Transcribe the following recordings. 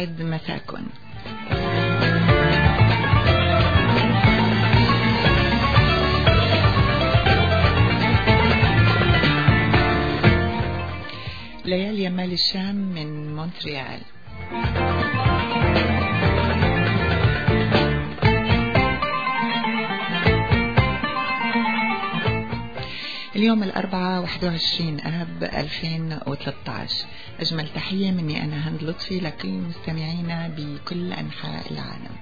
يسعد مساكن. ليالي يمال الشام من مونتريال. اليوم الأربعاء 21 آب 2013. أجمل تحية مني أنا هند لطفي لكل مستمعينا بكل أنحاء العالم.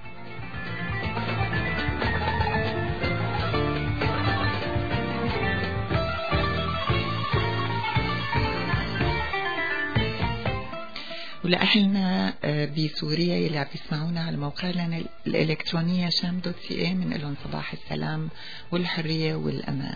ولأهلنا بسوريا يلي عم يسمعونا على موقعنا الإلكترونية sham.ca من لهم صباح السلام والحرية والأمان.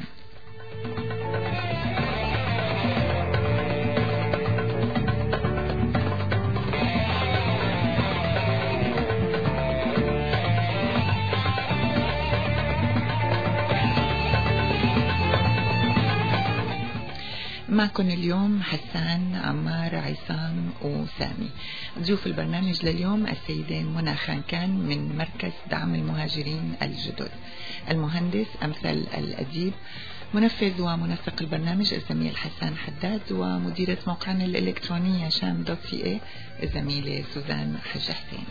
معكم اليوم حسان، عمار، عصام وسامي. ضيوف البرنامج لليوم السيدة منى خانكان من مركز دعم المهاجرين الجدد، المهندس أمثل الأديب، منفذ ومنسق البرنامج الزميل حسان حداد، ومديرة موقعنا الإلكترونية sham.ca الزميلة سوزان حج حسين.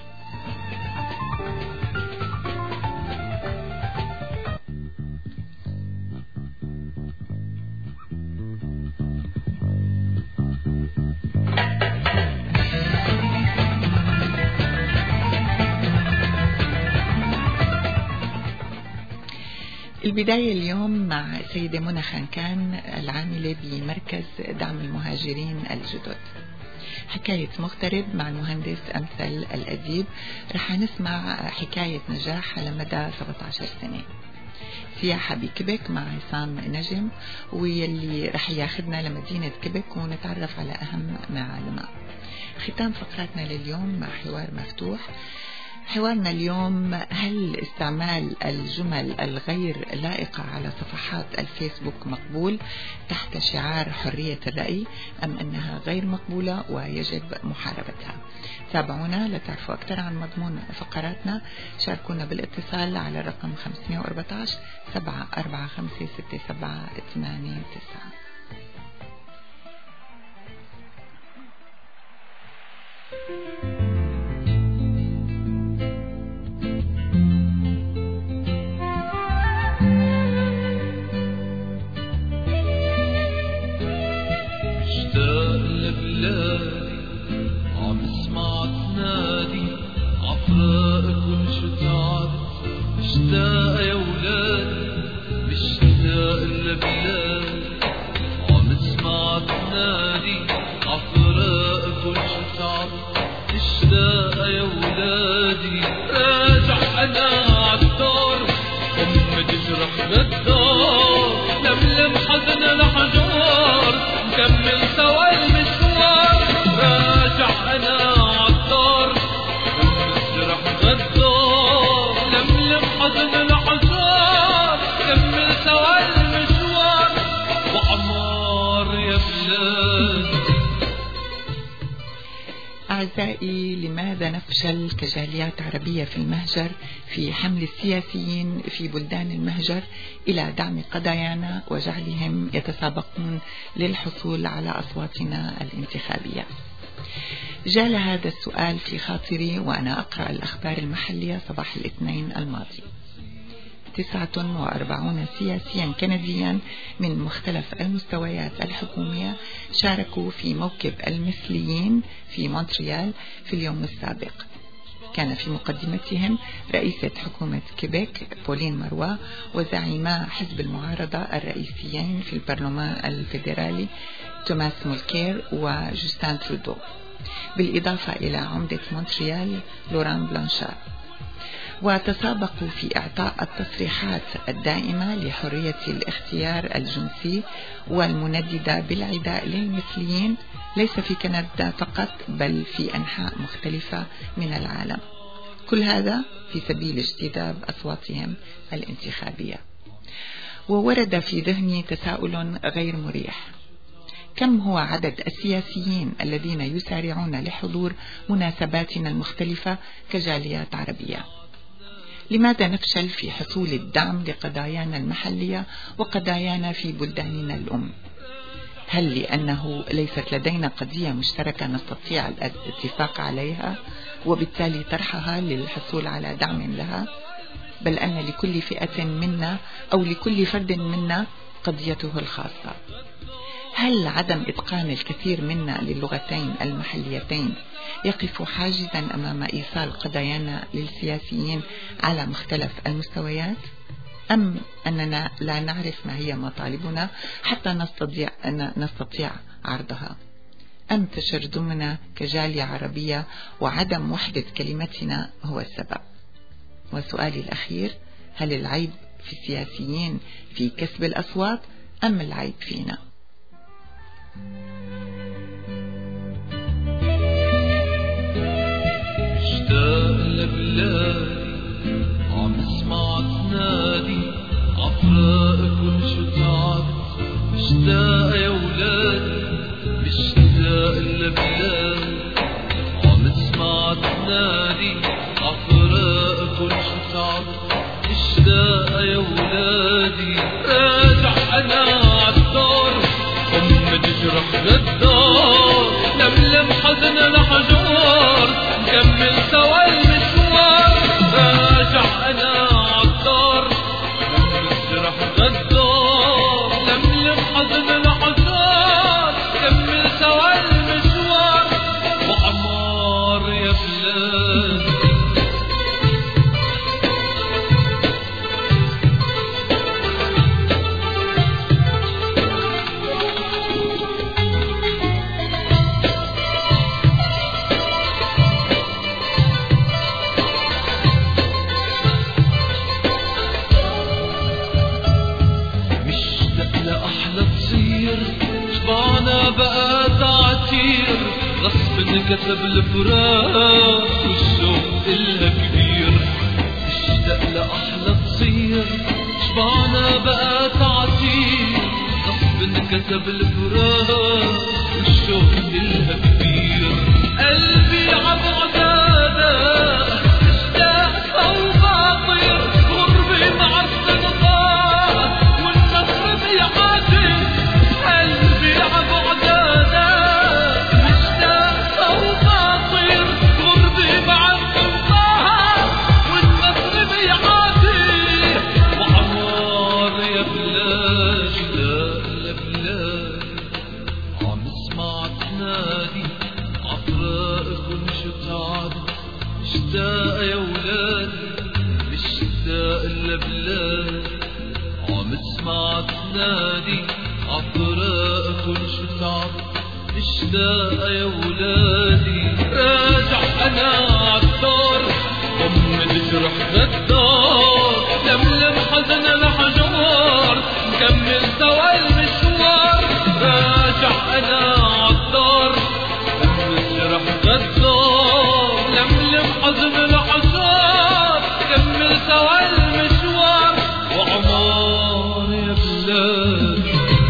البداية اليوم مع سيدة منى خانكان العاملة بمركز دعم المهاجرين الجدد. حكاية مغترب مع المهندس أمثل الأديب. رح نسمع حكاية نجاح على مدى 17 سنة. سياحة بكبك مع عصام نجم، واللي رح ياخدنا لمدينة كبك ونتعرف على أهم معالمها. ختام فقراتنا لليوم مع حوار مفتوح. حوارنا اليوم: هل استعمال الجمل الغير لائقة على صفحات الفيسبوك مقبول تحت شعار حرية الرأي، أم أنها غير مقبولة ويجب محاربتها؟ تابعونا لتعرفوا أكثر عن مضمون فقراتنا. شاركونا بالاتصال على الرقم 514 745 6789. عم اسمع تنادي عفراقكن شو تعرف، مشتاق يا ولادي مشتاق لبلادي. عم اسمع تنادي عفراقكن شو تعرف، مشتاق يا ولادي. راجع انا عالدار امي تجرح غدار، لملم حزن الحجار نكمل سوا المشوار. راجع انا عالدار ومسرح غدار، لملم حزن الحجار نكمل سوا المشوار. وعمار يا بلاد. أعزائي، لماذا نفشل كجاليات عربية في المهجر في حمل السياسيين في بلدان المهجر إلى دعم قضايانا وجعلهم يتسابقون للحصول على أصواتنا الانتخابية؟ جال هذا السؤال في خاطري وأنا أقرأ الأخبار المحلية صباح الاثنين الماضي. 49 سياسيا كنديا من مختلف المستويات الحكومية شاركوا في موكب المثليين في مونتريال في اليوم السابق. كان في مقدمتهم رئيسة حكومة كيبيك بولين ماروا، وزعيما حزب المعارضة الرئيسيين في البرلمان الفيدرالي توماس مولكير وجوستان ترودو، بالإضافة إلى عمدة مونتريال لوران بلانشار. وتسابقوا في إعطاء التصريحات الدائمة لحرية الاختيار الجنسي والمنددة بالعداء للمثليين، ليس في كندا فقط بل في أنحاء مختلفة من العالم. كل هذا في سبيل اجتذاب أصواتهم الانتخابية. وورد في ذهني تساؤل غير مريح: كم هو عدد السياسيين الذين يسارعون لحضور مناسباتنا المختلفة كجاليات عربية؟ لماذا نفشل في حصول الدعم لقضايانا المحلية وقضايانا في بلداننا الأم؟ هل لأنه ليست لدينا قضية مشتركة نستطيع الاتفاق عليها وبالتالي طرحها للحصول على دعم لها؟ بل أن لكل فئة منا أو لكل فرد منا قضيته الخاصة. هل عدم إتقان الكثير منا للغتين المحليتين يقف حاجزا أمام إيصال قضايانا للسياسيين على مختلف المستويات؟ أم أننا لا نعرف ما هي مطالبنا حتى نستطيع عرضها؟ أم تشرذمنا كجالية عربية وعدم وحدة كلمتنا هو السبب؟ وسؤالي الأخير، هل العيب في السياسيين في كسب الأصوات أم العيب فينا؟ مشتاق لبلادي عم اسمع تنادي عفراق كل شو تعبت. مشتاق يا ولادي مشتاق لبلادي عم اسمع تنادي عفراق كل شو تعبت. مشتاق يا ولادي راجع انا عالدار ام تجرح غدار لملم حزن الحجار نكمل سوا المشوار. راجع انا عالدار ام تجرح غدار لملم حزن الحجار نكمل سوا المشوار. وعمار يا بلاد غصب كتب الفراق والشوق إلها كبير. مشتاق لأحلى تصير شبعنا بقى تعطير. غصب كتب الفراق والشوق إلها كبير. قلبي عبعدادة مشتاق وباطير غربي مع السنغال والنصر بيعادي. قلبي عبعدادة مشتاق يا ولادي مشتاق لبلاد عم اسمع تنادي عفراق كل شو تعب. مشتاق يا ولادي راجع انا عالدار ام تجرح غدار لملم حزن الحجار نكمل سوا المشوار. راجع انا عالدار ام تجرح غدار لملم حزن الحجار كمل سوا المشوار. وعمار يا بلاد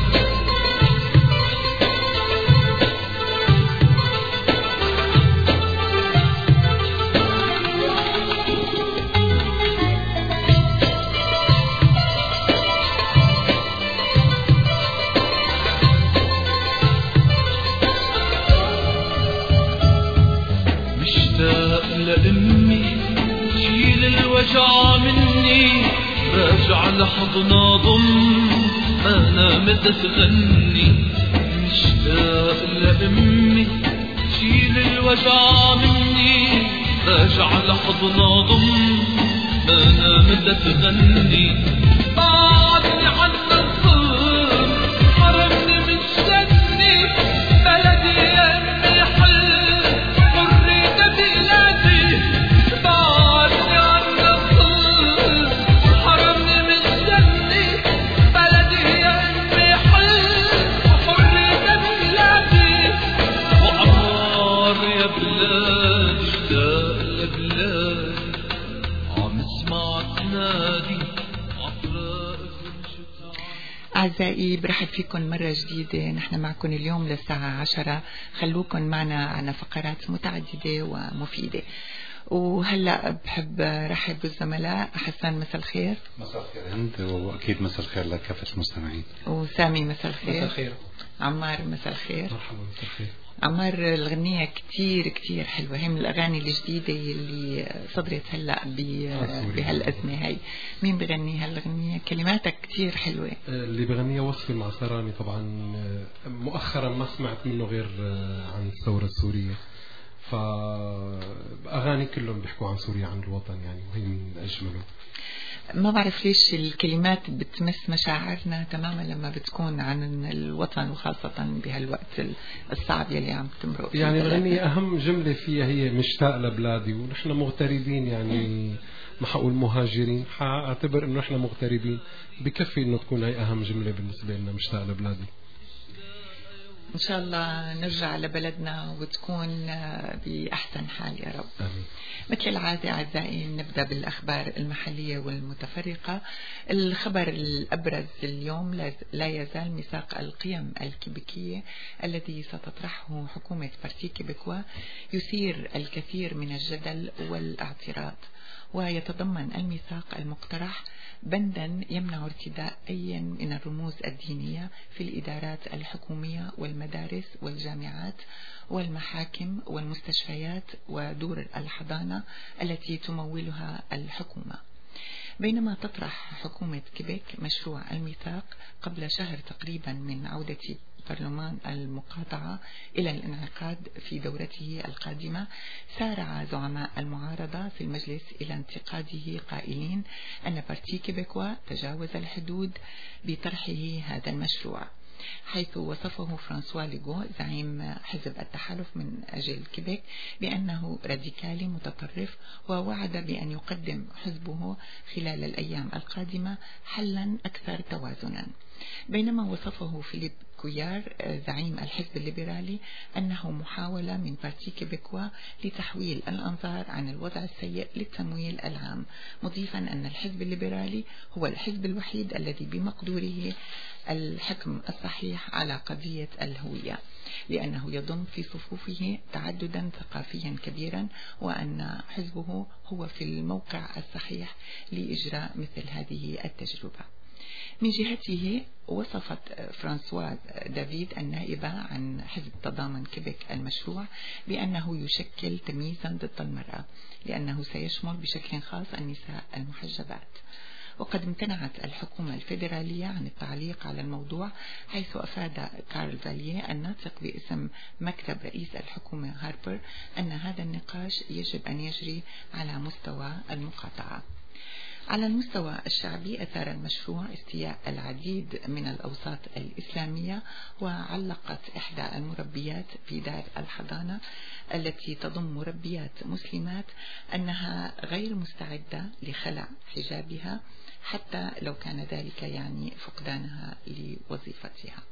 لأمي شيل الوجع مني. راجع لحضنا ضم ما نامت تغني. مشتاق لأمي شيل الوجع مني. راجع لحضنا ضم ما نامت تغني. بعدني عن الظلم حرمني من شدني. بلدي يا أمي حل مشتاق لبلاد عم اسمع تنادي عفراق أعزائي برحب فيكم مرة جديدة. نحن معكم اليوم للساعة 10. خلوكم معنا على فقرات متعددة ومفيدة. وهلأ بحب رحب بالزملاء. حسان مساء الخير. مساء الخير هند، وأكيد مساء الخير لكافة المستمعين. وسامي مساء الخير. مساء الخير. عمار مساء الخير. مرحبا مساء الخير. عمار، الغنية كتير حلوة، هي من الأغاني الجديدة اللي صدرت هلأ بهالأزمة هاي. مين بغني هالغنية؟ كلماتها كتير حلوة. اللي بغنيها وصفي المعصراني. طبعا مؤخرا ما سمعت منه غير عن الثورة السورية، فأغاني كلهم بيحكوا عن سوريا، عن الوطن يعني، وهي من أجمله. ما بعرف ليش الكلمات بتمس مشاعرنا تماما لما بتكون عن الوطن، وخاصة بهالوقت الصعب يلي عم تمرق فيه. يعني الغنية أهم جملة فيها هي مشتاق لبلادي، ونحن مغتربين يعني ما حقول مهاجرين، حاعتبر إنه إحنا مغتربين، بكفي إنه تكون هي أهم جملة بالنسبة لنا، مشتاق لبلادي. إن شاء الله نرجع لبلدنا وتكون بأحسن حال يا رب. آمين. مثل العادة أعزائي نبدأ بالأخبار المحلية والمتفرقة. الخبر الأبرز اليوم لا يزال ميثاق القيم الكيبيكية الذي ستطرحه حكومة بارتي كيبيكوا يثير الكثير من الجدل والاعتراض، ويتضمن الميثاق المقترح بندا يمنع ارتداء أي من الرموز الدينية في الإدارات الحكومية والمدارس والجامعات والمحاكم والمستشفيات ودور الحضانة التي تمولها الحكومة. بينما تطرح حكومة كيبيك مشروع الميثاق قبل شهر تقريبا من عودة برلمان المقاطعة إلى الانعقاد في دورته القادمة، سارع زعماء المعارضة في المجلس إلى انتقاده قائلين أن بارتي كيبيكوا تجاوز الحدود بطرحه هذا المشروع، حيث وصفه فرانسوا ليغو زعيم حزب التحالف من أجل كيبيك بأنه راديكالي متطرف، ووعد بأن يقدم حزبه خلال الأيام القادمة حلا أكثر توازنا. بينما وصفه فيليب كويار زعيم الحزب الليبرالي أنه محاولة من بارتي كيبيكوا لتحويل الأنظار عن الوضع السيء للتمويل العام، مضيفا أن الحزب الليبرالي هو الحزب الوحيد الذي بمقدوره الحكم الصحيح على قضية الهوية، لأنه يضم في صفوفه تعددا ثقافيا كبيرا، وأن حزبه هو في الموقع الصحيح لإجراء مثل هذه التجربة. من جهته وصفت فرانسوا دافيد النائبة عن حزب تضامن كيبيك المشروع بأنه يشكل تمييزا ضد المرأة، لأنه سيشمل بشكل خاص النساء المحجبات. وقد امتنعت الحكومة الفيدرالية عن التعليق على الموضوع، حيث أفاد كارل فاليه الناطق باسم مكتب رئيس الحكومة هاربر أن هذا النقاش يجب أن يجري على مستوى المقاطعة. على المستوى الشعبي أثار المشروع استياء العديد من الأوساط الإسلامية، وعلقت إحدى المربيات في دار الحضانة التي تضم مربيات مسلمات أنها غير مستعدة لخلع حجابها حتى لو كان ذلك يعني فقدانها لوظيفتها.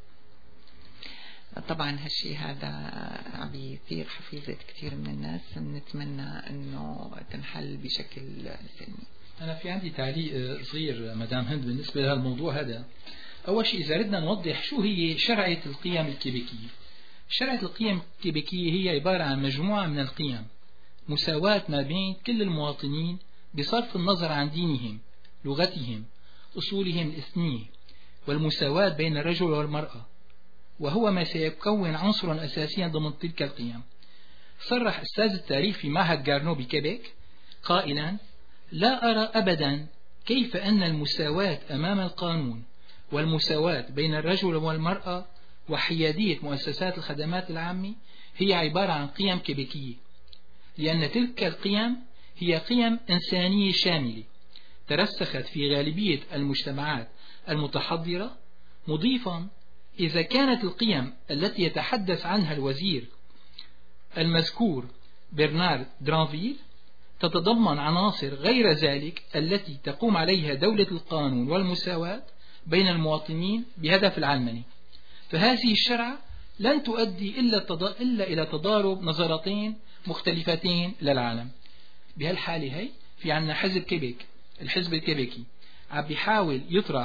طبعا هالشيء هذا عم يثير حفيظة كثير من الناس، نتمنى أنه تنحل بشكل سلمي. أنا في عندي تعليق صغير مدام هند بالنسبة لهذا الموضوع هذا. أول شيء إذا ردنا نوضح شو هي شرعة القيم الكيبيكية. شرعة القيم الكيبيكية هي عبارة عن مجموعة من القيم، مساواة ما بين كل المواطنين بصرف النظر عن دينهم، لغتهم، أصولهم الإثنية، والمساواة بين الرجل والمرأة، وهو ما سيكون عنصرا أساسيا ضمن تلك القيم. صرح أستاذ التاريخ في معهد غارنو بكيبيك قائلا: لا أرى أبدا كيف أن المساواة أمام القانون والمساواة بين الرجل والمرأة وحيادية مؤسسات الخدمات العامة هي عبارة عن قيم كيبيكية، لأن تلك القيم هي قيم إنسانية شاملة ترسخت في غالبية المجتمعات المتحضرة. مضيفا: إذا كانت القيم التي يتحدث عنها الوزير المذكور برنارد درانفيل تتضمن عناصر غير ذلك التي تقوم عليها دولة القانون والمساواة بين المواطنين بهدف العلمنة، فهذه الشرعة لن تؤدي إلا إلى تضارب نظرتين مختلفتين للعالم. بهالحالة هي في عنا حزب كيبيك، الحزب الكيبيكي عم بيحاول يطرح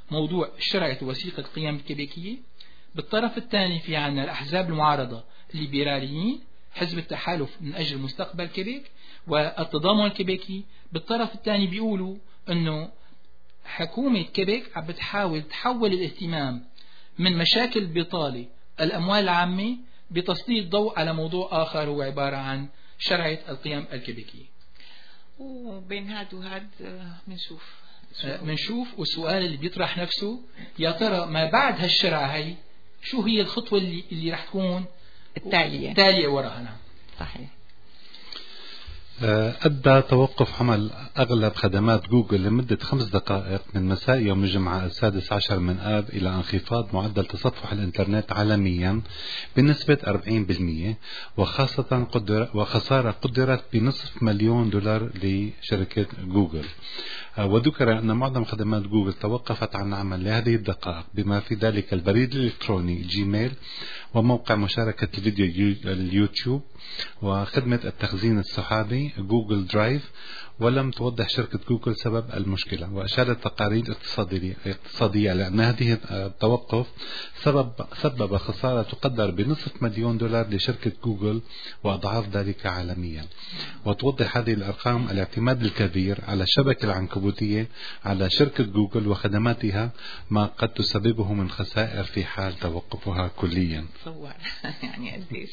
موضوع شرعة وثيقة القيم الكيبيكية. بالطرف الثاني في عنا الأحزاب المعارضة الليبراليين، حزب التحالف من أجل مستقبل كيبيك والتضامن الكيبيكي. بالطرف الثاني بيقولوا أنه حكومة كيبيك عم بتحاول تحول الاهتمام من مشاكل البطالة الأموال العامة بتسليط ضوء على موضوع آخر هو عبارة عن شرعة القيم الكيبيكية. وبين هاد وهاد منشوف. والسؤال اللي بيطرح نفسه يا ترى ما بعد هالشرعة هي شو هي الخطوة اللي رح تكون التالية وراها. نعم صحيح. أدى توقف عمل أغلب خدمات جوجل لمدة 5 دقائق من مساء يوم الجمعة 16 من آب إلى انخفاض معدل تصفح الإنترنت عالميا بنسبة 40%، وخسارة قدرت $500,000 لشركة جوجل. وذكر أن معظم خدمات جوجل توقفت عن العمل لهذه الدقائق، بما في ذلك البريد الإلكتروني جيميل، وموقع مشاركة الفيديو اليوتيوب، وخدمة التخزين السحابي جوجل درايف. ولم توضح شركة جوجل سبب المشكلة، وأشارت تقارير اقتصادية لأن هذه التوقف سبب خسارة تقدر $500,000 لشركة جوجل وأضعاف ذلك عالميا. وتوضح هذه الأرقام الاعتماد الكبير على الشبكة العنكبوتية على شركة جوجل وخدماتها، ما قد تسببه من خسائر في حال توقفها كليا. تصور يعني قديش.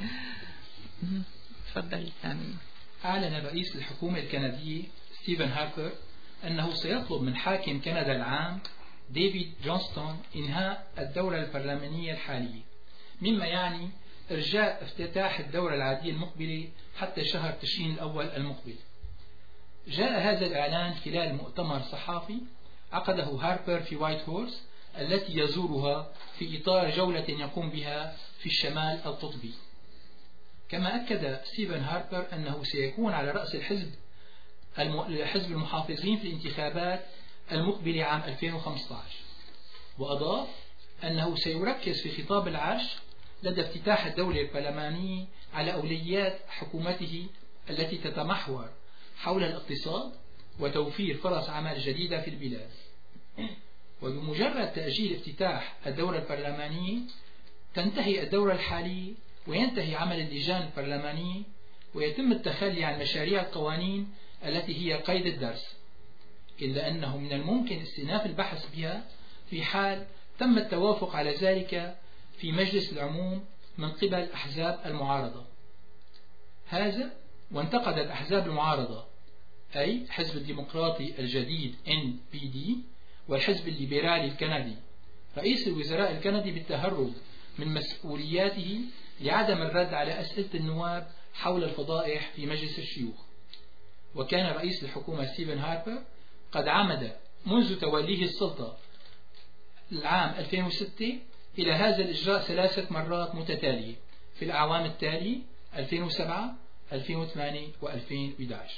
تفضل ثاني. أعلن رئيس الحكومة الكندية ستيفن هاربر أنه سيطلب من حاكم كندا العام ديفيد جونستون إنهاء الدورة البرلمانية الحالية، مما يعني إرجاء افتتاح الدورة العادية المقبلة حتى شهر تشرين الأول المقبل. جاء هذا الإعلان خلال مؤتمر صحافي عقده هاربر في وايت هورس التي يزورها في إطار جولة يقوم بها في الشمال القطبي. كما أكد ستيفن هاربر أنه سيكون على رأس حزب المحافظين في الانتخابات المقبلة عام 2015. وأضاف أنه سيركز في خطاب العرش لدى افتتاح الدولة البرلمانية على أولويات حكومته التي تتمحور حول الاقتصاد وتوفير فرص عمل جديدة في البلاد. وبمجرد تأجيل افتتاح الدورة البرلمانية تنتهي الدورة الحالية وينتهي عمل اللجان البرلمانية، ويتم التخلي عن مشاريع القوانين التي هي قيد الدرس، إلا أنه من الممكن استئناف البحث بها في حال تم التوافق على ذلك في مجلس العموم من قبل أحزاب المعارضة. هذا وانتقد الأحزاب المعارضة أي حزب الديمقراطي الجديد NPD والحزب الليبرالي الكندي رئيس الوزراء الكندي بالتهرب من مسؤولياته لعدم الرد على أسئلة النواب حول الفضائح في مجلس الشيوخ. وكان رئيس الحكومة ستيفن هاربر قد عمد منذ توليه السلطة العام 2006 إلى هذا الإجراء 3 مرات متتالية في الأعوام التالية 2007 2008 و2011.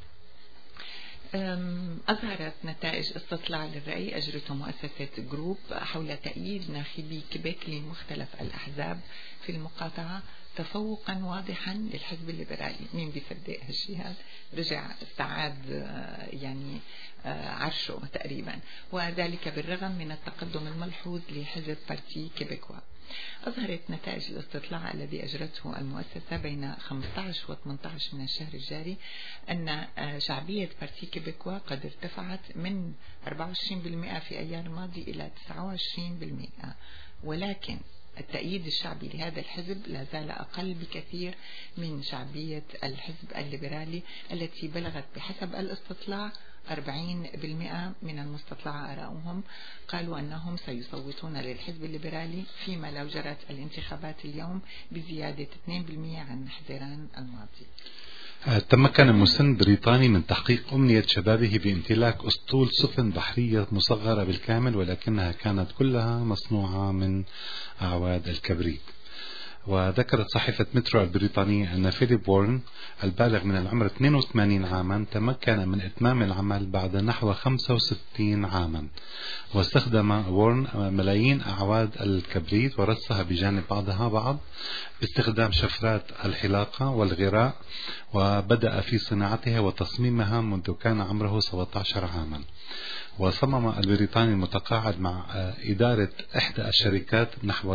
أظهرت نتائج استطلاع للرأي أجرته مؤسسة جروب حول تأييد ناخبي كيبيك لمختلف الأحزاب في المقاطعة تفوقا واضحا للحزب الليبرالي. مين بيصدق هالشيء هذا؟ رجع استعاد يعني عرشه تقريبا، وذلك بالرغم من التقدم الملحوظ لحزب بارتي كيبيكوا. أظهرت نتائج الاستطلاع الذي أجرته المؤسسة بين 15 و 18 من الشهر الجاري أن شعبية بارتي كيبيكوا قد ارتفعت من 24% في أيار الماضي إلى 29%، ولكن التأييد الشعبي لهذا الحزب لا زال أقل بكثير من شعبية الحزب الليبرالي التي بلغت بحسب الاستطلاع 40% من المستطلع آراؤهم قالوا أنهم سيصوتون للحزب الليبرالي، فيما لو جرت الانتخابات اليوم بزيادة 2% عن حزيران الماضي. تمكن مسن بريطاني من تحقيق أمنية شبابه بامتلاك أسطول سفن بحرية مصغرة بالكامل، ولكنها كانت كلها مصنوعة من أعواد الكبريت. وذكرت صحيفة مترو البريطانية أن فيليب وورن البالغ من العمر 82 عاما تمكن من إتمام العمل بعد نحو 65 عاما. واستخدم وورن ملايين أعواد الكبريت ورصها بجانب بعضها بعض باستخدام شفرات الحلاقة والغراء، وبدأ في صناعتها وتصميمها منذ كان عمره 17 عاما. وصمم البريطاني المتقاعد مع إدارة إحدى الشركات نحو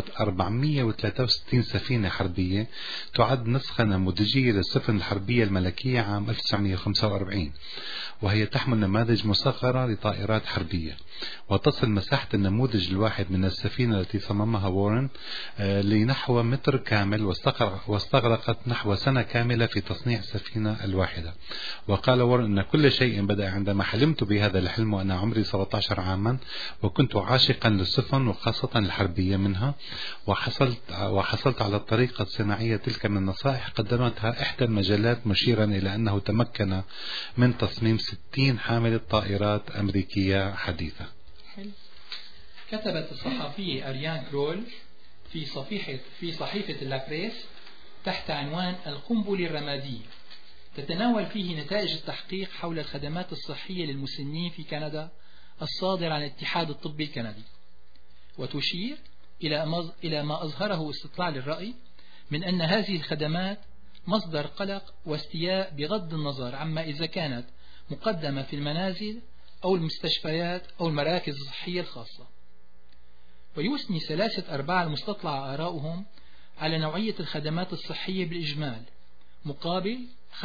463 سفينة حربية تعد نسخة نموذجية للسفن الحربية الملكية عام 1945، وهي تحمل نماذج مصغرة لطائرات حربية، وتصل مساحة النموذج الواحد من السفينة التي صممها وارن لنحو متر كامل، واستغرقت نحو سنة كاملة في تصنيع السفينة الواحدة. وقال وارن أن كل شيء بدأ عندما حلمت بهذا الحلم وأنا عمري 17 عاما، وكنت عاشقا للسفن وخاصة الحربية منها، وحصلت على الطريقة الصناعية تلك من نصائح قدمتها إحدى المجلات، مشيرا إلى أنه تمكن من تصميم 60 حاملة طائرات أمريكية حديثة. كتبت الصحفية أريان كرول في صحيفة لابريس تحت عنوان القنبلة الرمادية، تتناول فيه نتائج التحقيق حول الخدمات الصحية للمسنين في كندا الصادر عن الاتحاد الطبي الكندي، وتشير إلى ما أظهره استطلاع للرأي من أن هذه الخدمات مصدر قلق واستياء بغض النظر عما إذا كانت مقدمة في المنازل أو المستشفيات أو المراكز الصحية الخاصة. ويثني 3/4 المستطلع آراؤهم على نوعية الخدمات الصحية بالإجمال، مقابل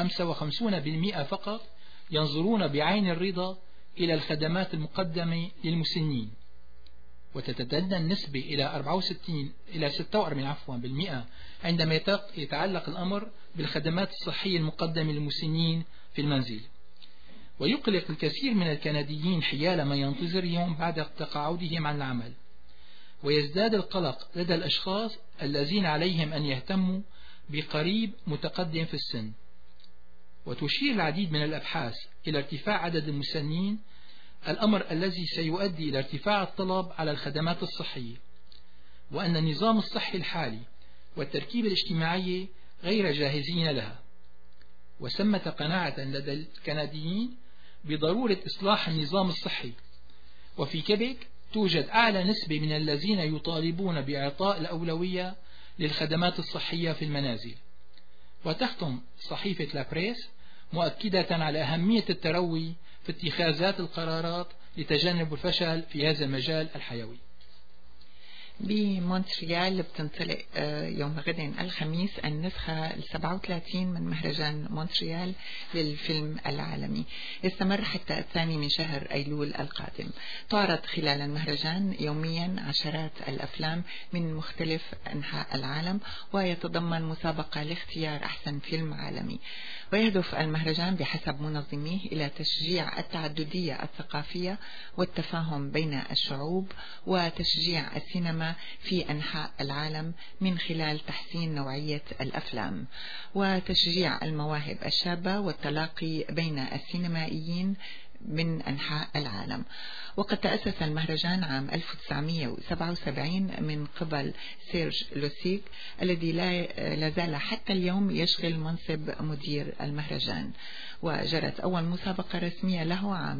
55% فقط ينظرون بعين الرضا إلى الخدمات المقدمة للمسنين، وتتدنى النسبة إلى 46% عندما يتعلق الأمر بالخدمات الصحية المقدمة للمسنين في المنزل. ويقلق الكثير من الكنديين حيال ما ينتظرهم بعد تقاعدهم عن العمل، ويزداد القلق لدى الأشخاص الذين عليهم أن يهتموا بقريب متقدم في السن. وتشير العديد من الأبحاث إلى ارتفاع عدد المسنين، الأمر الذي سيؤدي إلى ارتفاع الطلب على الخدمات الصحية، وأن النظام الصحي الحالي والتركيبة الاجتماعية غير جاهزين لها. وثمة قناعة لدى الكنديين بضرورة إصلاح النظام الصحي. وفي كيبيك توجد أعلى نسبة من الذين يطالبون بإعطاء الأولوية للخدمات الصحية في المنازل. وتختم صحيفة لابريس مؤكدة على أهمية التروي في اتخاذات القرارات لتجنب الفشل في هذا المجال الحيوي. بمونتريال بتنطلق يوم غد الخميس النسخة 37 من مهرجان مونتريال للفيلم العالمي، يستمر حتى 2 من شهر أيلول القادم. تعرض خلال المهرجان يوميا عشرات الأفلام من مختلف أنحاء العالم، ويتضمن مسابقة لاختيار أحسن فيلم عالمي. ويهدف المهرجان بحسب منظميه إلى تشجيع التعددية الثقافية والتفاهم بين الشعوب، وتشجيع السينما في أنحاء العالم من خلال تحسين نوعية الأفلام، وتشجيع المواهب الشابة والتلاقي بين السينمائيين من أنحاء العالم. وقد تأسس المهرجان عام 1977 من قبل سيرج لوسيك الذي لا زال حتى اليوم يشغل منصب مدير المهرجان، وجرت أول مسابقة رسمية له عام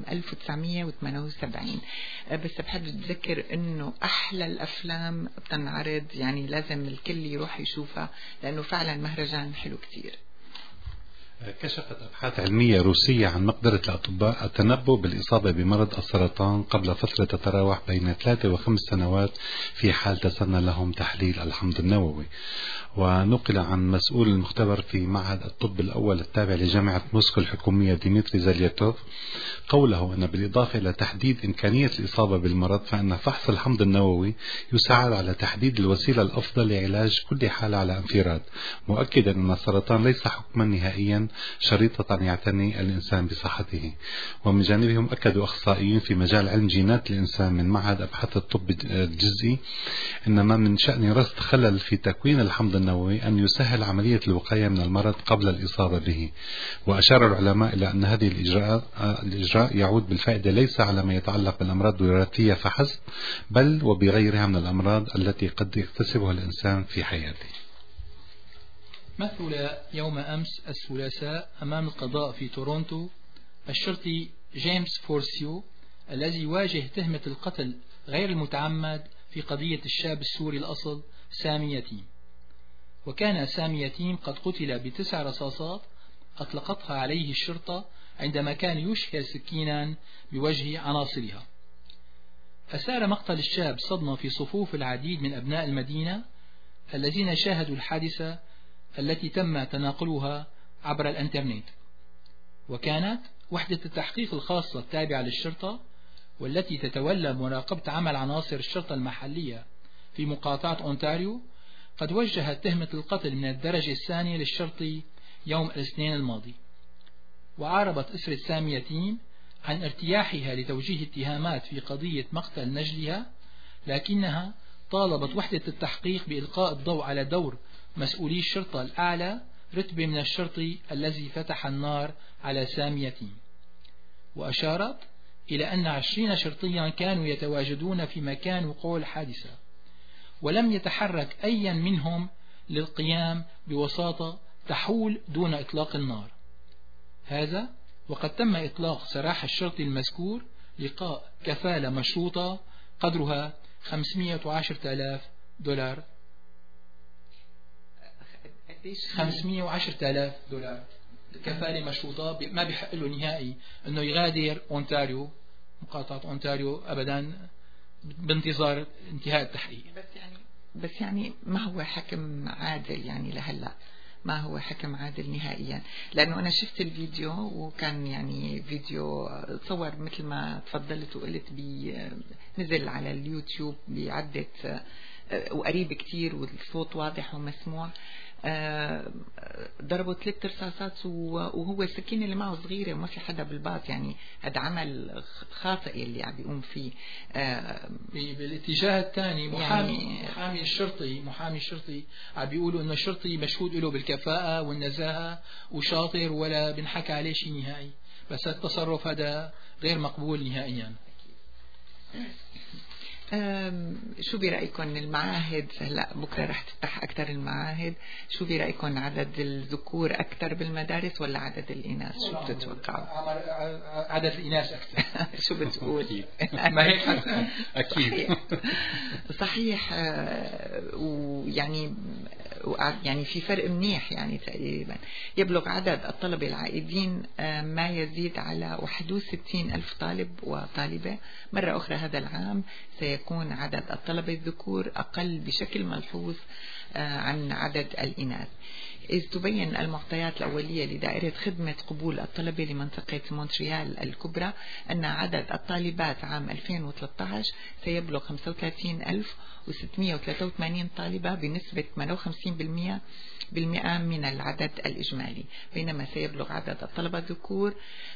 1978. بس بحب أتذكر أنه أحلى الأفلام بتنعرض، يعني لازم الكل يروح يشوفها لأنه فعلا مهرجان حلو كتير. كشفت أبحاث علمية روسية عن مقدرة الأطباء التنبؤ بالإصابة بمرض السرطان قبل فترة تتراوح بين 3 و5 سنوات في حال تسنى لهم تحليل الحمض النووي. ونقل عن مسؤول المختبر في معهد الطب الأول التابع لجامعة موسكو الحكومية ديمتري زالياتوف قوله أن بالإضافة إلى تحديد إمكانية الإصابة بالمرض، فإن فحص الحمض النووي يساعد على تحديد الوسيلة الأفضل لعلاج كل حالة على انفراد، مؤكدا أن السرطان ليس حكما نهائيا شريطة يعتني الإنسان بصحته. ومن جانبهم أكدوا أخصائيين في مجال علم جينات الإنسان من معهد أبحاث الطب الجزئي أن ما من شأن رصد خلل في تكوين الحمض النووي أن يسهل عملية الوقاية من المرض قبل الإصابة به. وأشار العلماء إلى أن هذه الإجراء يعود بالفائدة ليس على ما يتعلق بالأمراض الوراثية فحسب، بل وبغيرها من الأمراض التي قد يكتسبها الإنسان في حياته. مثل يوم أمس الثلاثاء أمام القضاء في تورونتو الشرطي جيمس فورسيو الذي يواجه تهمة القتل غير المتعمد في قضية الشاب السوري الأصل سامي يتيم. وكان سامي يتيم قد قتل ب9 رصاصات أطلقتها عليه الشرطة عندما كان يشهر سكينا بوجه عناصرها. أثار مقتل الشاب صدمة في صفوف العديد من أبناء المدينة الذين شاهدوا الحادثة التي تم تناقلها عبر الانترنت. وكانت وحدة التحقيق الخاصة التابعة للشرطة والتي تتولى مراقبة عمل عناصر الشرطة المحلية في مقاطعة أونتاريو قد وجهت تهمة القتل من الدرجة الثانية للشرطي يوم الاثنين الماضي، وعاربت أسرة سامي يتيم عن ارتياحها لتوجيه اتهامات في قضية مقتل نجلها، لكنها طالبت وحدة التحقيق بإلقاء الضوء على دور مسؤولي الشرطة الأعلى رتبة من الشرطي الذي فتح النار على سامي يتيم. وأشارت إلى أن 20 شرطيا كانوا يتواجدون في مكان وقوع الحادثة، ولم يتحرك أي منهم للقيام بوساطة تحول دون إطلاق النار. هذا وقد تم إطلاق سراح الشرطي المذكور لقاء كفالة مشروطة قدرها $510,000. 510,000 دولار كفالة مشروطة، ما بيحق له نهائي أنه يغادر أونتاريو، مقاطعة أونتاريو أبدا، بانتظار انتهاء التحقيق. بس يعني ما هو حكم عادل يعني لهلأ، ما هو حكم عادل نهائيا، لأنه أنا شفت الفيديو وكان يعني فيديو صور مثل ما تفضلت وقلت نزل على اليوتيوب بعدة وقريب كتير والصوت واضح ومسموع. ضربوا 3 رصاصات وهو السكينة اللي معه صغيرة وما في حدا بالباط، يعني هذا عمل خاطئ اللي عم بيقوم فيه. بالاتجاه الثاني محامي الشرطي عم بيقولوا انه الشرطي مشهود له بالكفاءة والنزاهة وشاطر ولا بنحكى عليه شيء نهائي، بس التصرف هذا غير مقبول نهائيا. شو برأيكم المعاهد هلا بكره رح تفتح أكثر المعاهد، شو برأيكم عدد الذكور أكثر بالمدارس ولا عدد الإناث؟ شو بتتوقعوا؟ عدد الإناث أكثر. شو بتقول؟ ما هيك حتى أكيد صحيح. ويعني يعني في فرق منيح، يعني تقريبا يبلغ عدد الطلبة العائدين ما يزيد على 61,000 طالب وطالبة. مرة أخرى هذا العام سيكون عدد الطلبة الذكور أقل بشكل ملحوظ عن عدد الإناث، إذ تبين المعطيات الأولية لدائرة خدمة قبول الطلبة لمنطقة مونتريال الكبرى أن عدد الطالبات عام 2013 سيبلغ 35,683 طالبة بنسبة 58% من العدد الإجمالي، بينما سيبلغ عدد الطلبة الذكور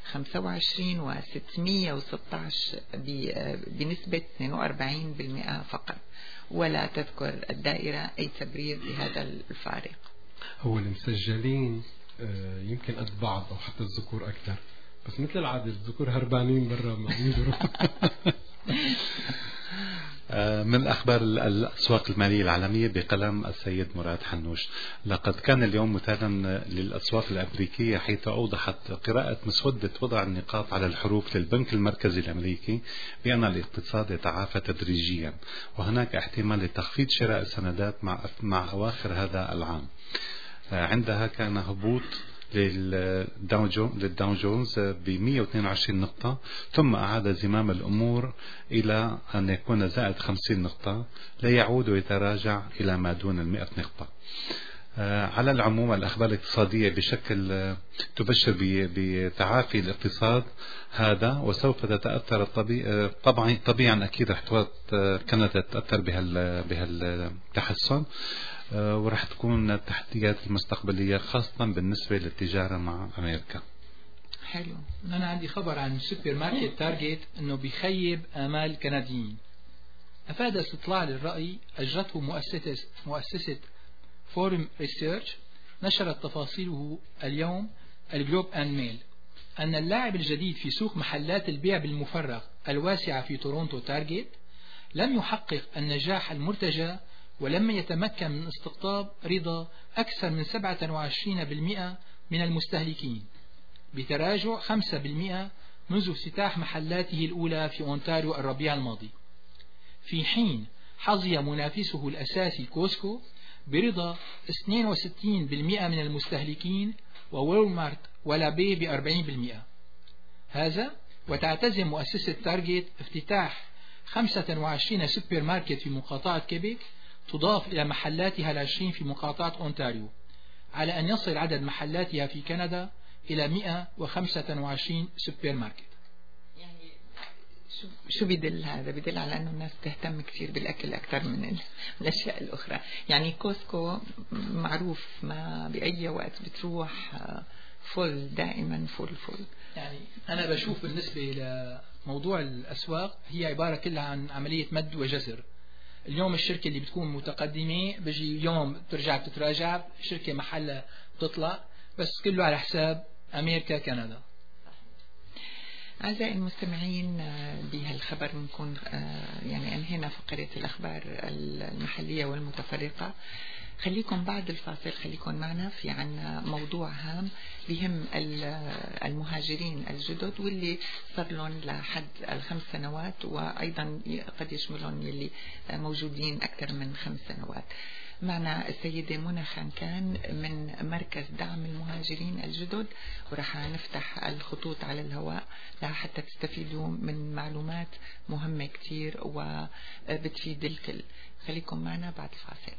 25,616 بنسبة 42% فقط، ولا تذكر الدائرة أي تبرير لهذا الفارق. هو المسجلين يمكن قد بعض أو حتى الذكور أكثر، بس مثل العادة الذكور هربانين برا ما بيقدروا. من أخبار الأسواق المالية العالمية بقلم السيد مراد حنوش. لقد كان اليوم مثالا للأسواق الأمريكية، حيث أوضحت قراءة مسودة وضع النقاط على الحروف للبنك المركزي الأمريكي بأن الاقتصاد يتعافى تدريجيا، وهناك احتمال لتخفيض شراء السندات مع أواخر هذا العام. عندها كان هبوط للداو جونز ب 122 نقطة، ثم أعاد زمام الأمور إلى أن يكون زائد 50 نقطة ليعود ويتراجع إلى ما دون 100 نقطة. على العموم الأخبار الاقتصادية بشكل تبشر بتعافي الاقتصاد هذا، وسوف تتأثر طبيعا أكيد كانت تتأثر بهالتحسن، ورح تكون التحديات المستقبلية خاصة بالنسبة للتجارة مع أمريكا. حلو. أنا عندي خبر عن سوبر ماركت تارجت أنه بيخيب آمال الكنديين. أفاد استطلاع للرأي أجرته مؤسسة فورم ريسيرش نشرت تفاصيله اليوم الجلوب أند ميل أن اللاعب الجديد في سوق محلات البيع بالمفرغ الواسعة في تورونتو تارجت لم يحقق النجاح المرتجى، ولم يتمكن من استقطاب رضا أكثر من 27% من المستهلكين، بتراجع 5% منذ افتتاح محلاته الأولى في أونتاريو الربيع الماضي، في حين حظي منافسه الأساسي كوسكو برضا 62% من المستهلكين، ووالمارت ولابي ب40%. هذا وتعتزم مؤسسة تارجت افتتاح 25 سوبر ماركت في مقاطعة كيبيك تضاف إلى محلاتها 20 في مقاطعة أونتاريو، على أن يصل عدد محلاتها في كندا إلى 125 سوبر ماركت. يعني شو بدل هذا؟ بدل على أنه الناس تهتم كثير بالأكل أكثر من الأشياء الأخرى. يعني كوسكو معروف ما بأي وقت بتروح فل، دائما فل. يعني أنا بشوف بالنسبة لموضوع الأسواق هي عبارة كلها عن عملية مد وجزر. اليوم الشركة اللي بتكون متقدمة بيجي يوم ترجع بتتراجع، شركة محلها بتطلع، بس كله على حساب أمريكا كندا. أعزائي المستمعين، بهالخبر بنكون يعني أنهينا فقرة الأخبار المحلية والمتفرقة. خليكم بعد الفاصل، خليكم معنا في عنا موضوع هام بهم المهاجرين الجدد واللي صار لهم لحد 5 سنوات، وأيضا قد يشملهم يلي موجودين أكثر من 5 سنوات. معنا السيدة منى خانكان من مركز دعم المهاجرين الجدد، ورح نفتح الخطوط على الهواء لحتى تستفيدوا من معلومات مهمة كتير وبتفيد الكل. خليكم معنا بعد الفاصل.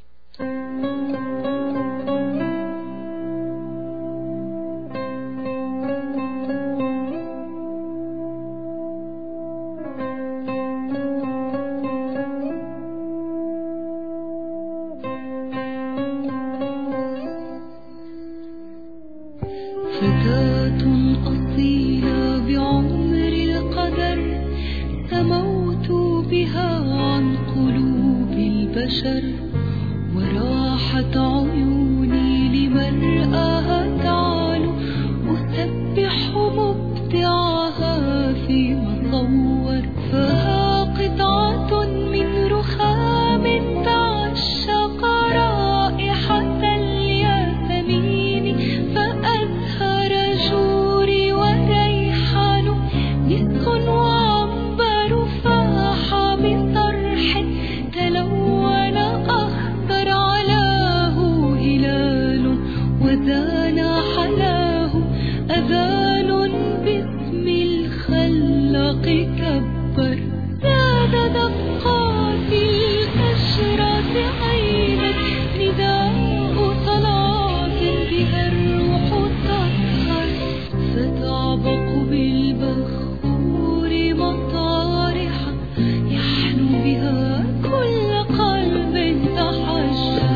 فتاة أصيلة بعمر القدر، سموت بها عن قلوب البشر، وراحت عيوني لمرآها تعالو، أسبح مبدعها في مصور، فها قطعة من رخام تعشق رائحة الياسمين، فأزهر جوري وريحان، مسك وعنبر فاح بصرح، تلون أخضر علاه هلال، وزان حلاه أذان باسم الخلاق كبر، زاد دقات الأشراط عينا، نداء صلاة بها الروح تطهر، فتعبق بالبخور مطارحا، يحلو بها كل قلب تحجر.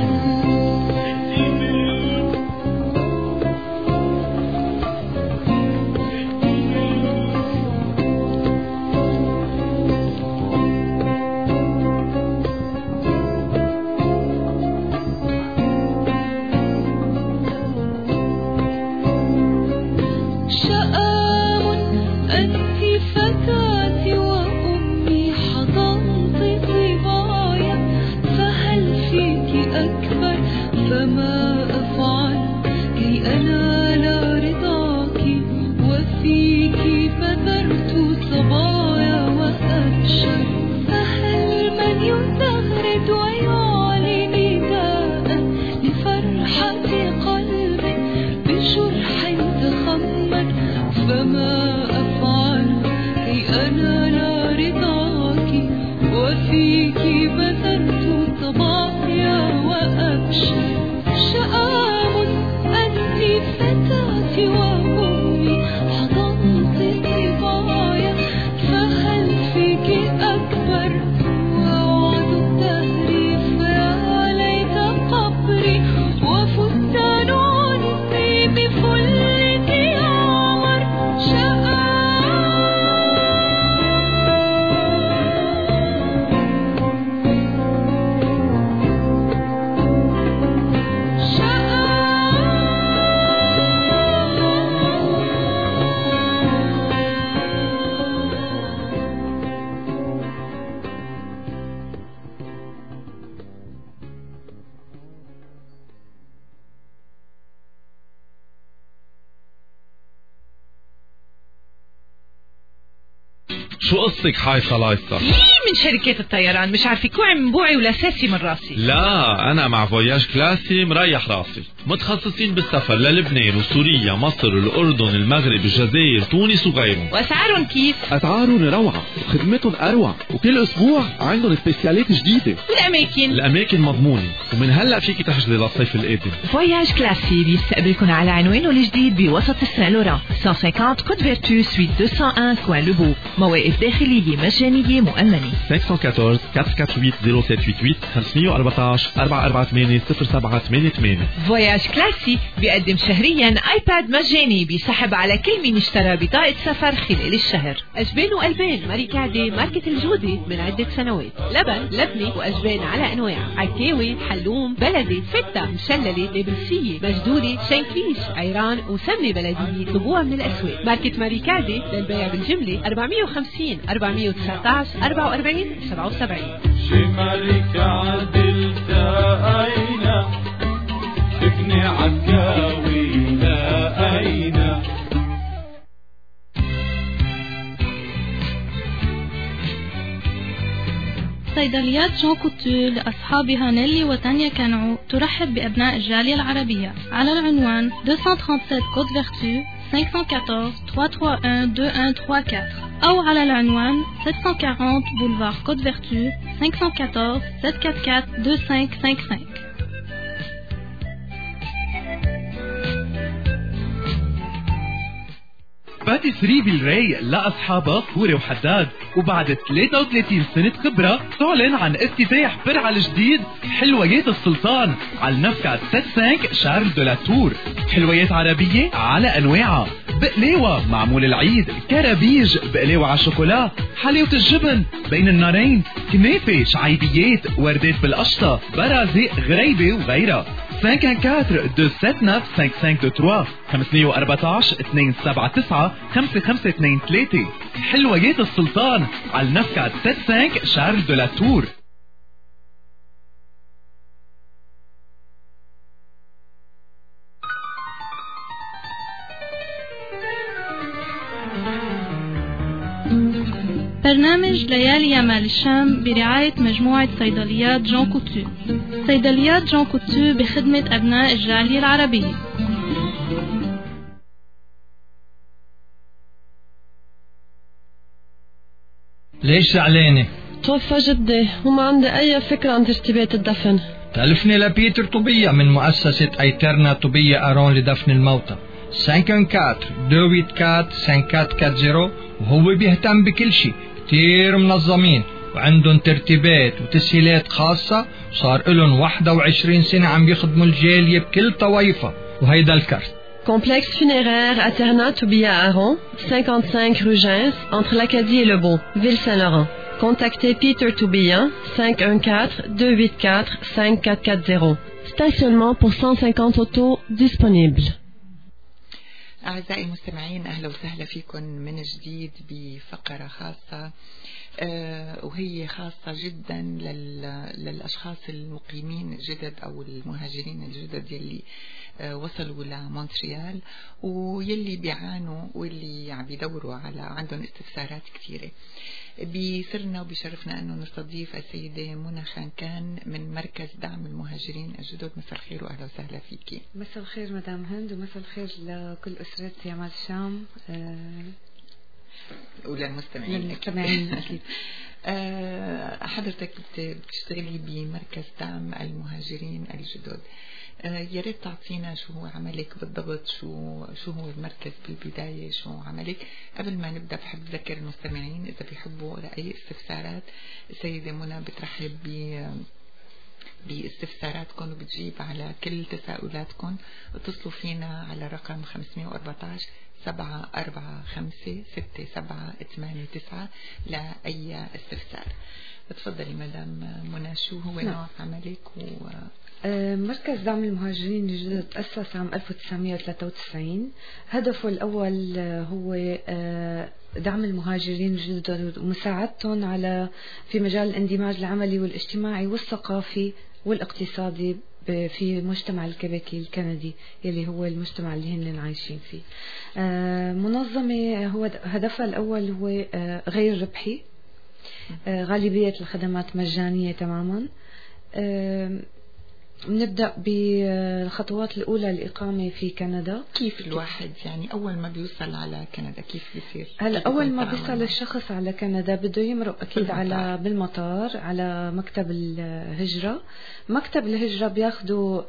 شآم أنت فتاتي وأمي، حضنت طبايا، فهل فيك أكبر؟ فما أفعل كي أنال رضاك، وفيك بذرت صبايا وأبشر، فهل من يزهرد ويعلي نداء لفرحة قلب بجرح تخمر، فما أفعل كي أنال رضاك، وفيك بذرت صبايا وأبشر. شآم أنت فتاتي وأمي، حضنت طبايا، فهل فيك أكبر؟ ووعد الدهر فيا ليت قبري، وفستان عنقي بفلك يعمر. شو قصتك حاي خلايصة؟ من شركات الطيران مش عارفة كوعي من بوعي ولا ساسي من راسي. لا أنا مع فوياج كلاسي مريح راسي، متخصصين بالسفر للبنان وسوريا مصر الأردن المغرب الجزائر تونس وغيرهم. وأسعارهم كيف؟ أسعارهم روعة وخدمتهم أروع، وكل أسبوع عندهم سبيسيالات جديدة. الأماكن مضمونة، ومن هلأ فيك تحجزي للصيف القادم. فوياج كلاسي بيستقبلكم على عنوانه الجديد بوسط السان لوران 150 كوت فيرتو سويت 201 كوان لوبو. مواقف داخلية مجانية مؤمنة. 514 448 0788 514 448 0788. فوياج كلاسي بيقدم شهريا ايباد مجاني بيسحب على كل مين اشترى بطاقة سفر خلال الشهر. أجبان وألبان ماركة ماركة الجودة من عدة سنوات. لبن لبنة وأجبان على أنواع، عكاوي حلوم بلدي فتة مشللة لبلسية مجدولة شنكليش عيران وسمنة بلدية طبوع من الأسواق. ماركة ماركة للبيع بالجملة 450 419 44 77. شمالك عدل تأينا ابني عكاوي تأينا. صيدليات جون كوتو لأصحابها نيلي وتانيا كانعو ترحب بأبناء الجالية العربية على العنوان 237 كوت فيرتو 514 331 2134 أو على العنوان 740 بولفار كوت فيرتو 514 744 2555. باتيسري بالراي لأصحابها فوري وحداد، وبعد 33 سنة خبرة تعلن عن افتتاح فرع الجديد حلويات السلطان على النفقة 75 شارل دو لا تور. حلويات عربية على أنواعها، بقلاوة معمول العيد، كرابيج، بقلاوة على شوكولا، حلاوة الجبن بين النارين، كنافة، شعيبيات، وردات بالقشطة، برازق، غريبة وغيرها. 514-279-5523 514-279-5523. حلويات السلطان على النفقة 75 شارل دو لا تور. برنامج ليالي يمال الشام برعاية مجموعة صيدليات جون كوتو. صيدليات جون كوتو بخدمة أبناء الجالية العربية. ليش زعلانة؟ توفى جدي وما عندي أي فكرة عن ترتيبات الدفن. تلفني لبيتر طوبية من مؤسسة أيترنا طوبية أرون لدفن الموتى 514-284-5440 وهو بيهتم بكل شيء، كتير منظمين وعندهم ترتيبات وتسهيلات خاصة، صار لهم 21 سنة عم بيخدموا الجالية بكل طوائفها. وهيدا الكارت. Complexe funéraire Aterna Toubia Aron, 55 rue Gens, entre l'Acadie et le Beau, Ville-Saint-Laurent. Contactez Peter Toubia, 514-284-5440. Stationnement pour 150 autos disponibles. أعزائي المستمعين، أهلا وسهلا فيكم من جديد بفقرة خاصة، وهي خاصة جدا للأشخاص المقيمين الجدد أو المهاجرين الجدد يلي وصلوا لمونتريال ويلي بيعانوا واللي عم بيدوروا على عندهم استفسارات كثيرة. بيسرنا وبيشرفنا أنه نستضيف السيدة منى خانكان من مركز دعم المهاجرين الجدد. مساء الخير وأهلا وسهلا فيكي. مساء الخير مدام هند، ومساء الخير لكل أسرة يمال الشام وللمستمعين أكيد. حضرتك بتشتغلي بمركز دعم المهاجرين الجدد، يا ريت تعطينا شو هو عملك بالضبط، شو هو المركز بالبداية، شو عملك. قبل ما نبدأ بحب أذكر المستمعين إذا بيحبوا أي استفسارات السيدة منى بترحب باستفساراتكم وبتجيب على كل تساؤلاتكم. اتصلوا فينا على رقم 514 745-6789 لأي استفسار. تفضلي مدام منى، شو هو نوع عملك مركز دعم المهاجرين الجدد تأسس عام 1993. هدفه الأول هو دعم المهاجرين الجدد ومساعدتهم في مجال الاندماج العملي والاجتماعي والثقافي والاقتصادي في مجتمع الكيبيكي الكندي يلي هو المجتمع اللي هن عايشين فيه. منظمة هو هدفها الأول هو غير ربحي. غالبية الخدمات مجانية تماما. نبدأ بالخطوات الأولى الإقامة في كندا. كيف الواحد يعني أول ما بيوصل على كندا كيف بيصير؟ هلا أول ما بيوصل الشخص على كندا بده يمرق أكيد بالمطار على مكتب الهجرة. مكتب الهجرة بياخدوا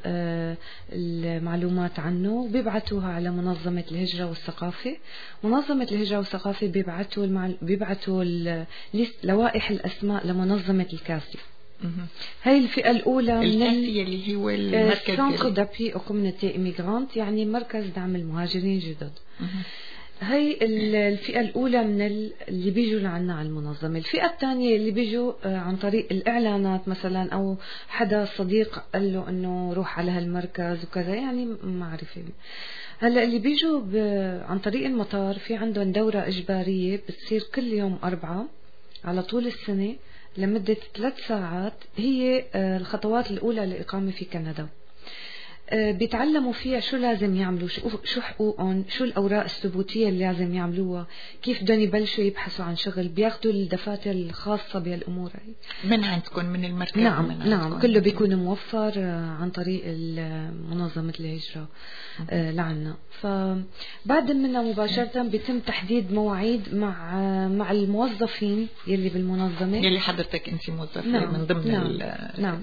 المعلومات عنه وبيبعتوها على منظمة الهجرة والثقافة. منظمة الهجرة والثقافة بيبعتوا لوائح الأسماء لمنظمة الكاسي. هاي الفئة الأولى من الكاسي اللي هو المركز سنتر دابي أو كوميونيتي إيميغرانت، يعني مركز دعم المهاجرين الجدد. هاي الفئة الأولى من اللي بيجوا لعنا على المنظمة. الفئة الثانية اللي بيجوا عن طريق الإعلانات مثلا، أو حدا صديق قال له إنه روح على هالمركز وكذا، يعني معرفة. هلا اللي بيجوا عن طريق المطار في عندهم دورة إجبارية بتصير كل يوم 4 على طول السنة لمدة 3 ساعات. هي الخطوات الأولى للإقامة في كندا. بيتعلموا فيها شو لازم يعملوا، شو حقوقهم، شو الأوراق الثبوتية اللي لازم يعملوها، كيف بدهم يبلشوا يبحثوا عن شغل. بياخدوا الدفاتر الخاصة بهالأمور هاي من عندكم من المركز. نعم كله بيكون موفر عن طريق منظمة الهجرة لعنا. فبعد منها مباشرة بيتم تحديد مواعيد مع الموظفين يلي بالمنظمة، يلي حضرتك أنت موظفة من ضمن نعم.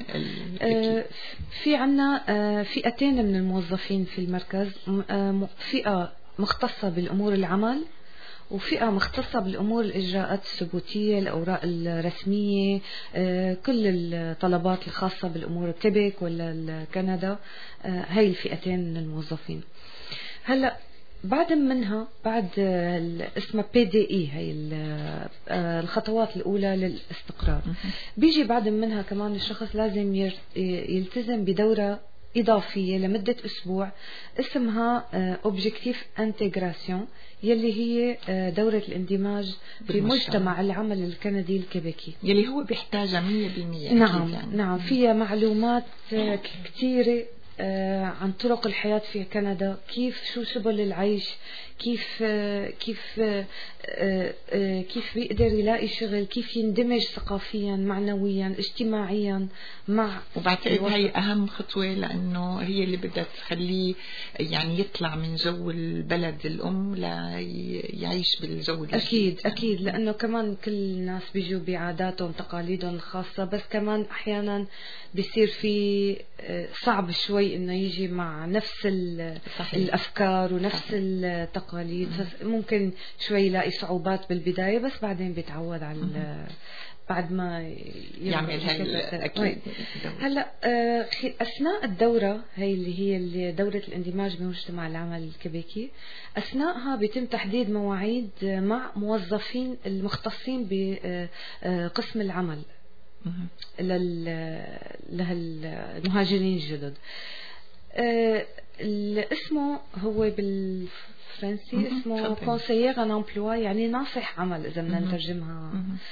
في عنا فئتين من الموظفين في المركز. فئة مختصة بالأمور العمل، وفئة مختصة بالأمور الإجراءات الثبوتية، الأوراق الرسمية، كل الطلبات الخاصة بالأمور الكيبيك ولا كندا. هاي الفئتين من الموظفين. هلأ بعد منها بعد اسمها PDE، هاي الخطوات الأولى للاستقرار. بيجي بعد منها كمان الشخص لازم يلتزم بدورة إضافية لمدة أسبوع اسمها أوبجكتيف انتجراسيون، يلي هي دورة الاندماج في مجتمع العمل الكندي الكيبيكي، يلي هو بيحتاجها 100%. نعم يعني. نعم فيها معلومات كثيرة عن طرق الحياة في كندا، شو سبل العيش، كيف بيقدر يلاقي شغل، كيف يندمج ثقافيا معنويا اجتماعيا مع. وبعتقد هي أهم خطوة، لأنه هي اللي بدها تخليه يعني يطلع من جو البلد الأم ليعيش بالجو الجديد. أكيد لأنه كمان كل الناس بيجوا بعاداتهم تقاليدهم الخاصة، بس كمان أحيانا بيصير في صعب شوي إنه يجي مع نفس الأفكار ونفس التقاليد. ممكن شوي يلاقي صعوبات بالبداية، بس بعدين بيتعود على بعد ما يعمل أكيد. هلا أثناء الدورة هي اللي هي دورة الاندماج بمجتمع العمل الكيبيكي، أثناءها بيتم تحديد مواعيد مع موظفين المختصين بقسم العمل للمهاجرين الجدد. اسمه هو بالفرنسي اسمه conseiller en emploi، يعني ناصح عمل إذا بدنا نترجمها.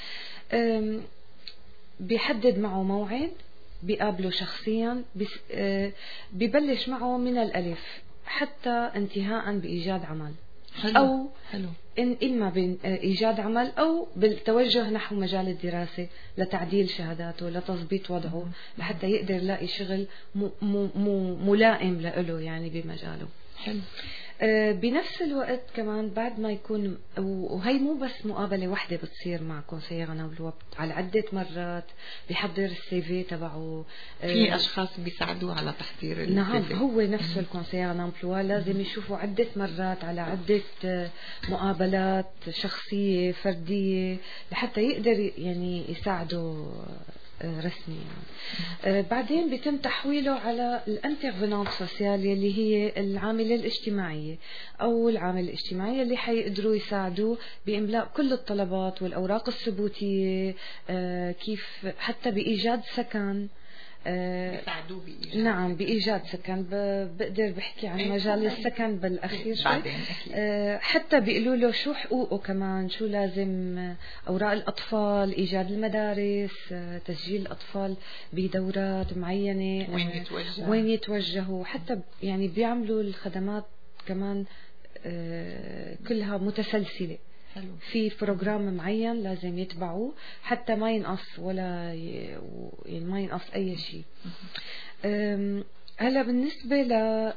بيحدد معه موعد، بيقابله شخصيا، بيبلش معه من الألف حتى انتهاء بإيجاد عمل. أو إما بإيجاد عمل أو بالتوجه نحو مجال الدراسة لتعديل شهاداته، لتضبيط وضعه، لحتى يقدر يلاقي شغل ملائم له يعني بمجاله. حلو. بنفس الوقت كمان بعد ما يكون، وهي مو بس مقابلة واحدة بتصير مع كونسيير أمبلوا، على عدة مرات بيحضر السي في تبعه. في أشخاص بيساعدوه على تحضير السي في. نعم هو نفسه الكونسيير أمبلوا لازم يشوفوا عدة مرات على عدة مقابلات شخصية فردية لحتى يقدر يعني يساعده رسمي يعني. بعدين بيتم تحويله على الانترفينانت سوسيال اللي هي العاملة الاجتماعية أو العامل الاجتماعي اللي حيقدروا يساعدوه بإملاء كل الطلبات والأوراق الثبوتية، كيف حتى بإيجاد سكن، بيساعدوه بإيجاد نعم بإيجاد سكن. بقدر بحكي عن مجال السكن بالأخير شوي. حتى بيقولوا له شو حقوقه كمان، شو لازم، أوراق الأطفال، إيجاد المدارس، تسجيل الأطفال بدورات معينة، وين يتوجهوا. حتى يعني بيعملوا الخدمات كمان كلها متسلسلة. حلو. في بروجرام معين لازم يتبعوه حتى ما ينقص ولا يعني ما ينقص أي شيء. هلا بالنسبة ل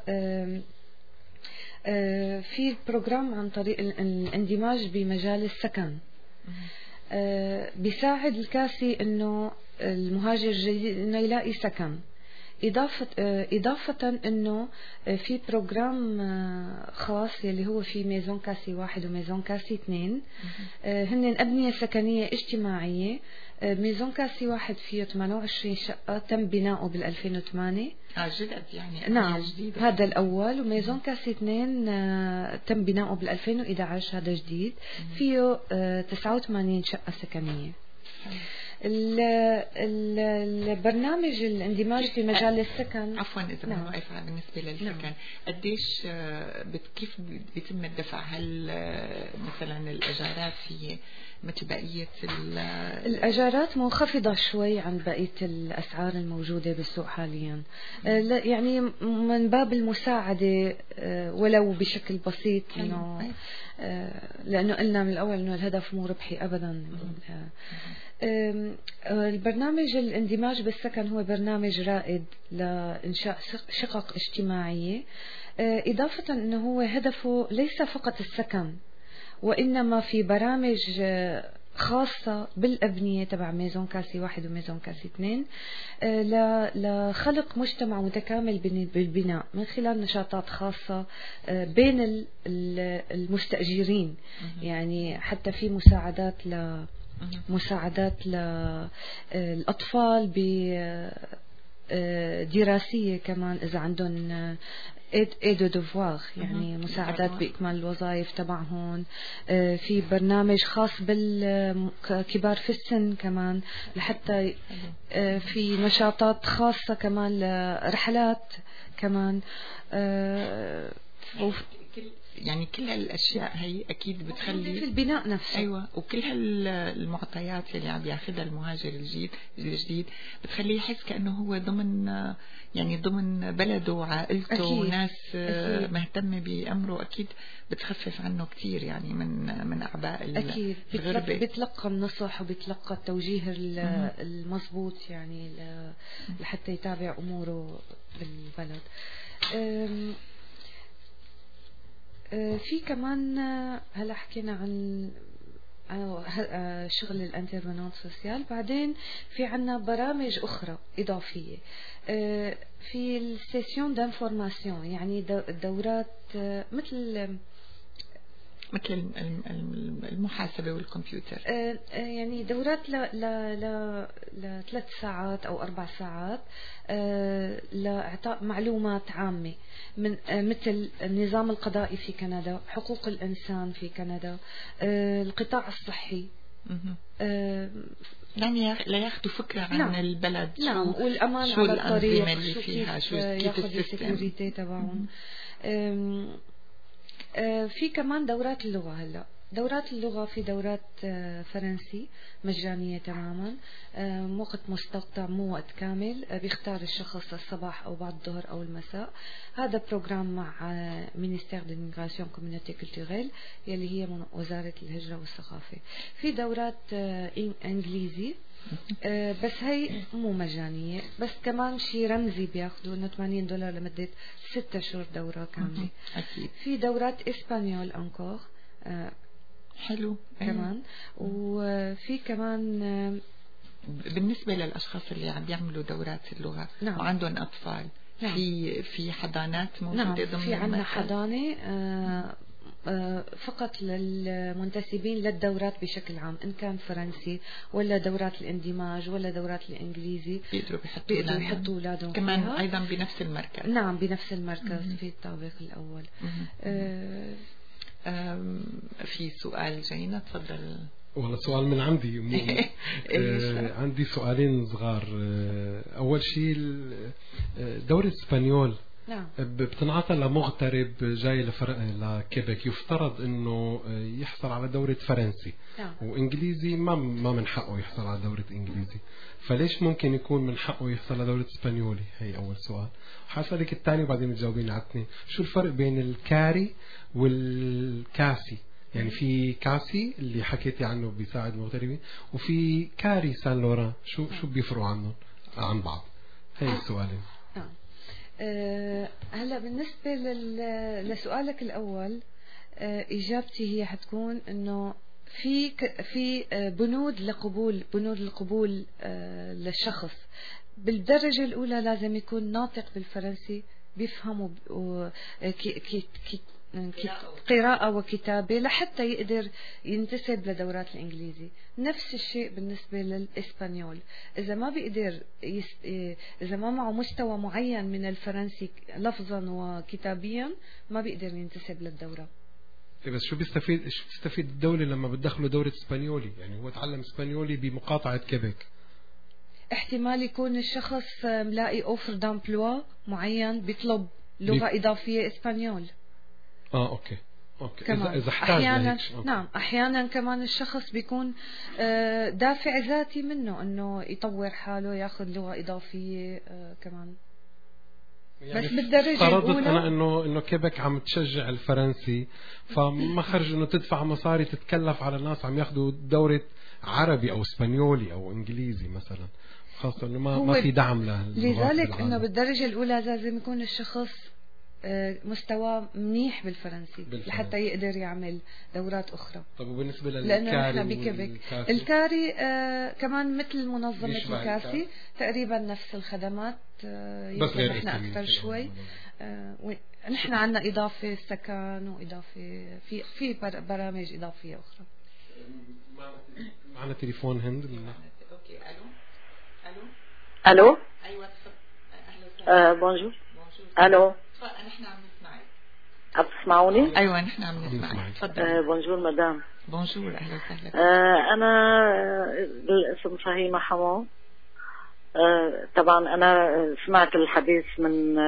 في بروجرام عن طريق الاندماج بمجال السكن، بيساعد الكاسي إنه المهاجر الجديد إنه يلاقي سكن. إضافة إنه في بروجرام خاص يلي هو في ميزون كاسي 1 وميزون كاسي 2، هن أبنية سكنية اجتماعية. ميزون كاسي 1 فيه 28 شقة تم بناؤه بال2008. جدد يعني. نعم هذا الأول. وميزون كاسي 2 تم بناؤه بال2011، هذا جديد، فيه 89 شقة سكنية. البرنامج الاندماج في مجال السكن، عفوا إذا ما واقفة بالنسبة للسكن، قديش كيف بيتم الدفع؟ هل مثلا الأجارات هي مثل بقية الأجارات منخفضة شوي عن بقية الأسعار الموجودة بالسوق حاليا، يعني من باب المساعدة ولو بشكل بسيط، إنه لأنه قلنا من الأول إنه الهدف مو ربحي أبدا. البرنامج الاندماج بالسكن هو برنامج رائد لإنشاء شقق اجتماعية، إضافة أنه هو هدفه ليس فقط السكن، وإنما في برامج خاصة بالأبنية تبع ميزون كاسي 1 وميزون كاسي 2 لخلق مجتمع متكامل بالبناء من خلال نشاطات خاصة بين المستأجرين. يعني حتى في مساعدات للأطفال دراسية كمان، إذا عندهم ايدو دوفوار، يعني مساعدات بإكمال الوظائف تبعهم. في برنامج خاص بالكبار في السن كمان، لحتى في نشاطات خاصة كمان لرحلات كمان. يعني كل هالاشياء هي اكيد بتخلي في البناء نفسه. ايوه، وكل هالمعطيات اللي عم ياخذها المهاجر الجديد بتخليه يحس كانه هو ضمن بلده وعائلته وناس مهتمه بامره. اكيد بتخفف عنه كثير يعني من اعباء اكيد الغربه. بتلقى النصح وبتلقى التوجيه المضبوط يعني لحتى يتابع اموره بالبلد. في كمان هلا حكينا عن شغل الانترفنانت سوسيال، بعدين في عنا برامج أخرى إضافية في السيسيون دانفورماسيون، يعني دورات مثل المحاسبة والكمبيوتر، يعني دورات ل3 ساعات أو 4 ساعات لإعطاء معلومات عامة من مثل النظام القضائي في كندا، حقوق الإنسان في كندا، القطاع الصحي، يعني لياخذوا فكرة عن البلد. نعم، والأمان على الطريق، شو فيها، ياخذوا السكيورتي تبعهم. في كمان دورات اللغة. هلا دورات اللغة، في دورات فرنسي مجانية تماما، وقت مستقطع مو وقت كامل، بيختار الشخص الصباح أو بعد الظهر أو المساء. هذا بروجرام مع مينيستير دو ميغراسيون كوميونيتي كولتوريل يلي هي من وزارة الهجرة والثقافة. في دورات إنجليزي بس هي مو مجانية، بس كمان شي رمزي بياخدوا انه $80 لمدة 6 شهور دورة كاملة. أكيد. في دورات إسبانيول أنكور حلو كمان. وفي كمان بالنسبة للأشخاص اللي عم يعملوا دورات اللغة وعندهم أطفال، في حضانات موجودة ضمن في عنا حضانة فقط للمنتسبين للدورات بشكل عام، إن كان فرنسي ولا دورات الاندماج ولا دورات الإنجليزي، بيقدروا يحطوا أولادهم كمان فيها. أيضا بنفس المركز. نعم، بنفس المركز في الطابق الأول. في سؤال جاينا، تفضل. والله سؤال من عندي. عندي سؤالين صغار. أول شيء دورة اسبانيول نعم. بتنعطى لمغترب جاي لكيبك، يفترض انه يحصل على دورة فرنسي. نعم. وانجليزي ما من حقه يحصل على دورة انجليزي، فليش ممكن يكون من حقه يحصل على دورة اسبانيولي؟ هي اول سؤال. حاسألك الثاني وبعدين تجاوبين على الاثنين. شو الفرق بين الكاري والكاسي؟ يعني في كاسي اللي حكيتي عنه بيساعد المغتربين، وفي كاري سان لوران، شو بيفرقوا عنهم عن بعض؟ هي السؤالين. هلا بالنسبة لسؤالك الأول، إجابتي هي حتكون إنه في بنود القبول للشخص. بالدرجة الأولى لازم يكون ناطق بالفرنسي، بيفهم قراءة وكتابة لحتى يقدر ينتسب لدورات الإنجليزي. نفس الشيء بالنسبة للإسبانيول، إذا ما بيقدر إذا ما معه مستوى معين من الفرنسي لفظا وكتابيا ما بيقدر ينتسب للدورة. بس شو بيستفيد الدولة لما بتدخله دورة اسبانيولي؟ يعني هو تعلم اسبانيولي بمقاطعة كيبك، احتمال يكون الشخص ملاقي اوفر دامبلوا معين بيطلب لغة إضافية اسبانيول. اوكي كمان. إذا احتاج أحيانا نعم، أحيانا كمان الشخص بيكون دافع ذاتي منه إنه يطور حاله ياخذ لغة إضافية كمان. يعني بس بالدرجة فرضت أنا إنه كيبك عم تشجع الفرنسي، فما خرج إنه تدفع مصاري تتكلف على الناس عم ياخذوا دورة عربي أو اسبانيولي أو إنجليزي مثلا، خاصة إنه ما في دعم له. لذلك إنه بالدرجة الأولى لازم يكون الشخص مستوى منيح بالفرنسي لحتى يقدر يعمل دورات أخرى. طب وبالنسبة للكاري الكاري كمان مثل منظمة الكاسي تقريبا نفس الخدمات، يمكن نحن أكثر شوي. نحن عندنا إضافة سكن وإضافة في برامج إضافية أخرى. معنا تليفون هند. أوكي. ألو. أيوة أهلا. بونجور. ألو. نحن عم نسمعك. عم تسمعوني؟ أيوة نحن عم نسمعك. تفضل. بونجور مدام. بونجور، أهلا وسهلا. أنا الاسم فهيمة حمو. طبعا أنا سمعت الحديث من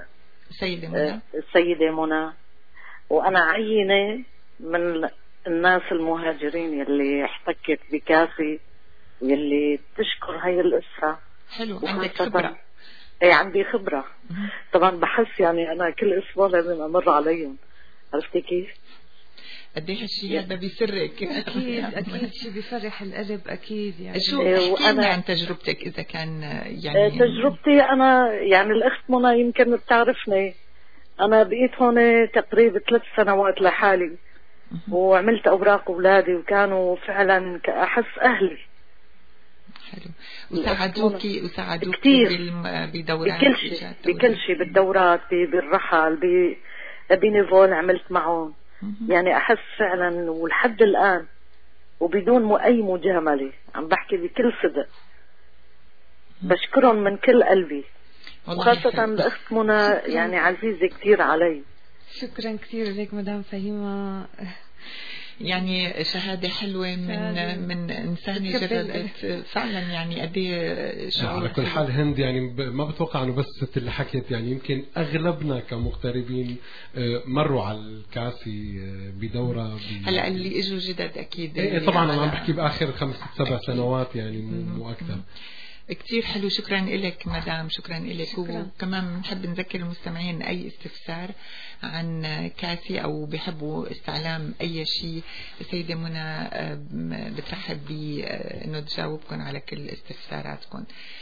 السيدة منى، وأنا عينة من الناس المهاجرين يلي احتكت بكاسي يلي تشكر هاي القصة. حلو، عندك خبرة. ايه عندي خبرة. طبعا بحس يعني انا كل اسبوع لازم امر عليهم، عرفتي كيف؟ قد ايه هالشيء هذا بيسرك. اكيد شيء بيفرح القلب اكيد. يعني شو احكي عن تجربتك اذا كان يعني تجربتي انا يعني الاخت منى يمكن بتعرفني، انا بقيت هون تقريبا 3 سنوات لحالي، وعملت اوراق اولادي وكانوا فعلا كأحس اهلي. حلو. وساعدوكي كثير بدورات بكل شيء بالدورات بالرحل بنيفول عملت معهم. يعني أحس فعلا ولحد الآن وبدون أي مجاملة عم بحكي بكل صدق بشكرهم من كل قلبي، وخاصة الأخت منى يعني عزيزة كثير علي. شكرا كثير لك مدام فهيمة، يعني شهادة حلوة من إنسانة جربت فعلا. يعني قد ايه شعور. على كل حال هند يعني ما بتوقع انه بس ست اللي حكيت، يعني يمكن اغلبنا كمغتربين مروا على الكاسي بدورة هلا اللي اجوا جدد اكيد. ايه طبعا انا عم بحكي باخر 5-7 سنوات يعني مو اكثر. كتير حلو. شكرا لك مدام، شكرا لك. وكمان بنحب نذكر المستمعين أي استفسار عن كاسي أو بيحبوا استعلام أي شيء، السيدة منى بترحب بأنه تجاوبكم على كل استفساراتكم.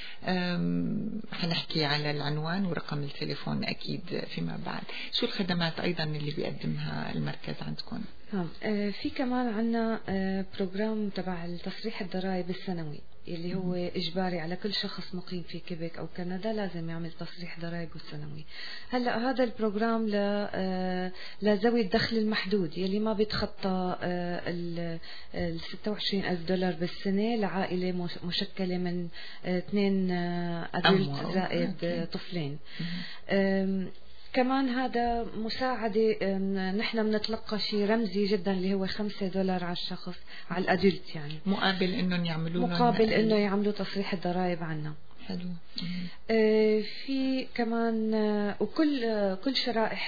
حنحكي على العنوان ورقم التليفون أكيد فيما بعد. شو الخدمات أيضا اللي بيقدمها المركز عندكم؟ في كمان عنا بروجرام تبع تصريح الضرائب السنوي اللي هو إجباري على كل شخص مقيم في كيبك أو كندا، لازم يعمل تصريح ضرائبه السنوي. هلأ هذا البروجرام لذوي الدخل المحدود يلي ما بيتخطى $26,000 بالسنة لعائلة مشكلة من 2 أدلت زائد طفلين. كمان هذا مساعدة، نحن بنتلقى شيء رمزي جدا اللي هو $5 على الشخص، على الأدلت يعني، مقابل إنه يعملوا إنه يعملوا تصريح الضرائب عنا. حلو. في كمان وكل شرائح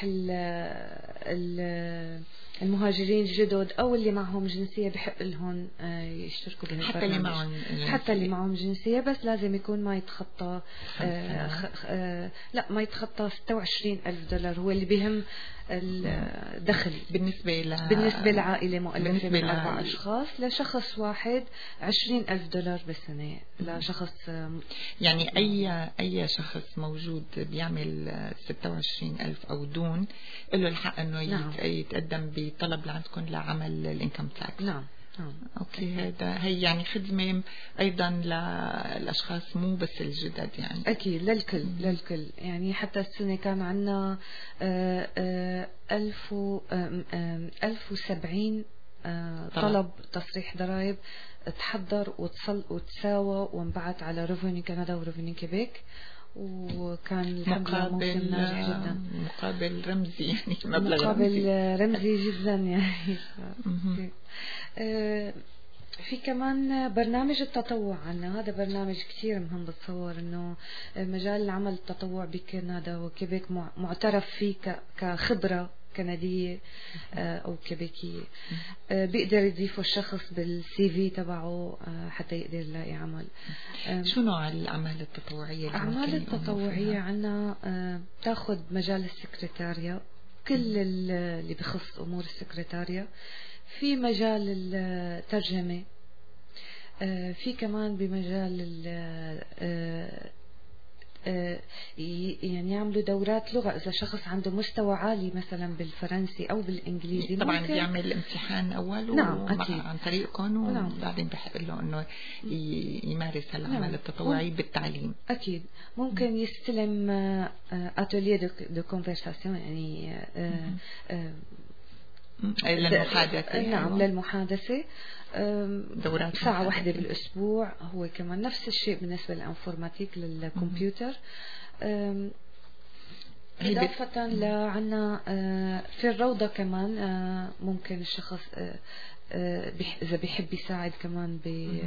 المهاجرين الجدد او اللي معهم جنسيه بحق لهم يشتركوا بهالبرنامج، حتى اللي معهم جنسيه، بس لازم يكون ما يتخطى لا ما يتخطى $26,000 هو اللي بيهم الدخل بالنسبة لعائلة مؤلفة من 4 أشخاص. لشخص واحد $20,000 بالسنة لشخص. يعني أي شخص موجود بيعمل 26,000 أو دون له الحق أنه يتقدم بطلب لعندكم لعمل الإنكم تاكس. نعم. اوكي. هي يعني خدمة ايضا للاشخاص مو بس الجدد يعني. اكيد للكل يعني. حتى السنة كان عندنا 1070 طلب تصريح ضرائب تحضر وتساوى وانبعت على ريفينيو كندا وريفينيو كيبيك، وكان الحمد لله موسم ناجح جدا. مقابل رمزي يعني، مبلغ مقابل رمزي جدا يعني. في كمان برنامج التطوع عنا، هذا برنامج كتير مهم. بتصور انه مجال العمل التطوع بكندا وكيبيك معترف فيه كخبرة كندية أو كيبيكية. بيقدر يضيفه الشخص بالسي في تبعه حتى يقدر يلاقي عمل. شو نوع الأعمال التطوعية؟ الأعمال التطوعية عنا تاخد مجال السكرتاريا، كل اللي بخص أمور السكرتاريا، في مجال الترجمة، في كمان بمجال يعني يعملوا دورات لغة إذا شخص عنده مستوى عالي مثلا بالفرنسي أو بالإنجليزي. طبعا بيعمل امتحان أول. نعم أكيد. عن طريقكم، وبعدين بحق له أنه يمارس العمل التطوعي بالتعليم. أكيد. ممكن يستلم أتوليه دو كونفرساسيون يعني للمحادثة. نعم للمحادثة. دورات ساعة واحدة بالأسبوع. هو كمان نفس الشيء بالنسبة للإنفورماتيك للكمبيوتر. إضافة لعنا في الروضة كمان ممكن الشخص إذا بيحب يساعد كمان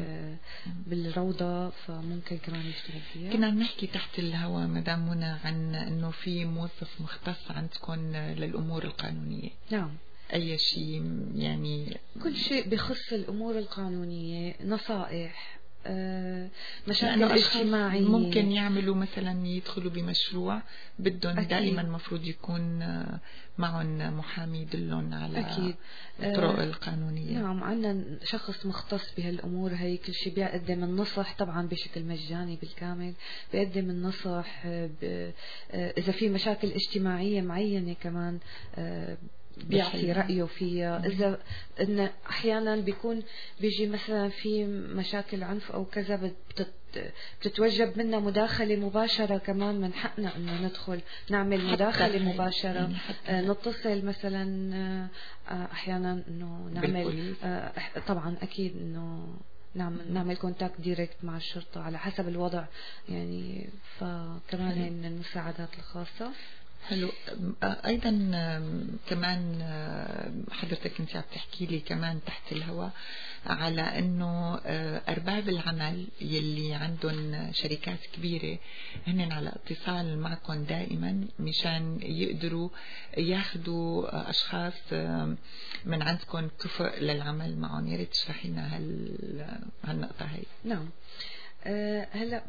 بالروضة فممكن كمان يشتغل فيها. كنا نحكي تحت الهواء مدام منى عن إنه في موظف مختص عندكم للأمور القانونية. نعم. أي شيء يعني؟ كل شيء بخص الأمور القانونية، نصائح، مشاكل اجتماعية. ممكن يعملوا مثلا يدخلوا بمشروع بدهم دائما مفروض يكون معهم محامي يدلهم على الطرق القانونية. نعم عندنا شخص مختص بهالأمور هي. كل شيء بيقدم النصح طبعا بشكل مجاني بالكامل، بيقدم النصح إذا في مشاكل اجتماعية معينة كمان بيعطي رأيه فيها. إذا إن أحيانا بيكون بيجي مثلا في مشاكل عنف أو كذا بتتوجب منا مداخلة مباشرة، كمان من حقنا إنه ندخل نعمل مداخلة مباشرة. نتصل مثلا أحيانا إنه نعمل طبعا أكيد إنه نعمل كونتاكت دايركت مع الشرطة على حسب الوضع يعني. فكمان هي من المساعدات الخاصة. حلو. أيضا كمان حضرتك كنت عم تحكي لي كمان تحت الهواء على أنه أرباب العمل يلي عندهم شركات كبيرة هن على اتصال معكم دائما مشان يقدروا ياخدوا أشخاص من عندكم كفء للعمل معهم. يا ريت تشرحي لنا هالنقطة هي. نعم. هلا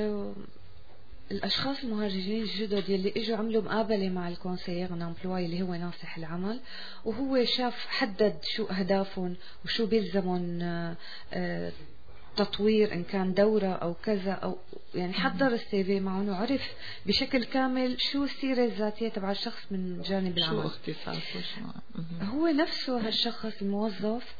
الأشخاص المهاجرين الجدد يلي إجوا عملوا مقابلة مع الكونسيير ان امبلوي اللي هو ناصح العمل، وهو شاف حدد شو أهدافهم وشو بيلزمهم تطوير إن كان دورة أو كذا أو يعني حضر السي في معهم وعرف بشكل كامل شو السيرة الذاتية تبع الشخص من جانب العمل، شو اختصاصه. هو نفسه هالشخص الموظف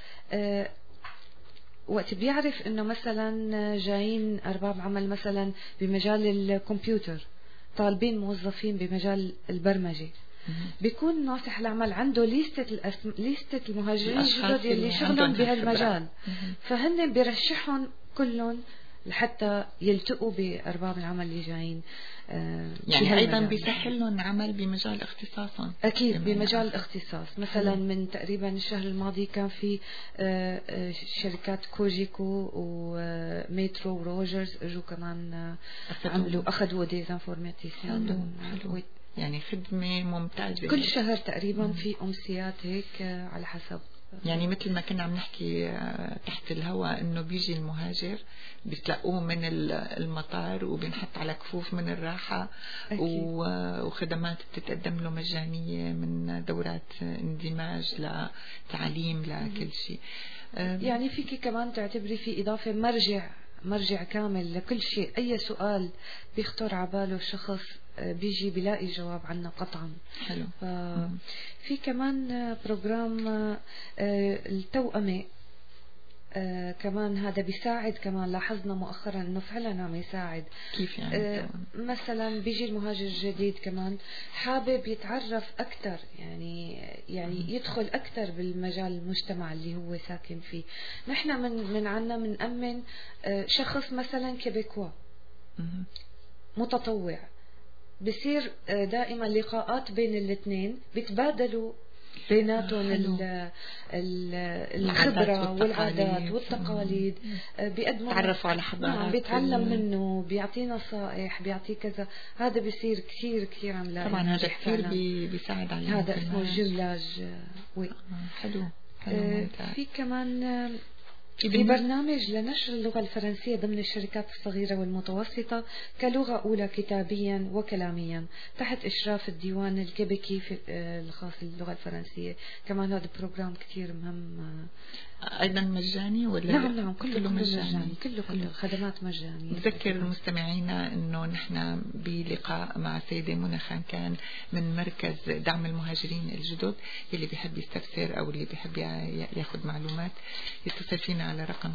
وقت بيعرف انه مثلا جايين ارباب عمل مثلا بمجال الكمبيوتر طالبين موظفين بمجال البرمجة، بيكون ناصح العمل عنده ليستة المهاجرين الجدد اللي شغلهم بهالمجال، فهن بيرشحهم كلهم لحتى يلتقوا بأرباب العمل اللي جايين. يعني أيضا بيسهل لهم عمل بمجال اختصاصهم. أكيد بمجال الاختصاص. مثلا من تقريبا الشهر الماضي كان في شركات كوجيكو وميترو وروجرز اجوا كمان عملوا أخذوا ديزانفورماتيسيون. حلو. يعني خدمة ممتازة. كل شهر تقريبا في أمسيات هيك على حسب. يعني مثل ما كنا عم نحكي تحت الهواء انه بيجي المهاجر بتلاقوه من المطار وبنحط على كفوف من الراحة. وخدمات بتتقدم له مجانية من دورات اندماج لتعليم لكل شيء. يعني فيك كمان تعتبري في إضافة مرجع كامل لكل شيء. أي سؤال بيخطر عباله الشخص بيجي بيلاقي جواب عنه قطعا. حلو. في كمان بروجرام التوأمة كمان هذا بيساعد. كمان لاحظنا مؤخرا انه فعلا عم يساعد. كيف يعني؟ مثلا بيجي المهاجر الجديد كمان حابب يتعرف اكثر، يعني يدخل اكثر بالمجال المجتمع اللي هو ساكن فيه. نحن من عنا بنأمن شخص مثلا كيبيكوا متطوع، بصير دائما لقاءات بين الاثنين بيتبادلوا بيناتهم الخبرة والعادات والتقاليد. بيقدموا تعرفوا على حضارات. بيتعلم منه، بيعطي نصائح، بيعطي كذا. هذا بيصير كثير عم طبعا هذا كثير بيساعد على هذا اسمه الجملاج. حلو. في كمان في برنامج لنشر اللغة الفرنسية ضمن الشركات الصغيرة والمتوسطة كلغة أولى كتابيا وكلاميا تحت إشراف الديوان الكيبيكي الخاص باللغة الفرنسية. كمان هذا بروجرام كتير مهم. أيضا مجاني ولا؟ نعم كله مجاني. كله خدمات مجانية. بذكر المستمعينا أنه نحن بلقاء مع سيدة منى خانكان من مركز دعم المهاجرين الجدد. اللي بيحب يستفسر أو اللي بيحب ياخذ معلومات يتصل فينا على رقم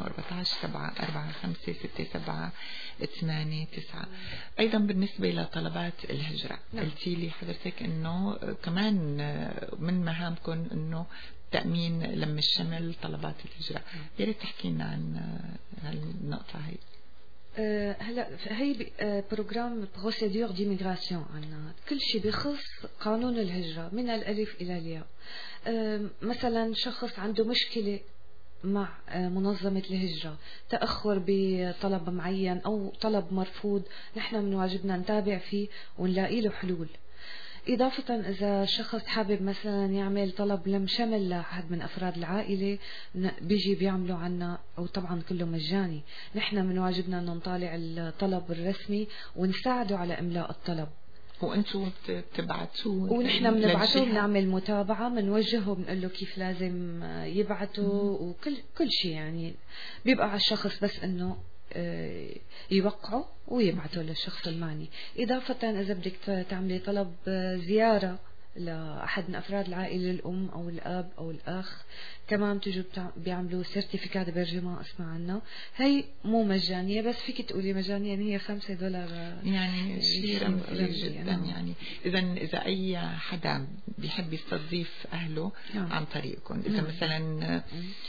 514-745-6789. أيضا بالنسبة لطلبات الهجرة قلتي لي حضرتك أنه كمان من مهامكم أنه تأمين لم الشمل طلبات الهجرة. يا ريت تحكي لنا عن النقطة هي. هلا هي بروجرام بروسيدور ديميغراسيون عنا كل شيء بخص قانون الهجرة من الألف إلى الياء. مثلا شخص عنده مشكلة مع منظمة الهجرة، تأخر بطلب معين أو طلب مرفوض، نحن من واجبنا نتابع فيه ونلاقي له حلول. إضافة إذا شخص حابب مثلا يعمل طلب لم شمل لأحد من أفراد العائلة بيجي بيعملوا عنا، أو طبعا كله مجاني. نحن من واجبنا أن نطالع الطلب الرسمي ونساعده على إملاء الطلب. وأنتم بتبعتوه؟ ونحن بنبعته، بنعمل متابعة، بنوجهه، بنقول له كيف لازم يبعته وكل شيء. يعني بيبقى على الشخص بس إنه يوقعه ويبعثه للشخص المعني. إضافة إذا بدك تعملي طلب زيارة لأحد من أفراد العائلة، الأم أو الأب أو الأخ، كمان بتجوا بيعملوا سيرتيفيكات برجما اسمع عنه. هي مو مجانية، بس فيك تقولي مجانية، هي $5 يعني شيء رمزي جدا. يعني إذا أي حدا بيحب يستضيف أهله عن طريقكم، إذا مثلا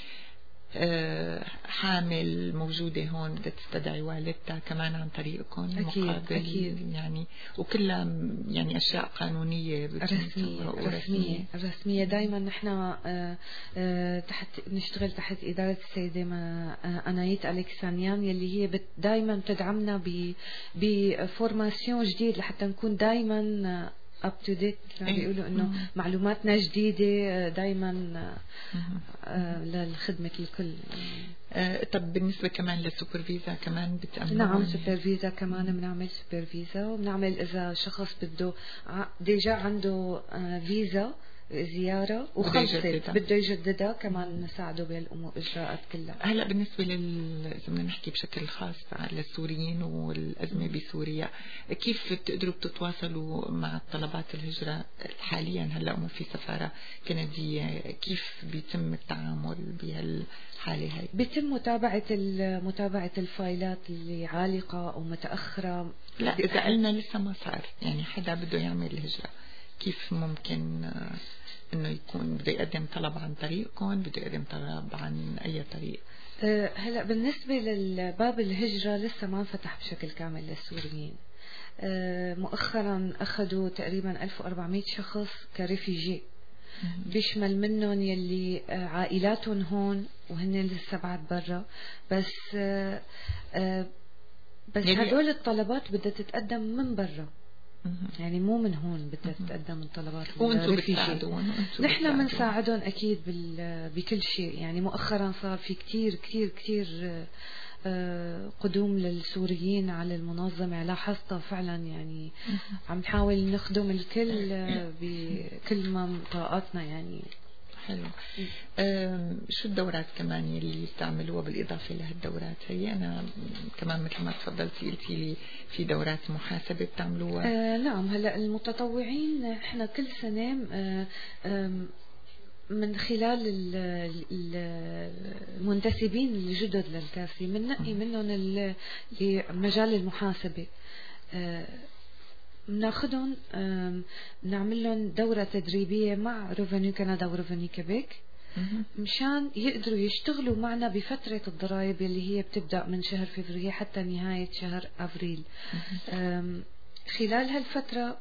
حامل موجودة هون بدها تستدعي والدتها كمان عن طريقكم مقابل. أكيد. يعني وكلها يعني أشياء قانونية رسمية. دايما نحن تحت نشتغل تحت إدارة السيدة أنايت ألكسانيان، يلي هي دايما تدعمنا بفورماسيون جديد لحتى نكون دايما up to date. بيقولوا إنه معلوماتنا جديدة دايما للخدمة الكل. طب بالنسبة كمان للسوبرفيزا كمان بتأمنوا؟ نعم سوبرفيزا كمان بنعمل سوبرفيزا، وبنعمل إذا شخص بده ديجا عنده فيزا زيارة وخلصت بده يجددها، كمان نساعده بالأمور إجراءات كلها. هلا بالنسبة إذا بدنا نحكي بشكل خاص على السوريين والأزمة بسوريا، كيف بتقدروا بتتواصلوا مع طلبات الهجرة حاليا؟ هلا وما في سفارة كندية، كيف بيتم التعامل بهالحالة هاي؟ بيتم متابعة الفايلات اللي عالقة أو متأخرة. لا إذا قلنا لسه ما صار، يعني حدا بده يعمل الهجرة، كيف ممكن انه يكون بده يقدم طلب عن طريقكم؟ بده يقدم طلب عن اي طريق؟ هلا بالنسبة للباب الهجرة لسه ما انفتح بشكل كامل للسوريين. مؤخرا أخذوا تقريبا 1400 شخص كريفيجي، بيشمل منهم يلي عائلاتهم هون وهن لسه بعد برا، بس هدول الطلبات بدها تتقدم من برا، يعني مو من هون بدها تتقدم الطلبات. وانتم بتساعدون؟ نحن بنساعدهم اكيد بكل شيء. يعني مؤخرا صار في كتير كتير كتير قدوم للسوريين على المنظمة، لاحظتها فعلا. يعني عم نحاول نخدم الكل بكل ما طاقتنا يعني. حلو. شو الدورات كمان اللي بتعملوها بالإضافة لهالدورات هي؟ أنا كمان مثل ما تفضلتي قلتي لي في دورات محاسبة بتعملوها. نعم. هلا المتطوعين احنا كل سنة من خلال المنتسبين الجدد للكاسي بننقي منهم لمجال المحاسبة، بناخذهم بنعمل لهم دورة تدريبية مع ريفينيو كندا وريفينيو كيبيك مشان يقدروا يشتغلوا معنا بفترة الضرائب اللي هي بتبدأ من شهر فبراير حتى نهاية شهر أبريل. خلال هالفترة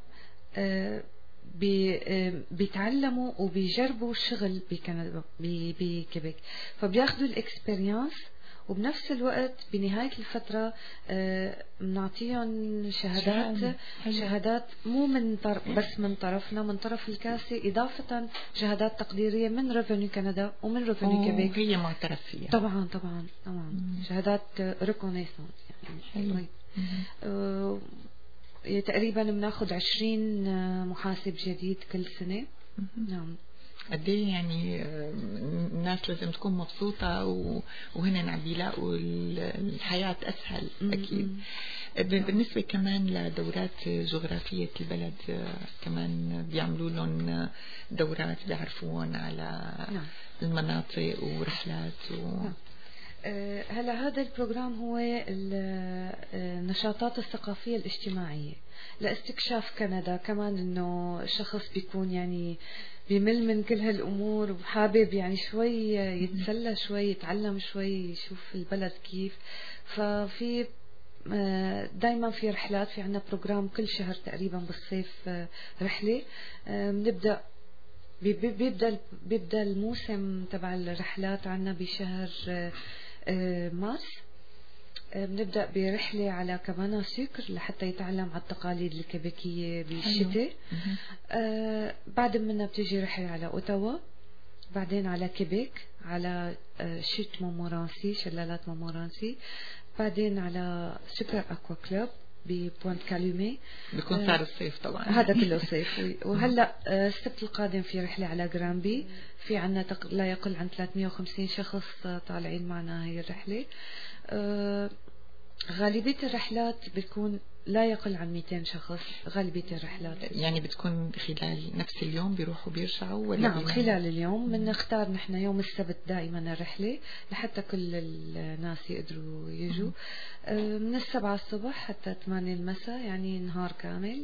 بيتعلموا وبيجربوا الشغل بكندا بكيبيك، فبياخذوا الاكسبيرينس، وبنفس الوقت بنهاية الفترة بنعطيهم شهادات مو من بس من طرفنا، من طرف الكاسي، إضافة شهادات تقديرية من ريفينيو كندا ومن ريفينيو كيبيك. هي معترف فيها طبعا. شهادات ريكونيسانس يعني. تقريبا بناخذ 20 محاسب جديد كل سنة. نعم. قد ايه يعني الناس لازم تكون مبسوطة وهن عم بيلاقوا الحياة أسهل أكيد. بالنسبة كمان لدورات جغرافية البلد كمان بيعملوا لهم دورات بيعرفوهم على المناطق ورحلات هلا هذا البروجرام هو النشاطات الثقافية الاجتماعية لاستكشاف كندا. كمان انه الشخص بيكون يعني بيمل من كل هالامور وحابب يعني شوي يتسلى، شوي يتعلم، شوي يشوف البلد كيف. ففي دايما في رحلات، في عنا بروجرام كل شهر تقريبا بالصيف رحلة. بيبدأ الموسم تبع الرحلات عنا بشهر مارس. بنبدأ برحلة على كابانا سكر لحتى يتعلم على التقاليد الكيبيكية بالشتاء. بعد منها بتيجي رحلة على أوتاوا، بعدين على كيبيك على شيت مونمورانسي، شلالات مونمورانسي، بعدين على سوبر أكوا كلوب ببوينت كالومي. بيكون صار الصيف طبعا. هذا كله صيف. وهلا السبت القادم في رحلة على جرامبي، في عنا لا يقل عن 350 شخص طالعين معنا هي الرحلة. غالبية الرحلات بتكون لا يقل عن 200 شخص. غالبية الرحلات يعني بتكون خلال نفس اليوم بيروحوا بيرجعوا ولا؟ نعم خلال اليوم. بنختار نحن يوم السبت دائما الرحلة لحتى كل الناس يقدروا يجوا من 7 الصبح حتى 8 المساء، يعني نهار كامل.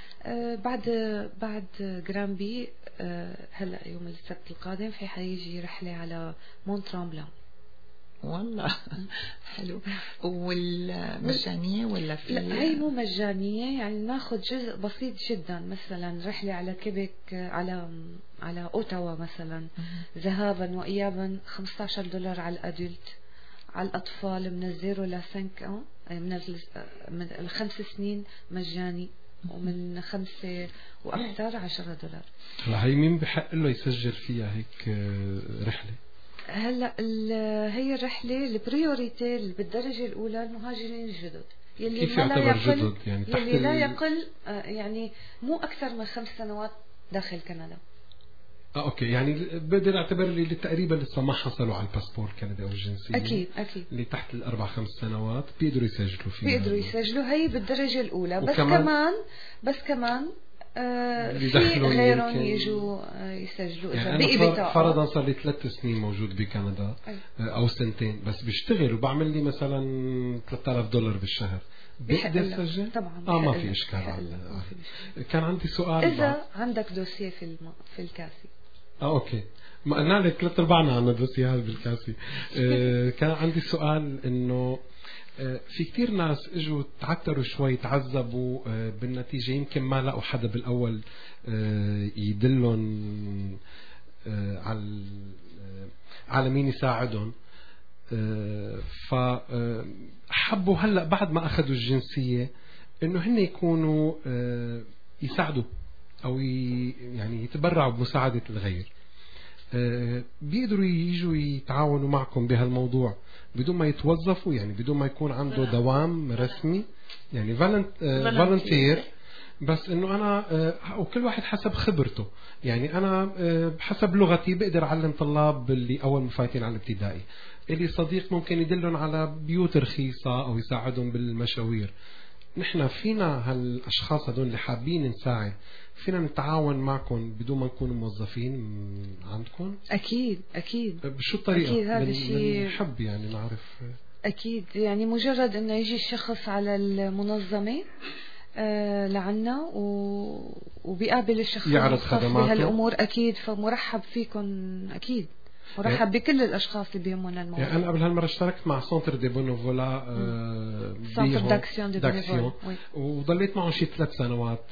بعد جرامبي هلا يوم السبت القادم في حيجي رحلة على مونت ترامبلان. والله حلو. والمجانية ولا في؟ لا هي مو مجانية، يعني ناخذ جزء بسيط جدا. مثلا رحلة على كيبيك على أوتاوا مثلا ذهابا وإيابا $15 على الأدلت. على الأطفال من 0 ل 5 من 5 سنين مجاني، ومن 5 وأكثر $10. هلا هي مين بحق له يسجل فيها هيك رحلة؟ هلا هي الرحلة البريوريتي اللي بالدرجة الأولى المهاجرين الجدد يلي كيف يعتبر جدد؟ يعني يلي لا يقل يعني مو أكثر من 5 سنوات داخل كندا. اوكي، يعني بقدر اعتبر اللي تقريبا لسه ما حصلوا على الباسبور الكندي او الجنسيه. اكيد اللي تحت ال4-5 سنوات بيقدروا يسجلوا فيها. بيقدروا يسجلوا هي بالدرجه الاولى. بس كمان في غيرهم يجوا يسجلوا اذا يعني بقي بطاقه. فرضا صار لي 3 سنين موجود بكندا او 2 سنين، بس بشتغل وبعمل لي مثلا $3000 بالشهر، بقدر اسجل؟ طبعا ما في اشكال. كان عندي سؤال اذا عندك دوسيه في الكاسي. اوكي، ما قلنا لك 3/4 عنا دوسيات بالكاسي. كان عندي سؤال انه في كتير ناس اجوا تعتروا شوي، تعذبوا بالنتيجة، يمكن ما لقوا حدا بالاول يدلهم على مين يساعدهم، فحبوا هلأ بعد ما أخذوا الجنسية إنه هن يكونوا يساعدوا أو يعني يتبرعوا بمساعدة الغير. بيقدروا يجوا يتعاونوا معكم بهالموضوع بدون ما يتوظفوا، يعني بدون ما يكون عنده دوام رسمي، يعني فالنتير، بس انه انا وكل واحد حسب خبرته. يعني انا بحسب لغتي بقدر اعلم طلاب اللي اول مفايتين على الابتدائي، اللي صديق ممكن يدلهم على بيوت رخيصة او يساعدهم بالمشاوير. نحن فينا هالاشخاص هذول اللي حابين نساعد، فينا نتعاون معكم بدون ما نكون موظفين عندكم؟ اكيد اكيد. بشو الطريقة؟ اكيد هذا الشيء نحب يعني نعرف. اكيد يعني مجرد انه يجي الشخص على المنظمة لعنا وبيقابل الشخص يعرض خدماته بهالامور، اكيد فمرحب فيكم، اكيد مرحب بكل الاشخاص اللي بيهمنا الموضوع. يعني انا قبل هالمره اشتركت مع سونتر دي بونوفولا، سونتر داكسيون دي بونوفولا، وضليت معهم شي 3 سنوات،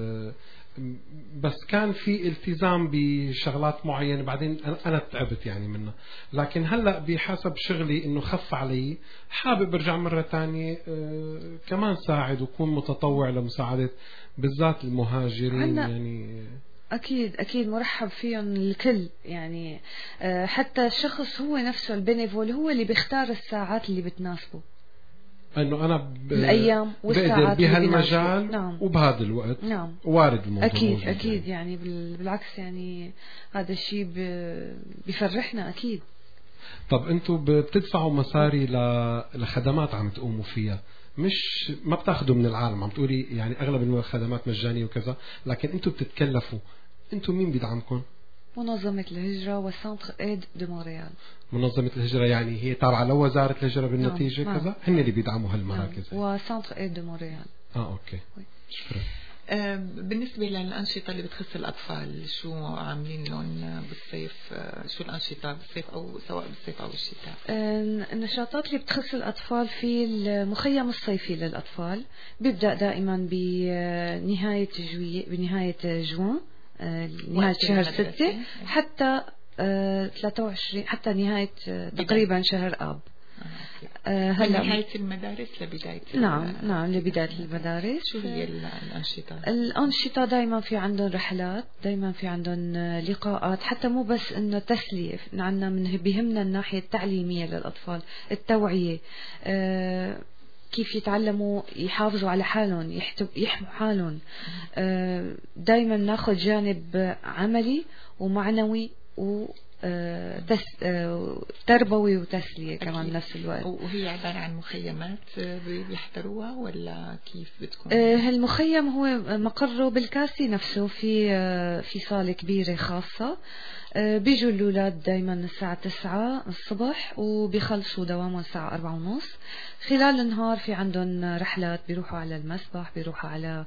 بس كان في التزام بشغلات معينة، بعدين أنا تعبت يعني منها. لكن هلأ بحسب شغلي إنه خف علي، حابب برجع مرة تانية كمان ساعد وكون متطوع لمساعدة بالذات المهاجرين. يعني أكيد أكيد مرحب فيهم الكل، يعني حتى الشخص هو نفسه البينيفول هو اللي بيختار الساعات اللي بتناسبه، انه انا الايام والساعات بهالمجال. نعم. وبهذا الوقت نعم. وارد الموضوع اكيد موجود. اكيد يعني بالعكس، يعني هذا الشيء بيفرحنا اكيد. طب انتم بتدفعوا مصاري لخدمات عم تقوموا فيها، مش ما بتاخذوا من العالم؟ عم تقولي يعني اغلب الخدمات مجانيه وكذا، لكن انتم بتتكلفوا. انتم مين بيدعمكم؟ منظمة الهجرة والسنتر ايد دو مونريال. منظمة الهجرة يعني هي تابعة لوزارة الهجرة بالنتيجة. نعم. كذا هن اللي بيدعموا هالمراكز. نعم. وسنتر ايد دو مونريال. اوكي. شكرا. بالنسبة للأنشطة اللي بتخص الأطفال، شو عاملين لهم بالصيف؟ شو الأنشطة بالصيف أو سواء بالصيف أو الشتاء؟ النشاطات اللي بتخص الأطفال في المخيم الصيفي للأطفال بيبدأ دائما بنهاية جوان، نهاية شهر 6 حتى 23، حتى نهاية تقريبا شهر آب. هلا نهاية المدارس لبداية نعم لبداية المدارس. شو هي الأنشطة؟ الأنشطة دايما في عندهم رحلات، دايما في عندهم لقاءات، حتى مو بس إنه تسلية، عندنا بيهمنا الناحية التعليمية للأطفال، التوعية، كيف يتعلموا يحافظوا على حالهم، يحموا حالهم. دايما ناخذ جانب عملي ومعنوي تربوي وتسلية كمان بنفس الوقت. وهي عبارة عن مخيمات بيحضروها ولا كيف بتكون؟ المخيم هو مقره بالكاسي نفسه، في صالة كبيرة خاصة. بيجوا الأولاد دايما الساعة 9 الصبح وبيخلصوا دوامهم الساعة 4:30. خلال النهار في عندهم رحلات، بيروحوا على المسبح، بيروحوا على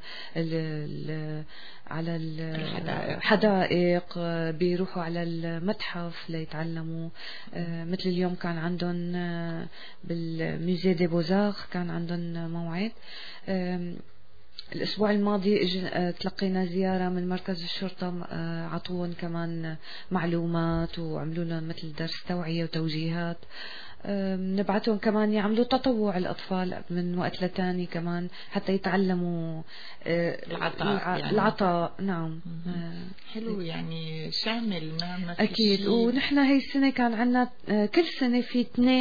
الحدائق، بيروحوا على المتحف ليتعلموا. مثل اليوم كان عندهم بالموزي دي بوزار كان عندهم موعد. الأسبوع الماضي تلقينا زيارة من مركز الشرطة، عطوهم كمان معلومات وعملوا لهم مثل درس توعية وتوجيهات. نبعتهم كمان يعملوا تطوع الأطفال من وقت لتاني كمان حتى يتعلموا العطاء. نعم. حلو، يعني شامل. ما أكيد. ونحن هاي السنة كان عنا كل سنة في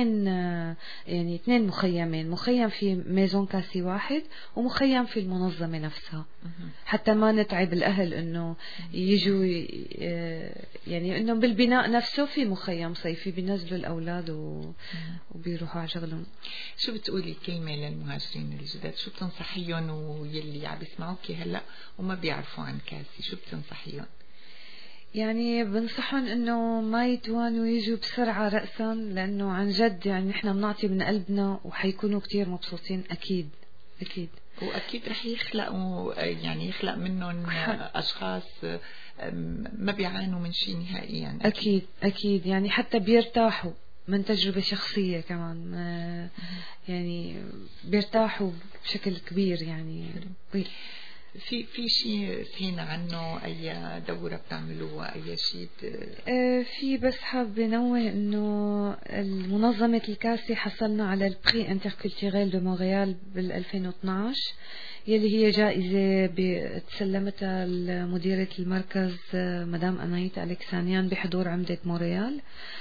2 مخيمين، مخيم في ميزون كاسي واحد ومخيم في المنظمة نفسها، حتى ما نتعب الأهل إنه يجوا، يعني إنه بالبناء نفسه في مخيم صيفي بينزلوا الأولاد وبيروحوا على شغلهم. شو بتقولي كلمة للمهاجرين الجداد؟ شو بتنصحيهم ويلي عم بيسمعوكي هلا وما بيعرفوا عن كاسي؟ شو بتنصحيهم؟ يعني بنصحهم انه ما يتوانوا يجوا بسرعة رأسا، لانه عن جد يعني نحن بنعطي من قلبنا وحيكونوا كتير مبسوطين. اكيد أكيد. وأكيد رح يخلقوا يعني يخلق منهم أشخاص ما بيعانوا من شيء نهائيا. أكيد يعني حتى بيرتاحوا من تجربة شخصية كمان، يعني بيرتاحوا بشكل كبير يعني. في شيء سهينا عنه، أي دورة بتعملوها، أي شيء في بس حابة نوه إنه المنظمة الكاسي حصلنا على البري انتركولتوريل دو مونريال بال2012 يلي هي جائزة تسلمتها مديرة المركز مدام أنايت ألكسانيان بحضور عمدة مونريال،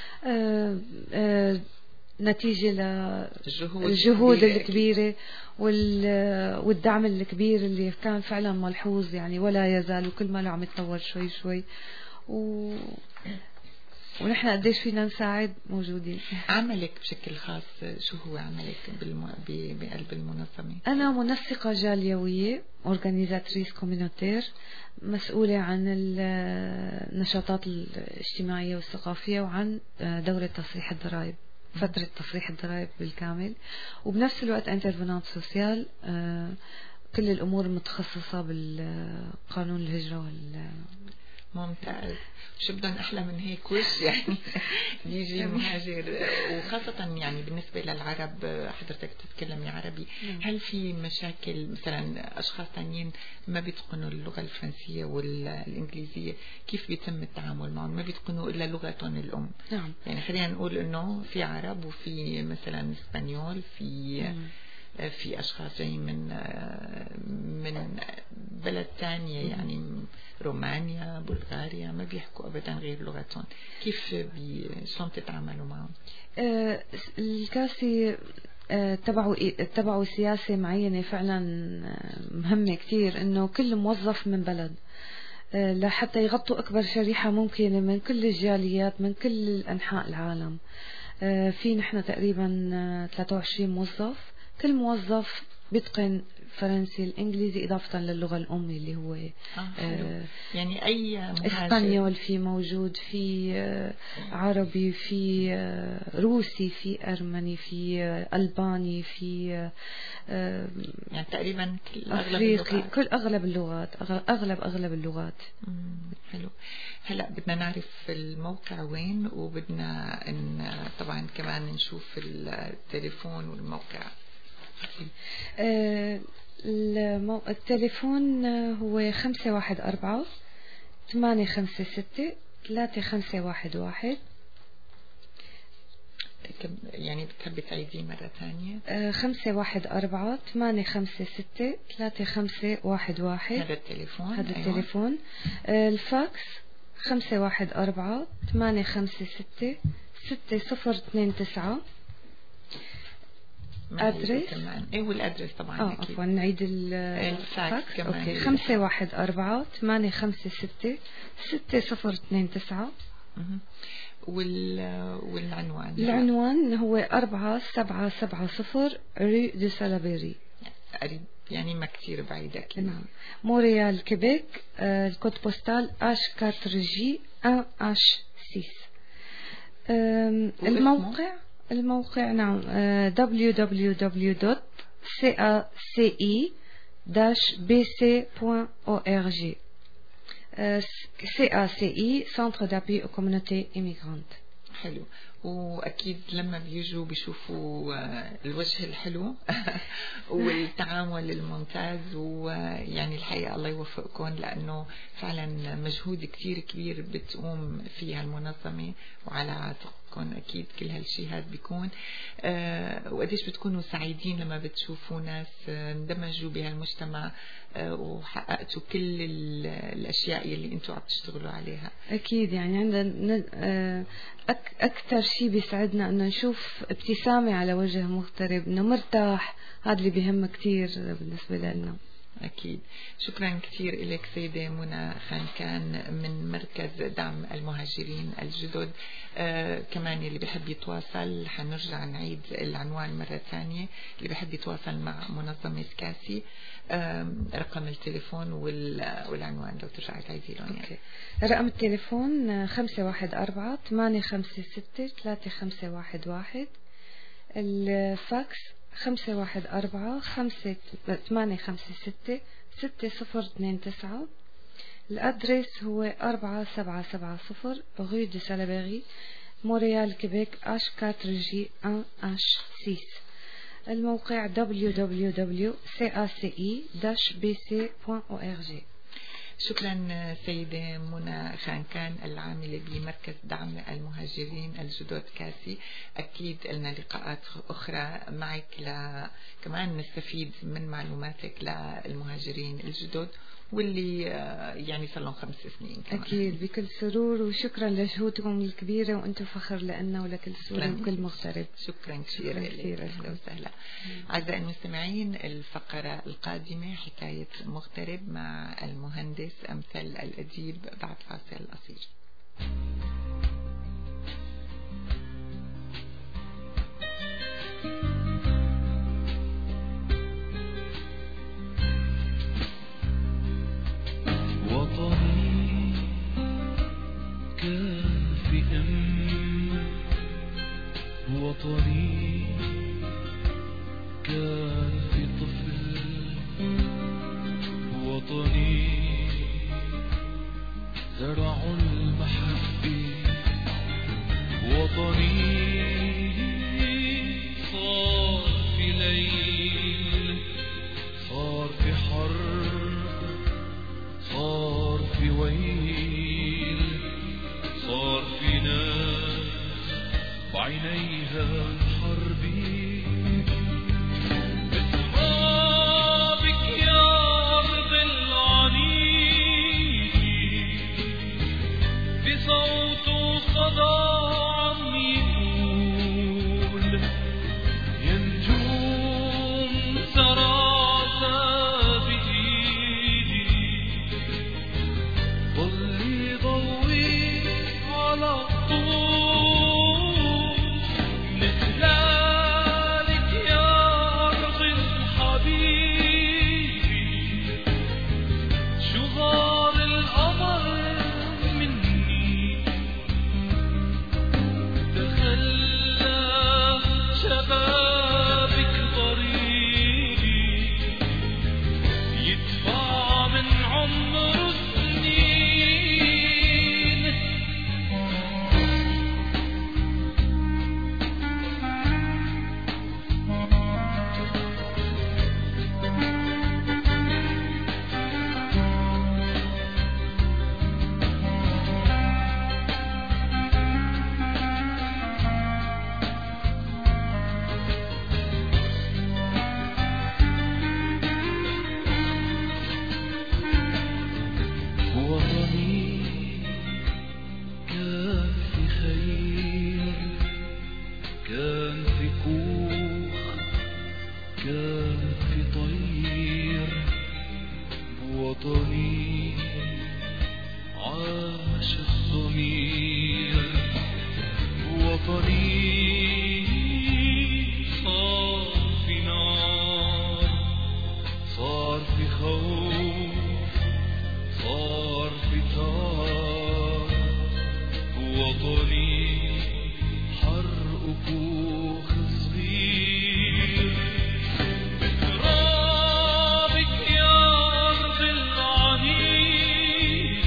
نتيجة للجهود الكبيرة والدعم الكبير اللي كان فعلا ملحوظ يعني، ولا يزال وكل ما له عم يتطور شوي شوي، ونحن قديش فينا نساعد موجودين. عملك بشكل خاص شو هو عملك بقلب المنظمة؟ أنا منسقة جاليوية، أورغانيزاتريس كومينوتير، مسؤولة عن النشاطات الاجتماعية والثقافية وعن دورة تصحيح الضرائب، فترة تصحيح الضرائب بالكامل، وبنفس الوقت انترفنانت سوسيال، كل الأمور المتخصصة بالقانون الهجرة ممتاز. شو بدهم أحلى من هيك وش يعني يجي مهاجر، وخاصة يعني بالنسبة للعرب، حضرتك تتكلمي عربي، هل في مشاكل مثلا أشخاص تانيين ما بيتقنوا اللغة الفرنسية والإنجليزية، كيف بيتم التعامل معهم؟ ما بيتقنوا إلا لغتهم الأم. نعم. يعني خلينا نقول إنه في عرب وفي مثلا إسبانيول، في أشخاص جايين من بلد ثانية يعني رومانيا، بلغاريا، ما بيحكوا أبدا غير لغتهم، كيف شلون تتعاملوا معهم؟ الكاسي تبعوا سياسة معينة فعلا مهمة كتير، إنه كل موظف من بلد لحتى يغطوا أكبر شريحة ممكنة من كل الجاليات من كل أنحاء العالم. في نحن تقريبا 23 موظف، كل موظف بيتقن فرنسي الانجليزي اضافه للغه الام اللي هو يعني اي اسبانيول، في موجود في عربي، في روسي، في ارمني، في الباني، في يعني تقريبا كل اغلب اللغات، اغلب اللغات. حلو. هلا بدنا نعرف الموقع وين، وبدنا طبعا كمان نشوف التليفون والموقع. التليفون هو 514-856-3511. يعني بتحبي تعيديه مرة ثانية؟ 514-856-3511. هذا التليفون. هذا التليفون. الفاكس 514-856-6029. ادريس ايه، والادريس طبعا اكيد. عفوا نعيد الفاكس. اوكي، 514-856-6029. العنوان هو 4770 رue دو سالابيري، قريب يعني ما كثير بعيد اكيد. نعم. مونريال كيبيك، الكود بوستال H4J 1H6. الموقع نعم www.caci-bc.org. CACI Centre d'appui aux communautés immigrantes. حلو. وأكيد لما بيجوا بيشوفوا الوجه الحلو والتعامل الممتاز، ويعني الحقيقة الله يوفقكم، لأنه فعلا مجهود كتير كبير بتقوم فيها المنظمة، وعلى عاتقكم أكيد كل هالشي هذا بيكون. وقديش بتكونوا سعيدين لما بتشوفوا ناس اندمجوا بهالمجتمع وحققتوا كل الأشياء اللي أنتوا عم تشتغلوا عليها. أكيد يعني عندنا أكثر شيء بيسعدنا أنه نشوف ابتسامة على وجه مغترب، أنه مرتاح، هذا اللي بيهم كتير بالنسبة لنا. أكيد. شكرا كثير لك سيدة منى خانكان من مركز دعم المهاجرين الجدد. كمان اللي بيحب يتواصل، حنرجع نعيد العنوان مرة ثانية، اللي بيحب يتواصل مع منظمة كاسي، رقم التليفون والعنوان لو ترجعي تعيدي لهم يعني. رقم التليفون 514-856-3511. الفاكس 514-856-6029. الأدريس هو 4770 Rue de Salaberry, مونريال كيبيك H4J1H6. الموقع www.caci-bc.org. شكرا سيدة منى خانكان العاملة بمركز دعم المهاجرين الجدد كاسي. أكيد لنا لقاءات أخرى معك كمان نستفيد من معلوماتك للمهاجرين الجدد واللي يعني صار لهم 5 سنين كمان. أكيد بكل سرور، وشكرا لجهودكم الكبيرة، وأنتم فخر لنا ولكل سوري وكل مغترب. شكرا كثير لك. أهلا وسهلا. أعزائي المستمعين، الفقرة القادمة حكاية مغترب مع المهندس أمثل الأديب بعد فاصل قصير. وطني كافئ، وطني كافي طفل، وطني زرع المحبة، وطني صار في ليل، صار في حر، صار في ويل، صار في ناس بعينيها الحرب. بترابك يا أرض العنيد، بصوت صدى عم يقول يا نجوم سرعتا بإيدي، ضلي ضوي على طول، نتلالك يا أرض الحبيبي، شو غار القمر مني، تخلى شبابك ضريبي، يدفع من عمر سنين. وطني كان في خير، كان في كوخ، كان في طير، وطني عاش الضمير، وطني صار في نار، صار في خوف، صار في تار، وطني حرق كوخ صغير. بترابك يا أرض العنيد،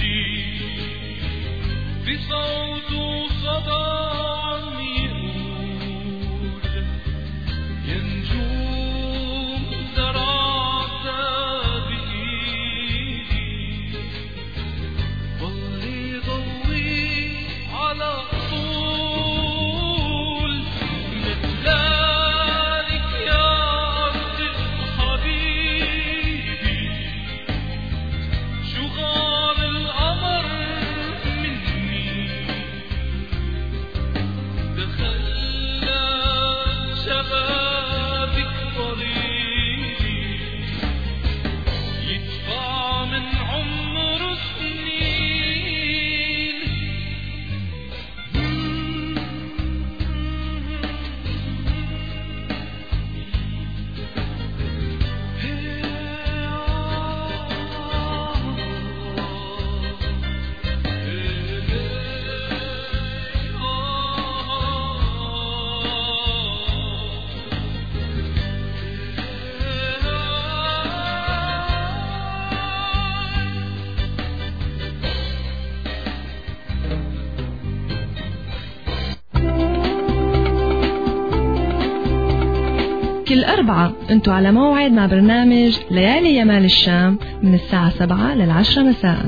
بصوت صدى عم يقول يا نجوم زرعتا بإيدي، ضلي كل أربعة انتوا على موعد مع برنامج ليالي يمال الشام من الساعة 7 لل10 مساء.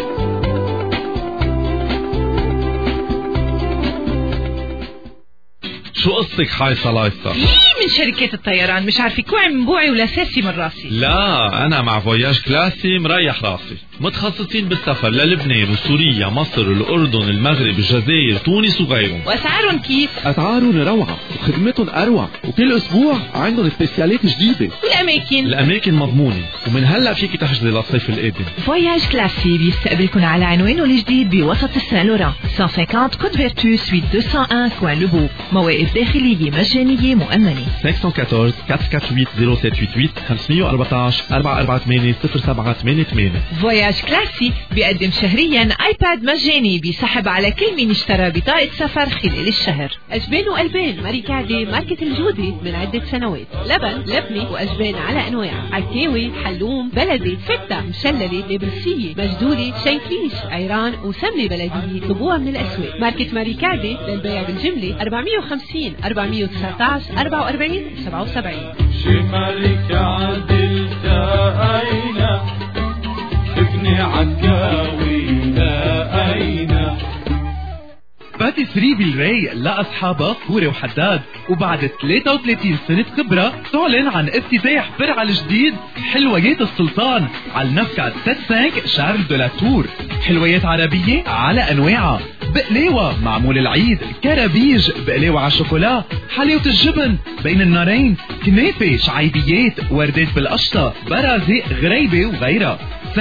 شو قصتك حايصة لايصة؟ من شركة الطيران مش عارفة كوعي من بوعي ولا ساسي من راسي. لا أنا مع فواياج كلاسي مريح راسي، متخصصين بالسفر للبنان وسوريا مصر الأردن المغرب الجزائر تونس وغيرهم. وأسعارهم كيف؟ أسعارهم روعة وخدمتهم أروع، وكل أسبوع عندهم سبيسيالات جديدة. الأماكن مضمونة، ومن هلأ فيك تحجزي للصيف القادم. فواياج كلاسي بيستقبلكم على عنوانه الجديد بوسط السان لوران 150 كوت فيرتو سويت 201 كوان لوبو. مواقف داخلية مجانية مؤمنة. 514 448 0788 514 448 0788. فواياج كلاسي بيقدم شهريا ايباد مجاني بيسحب على كل من اشترى بطاقة سفر خلال الشهر. أجبان وألبان ماركة ماركة الجودة من عدة سنوات. لبن لبنة وأجبان على أنواع، عكاوي حلوم بلدي فتة مشللة نابلسية مجدولة شنكليش عيران وسمنة بلدية طبوع من الأسواق. ماركة ماركة للبيع بالجملة 450 419 44 77. شمالك عدل تأينا ابني عكاوي تأينا. باتيسري بالراي لأصحابها فوري وحداد، وبعد 33 سنة خبرة تعلن عن افتتاح فرع الجديد حلويات السلطان على النفقة 75 شارل دو لا تور. حلويات عربية على أنواعها، بقلاوة معمول العيد، كرابيج، بقلاوة على الشوكولا، حلاوة الجبن بين النارين، كنافة، شعيبيات، وردات بالقشطة، برازق، غريبة وغيرها.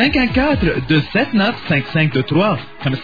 514-279-5523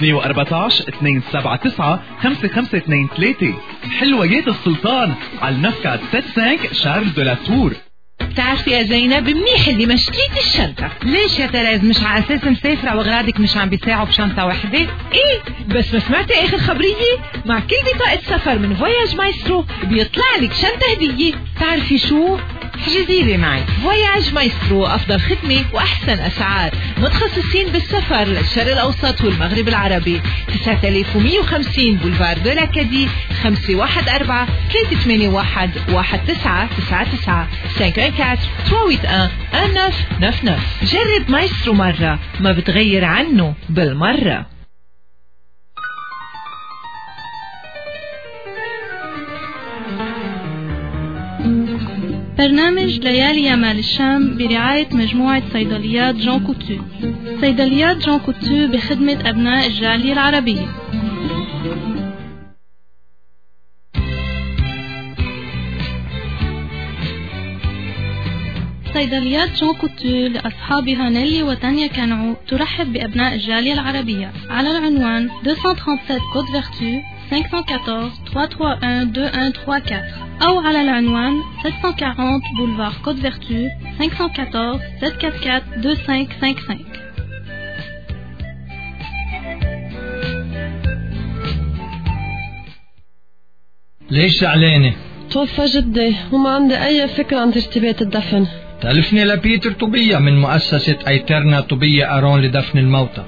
514-279-5523. حلويات السلطان على النفقة 75 شارل دو لا تور. بتعرفي يا زينب منيح اللي ما شتيت الشنطة. ليش يا تريز؟ مش على اساس مسافرة واغراضك مش عم بيساعوا بشنطة وحدة؟ ايه بس ما سمعتي اخر خبرية؟ مع كل بطاقة سفر من فواياج مايسترو بيطلع لك شنطة هدية. تعرفي شو؟ احجزي لي معي. فواياج مايسترو أفضل خدمة وأحسن أسعار، متخصصين بالسفر للشرق الأوسط والمغرب العربي. 9150 بولفار دو لاكادي 514 381 1999 514 381 1999. جرب مايسترو مرة ما بتغير عنه بالمرة. برنامج ليالي يمال الشام برعاية مجموعة صيدليات جون كوتو. صيدليات جون كوتو بخدمة أبناء الجالية العربية. صيدليات جون كوتو لأصحابها نيلي وتانيا كانعو ترحب بأبناء الجالية العربية على العنوان 237 كوت فيرتو 514 331 2134 أو على العنوان 740 بولفار كوت فيرتو 514 744 2555. ليش زعلانة؟ توفى جدي وما عندي أي فكرة عن ترتيبات الدفن. تلفني لبيتر طوبية من مؤسسة أيترنا طوبية أرون لدفن الموتى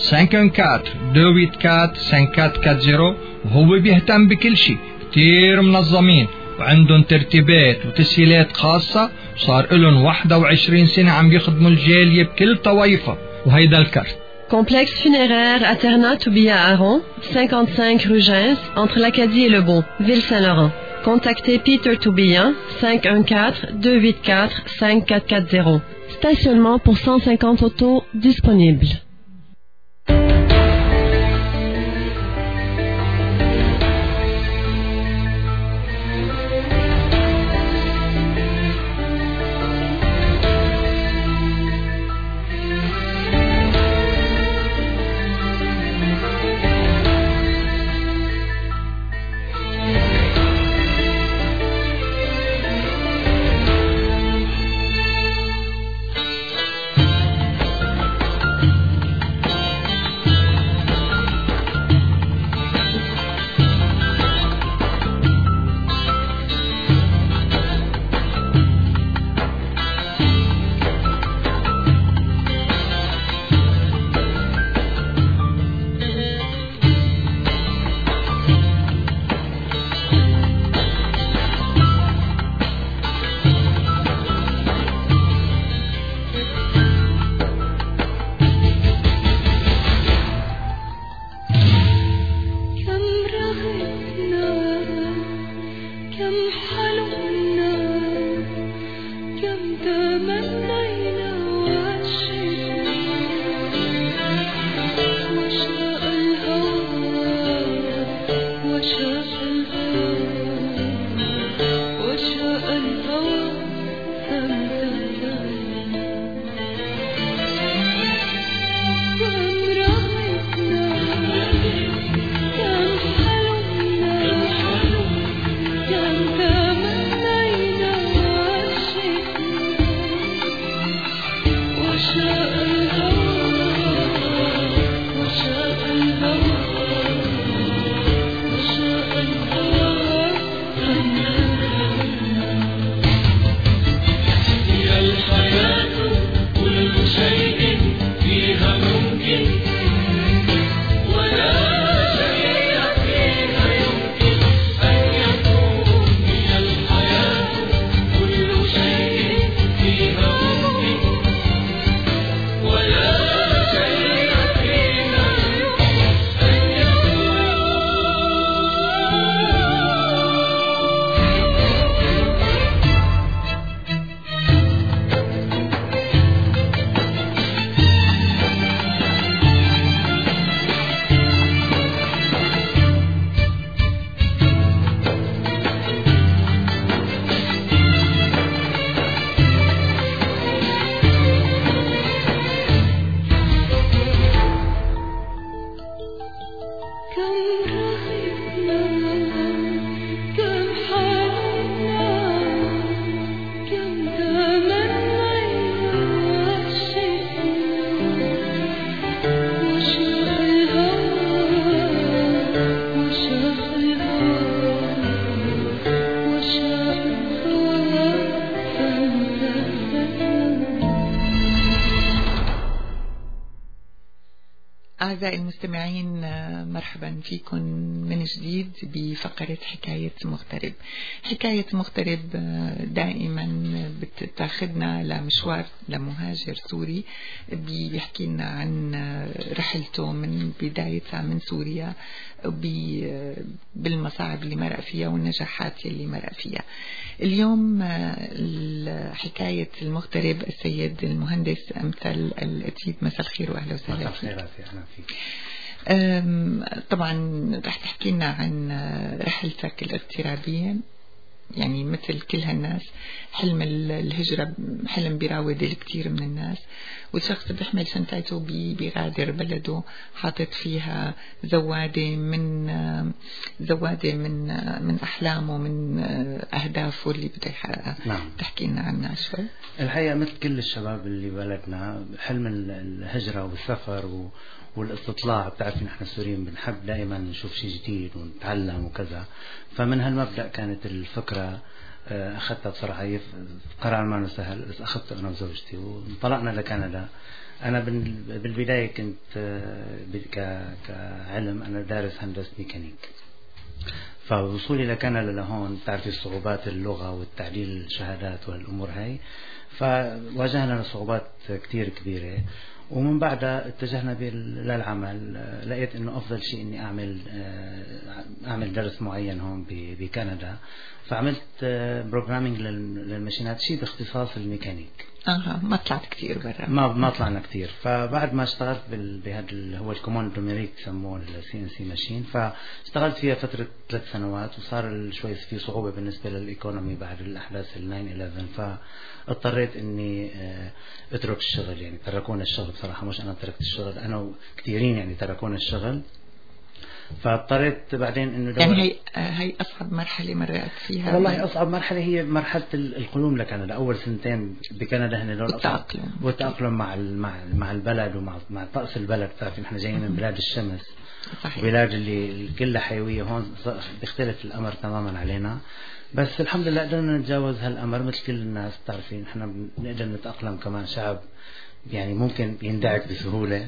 514-284-5440 وهو بيهتم بكل شيء، كتير منظمين وعندهم ترتيبات وتسهيلات خاصة، وصار لهم 21 سنة عم بيخدموا الجالية بكل طوائفها. وهيدا الكارت. Complexe funéraire Aterna Toubia Aron, 55 rue Gens, entre l'Acadie et le Bon, Ville-Saint-Laurent. Contactez Peter Toubia, 514-284-5440. Stationnement pour 150 autos disponibles. أعزائي المستمعين، مرحبا فيكم من جديد بفقرة حكاية مغترب. حكاية مغترب دائما بتاخدنا لمشوار لمهاجر سوري بيحكي لنا عن رحلته من بدايتها من سوريا بالمصاعب اللي مرق فيها والنجاحات اللي مرق فيها. اليوم حكاية المغترب السيد المهندس أمثل الأديب. مساء الخير وأهلا وسهلا فيك. طبعا رح تحكي لنا عن رحلتك الاغترابية، يعني مثل كل هالناس حلم الهجرة حلم بيراود الكثير من الناس، والشخص بيحمل شنطته بيغادر بلده حاطط فيها زوادة من أحلامه من أهدافه اللي بده يحققها. نعم. تحكي لنا عنها شوي. الحقيقة مثل كل الشباب اللي بلدنا حلم الهجرة والسفر والاستطلاع. بتعرف نحن السوريين بنحب دائما نشوف شيء جديد ونتعلم وكذا، فمن هالمبدأ كانت الفكرة. أخذتها بصراحة قرار ما سهل، بس أخذته أنا وزوجتي وانطلقنا لكندا. أنا بالبداية كنت كعلم أنا دارس هندسة ميكانيك، فوصولي لكندا لهون بتعرفي صعوبات اللغة والتعديل الشهادات والأمور هاي، فواجهنا صعوبات كتير كبيرة. ومن بعدها اتجهنا للعمل. لقيت انه افضل شيء اني اعمل درس معين هون بكندا، فعملت بروجرامينج للماشينات، شيء باختصاص الميكانيك. ما طلعت كتير برا، ما طلعنا كتير. فبعد ما اشتغلت بهذا اللي هو الكوموند نوميريك يسموه CNC ماشين، فاشتغلت فيها فترة 3 سنوات، وصار شوي في صعوبة بالنسبة للإيكونومي بعد الأحداث 9/11، فاضطريت إني اترك الشغل. يعني تركونا الشغل بصراحة، مش أنا تركت الشغل، أنا وكثيرين يعني تركونا الشغل. فاضطريت بعدين انه يعني هي اصعب مرحله مرقت فيها. والله اصعب مرحله هي مرحله القدوم لكندا. اول 2 سنين بكندا هن دول والتأقلم مع البلد ومع طقس البلد. بتعرفي نحن جايين من بلاد الشمس، صحيح. بلاد اللي كلها حيويه. هون بيختلف الامر تماما علينا، بس الحمد لله قدرنا نتجاوز هالامر مثل كل الناس. بتعرفي نحن بنقدر نتأقلم، كمان شعب يعني ممكن يندعك بسهوله.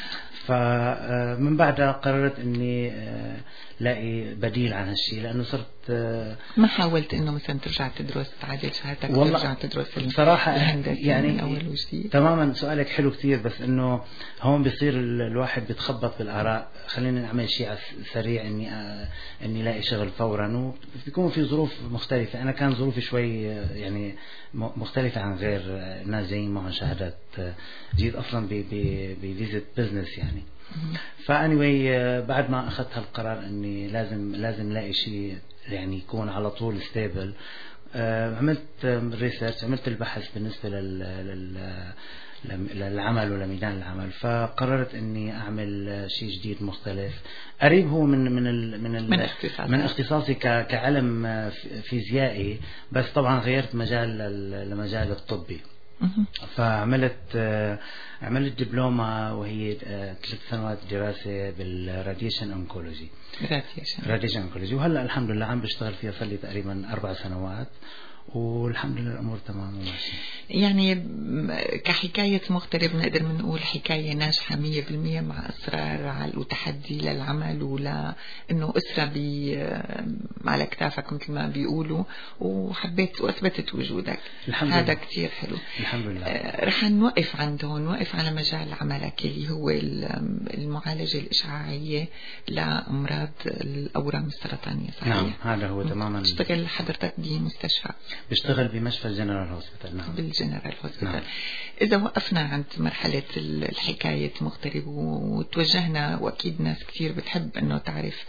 فمن بعدها قررت اني لاقي بديل عن هالشيء، لانه صرت ما حاولت انه مثلا ترجع تدرس تعادل شهادتك ترجع تدرس بصراحة يعني من اول وجديد؟ تماما. سؤالك حلو كتير، بس انه هون بيصير الواحد بيتخبط بالاراء. خلينا نعمل شيء سريع اني لاقي شغل فورا، وبيكون في ظروف مختلفة. انا كان ظروفي شوي يعني مختلفة عن غير الناس جايين معهم شهادات. جيت اصلا بفيزيت بزنس يعني. فاني بعد ما اخذت هالقرار اني لازم لاقي شيء يعني يكون على طول ستيبل، عملت ريسيرش، عملت البحث بالنسبة للعمل ولميدان العمل. فقررت اني اعمل شيء جديد مختلف قريب، هو من اختصاصي كعلم فيزيائي، بس طبعا غيرت مجال لمجال الطبي. عملت دبلومة وهي 3 سنوات دراسة بالراديشن أونكولوجي. راديشن أونكولوجي، وهلا الحمد لله عم بشتغل فيها صار لي تقريبا 4 سنوات، والحمد لله الأمور تمام وماشية. يعني كحكاية مغترب نقدر نقول حكاية ناجحة 100% مع إصرار وتحدي للعمل ولا إنه أسرة على كتافك مثل ما بيقولوا، وحبيت وأثبتت وجودك. هذا كتير حلو الحمد لله. رح نوقف عند هون، نوقف على مجال عملك اللي هو المعالجة الإشعاعية لأمراض الأورام السرطانية. صحيح؟ نعم هذا هو تماما. تشتغل حضرتك بمستشفى؟ بشتغل بمشفى الجنرال هوسبيتال. نعم بالجنرال هوسبيتال. نعم. إذا وقفنا عند مرحلة الحكاية مغترب وتوجهنا، وأكيد ناس كتير بتحب أنه تعرف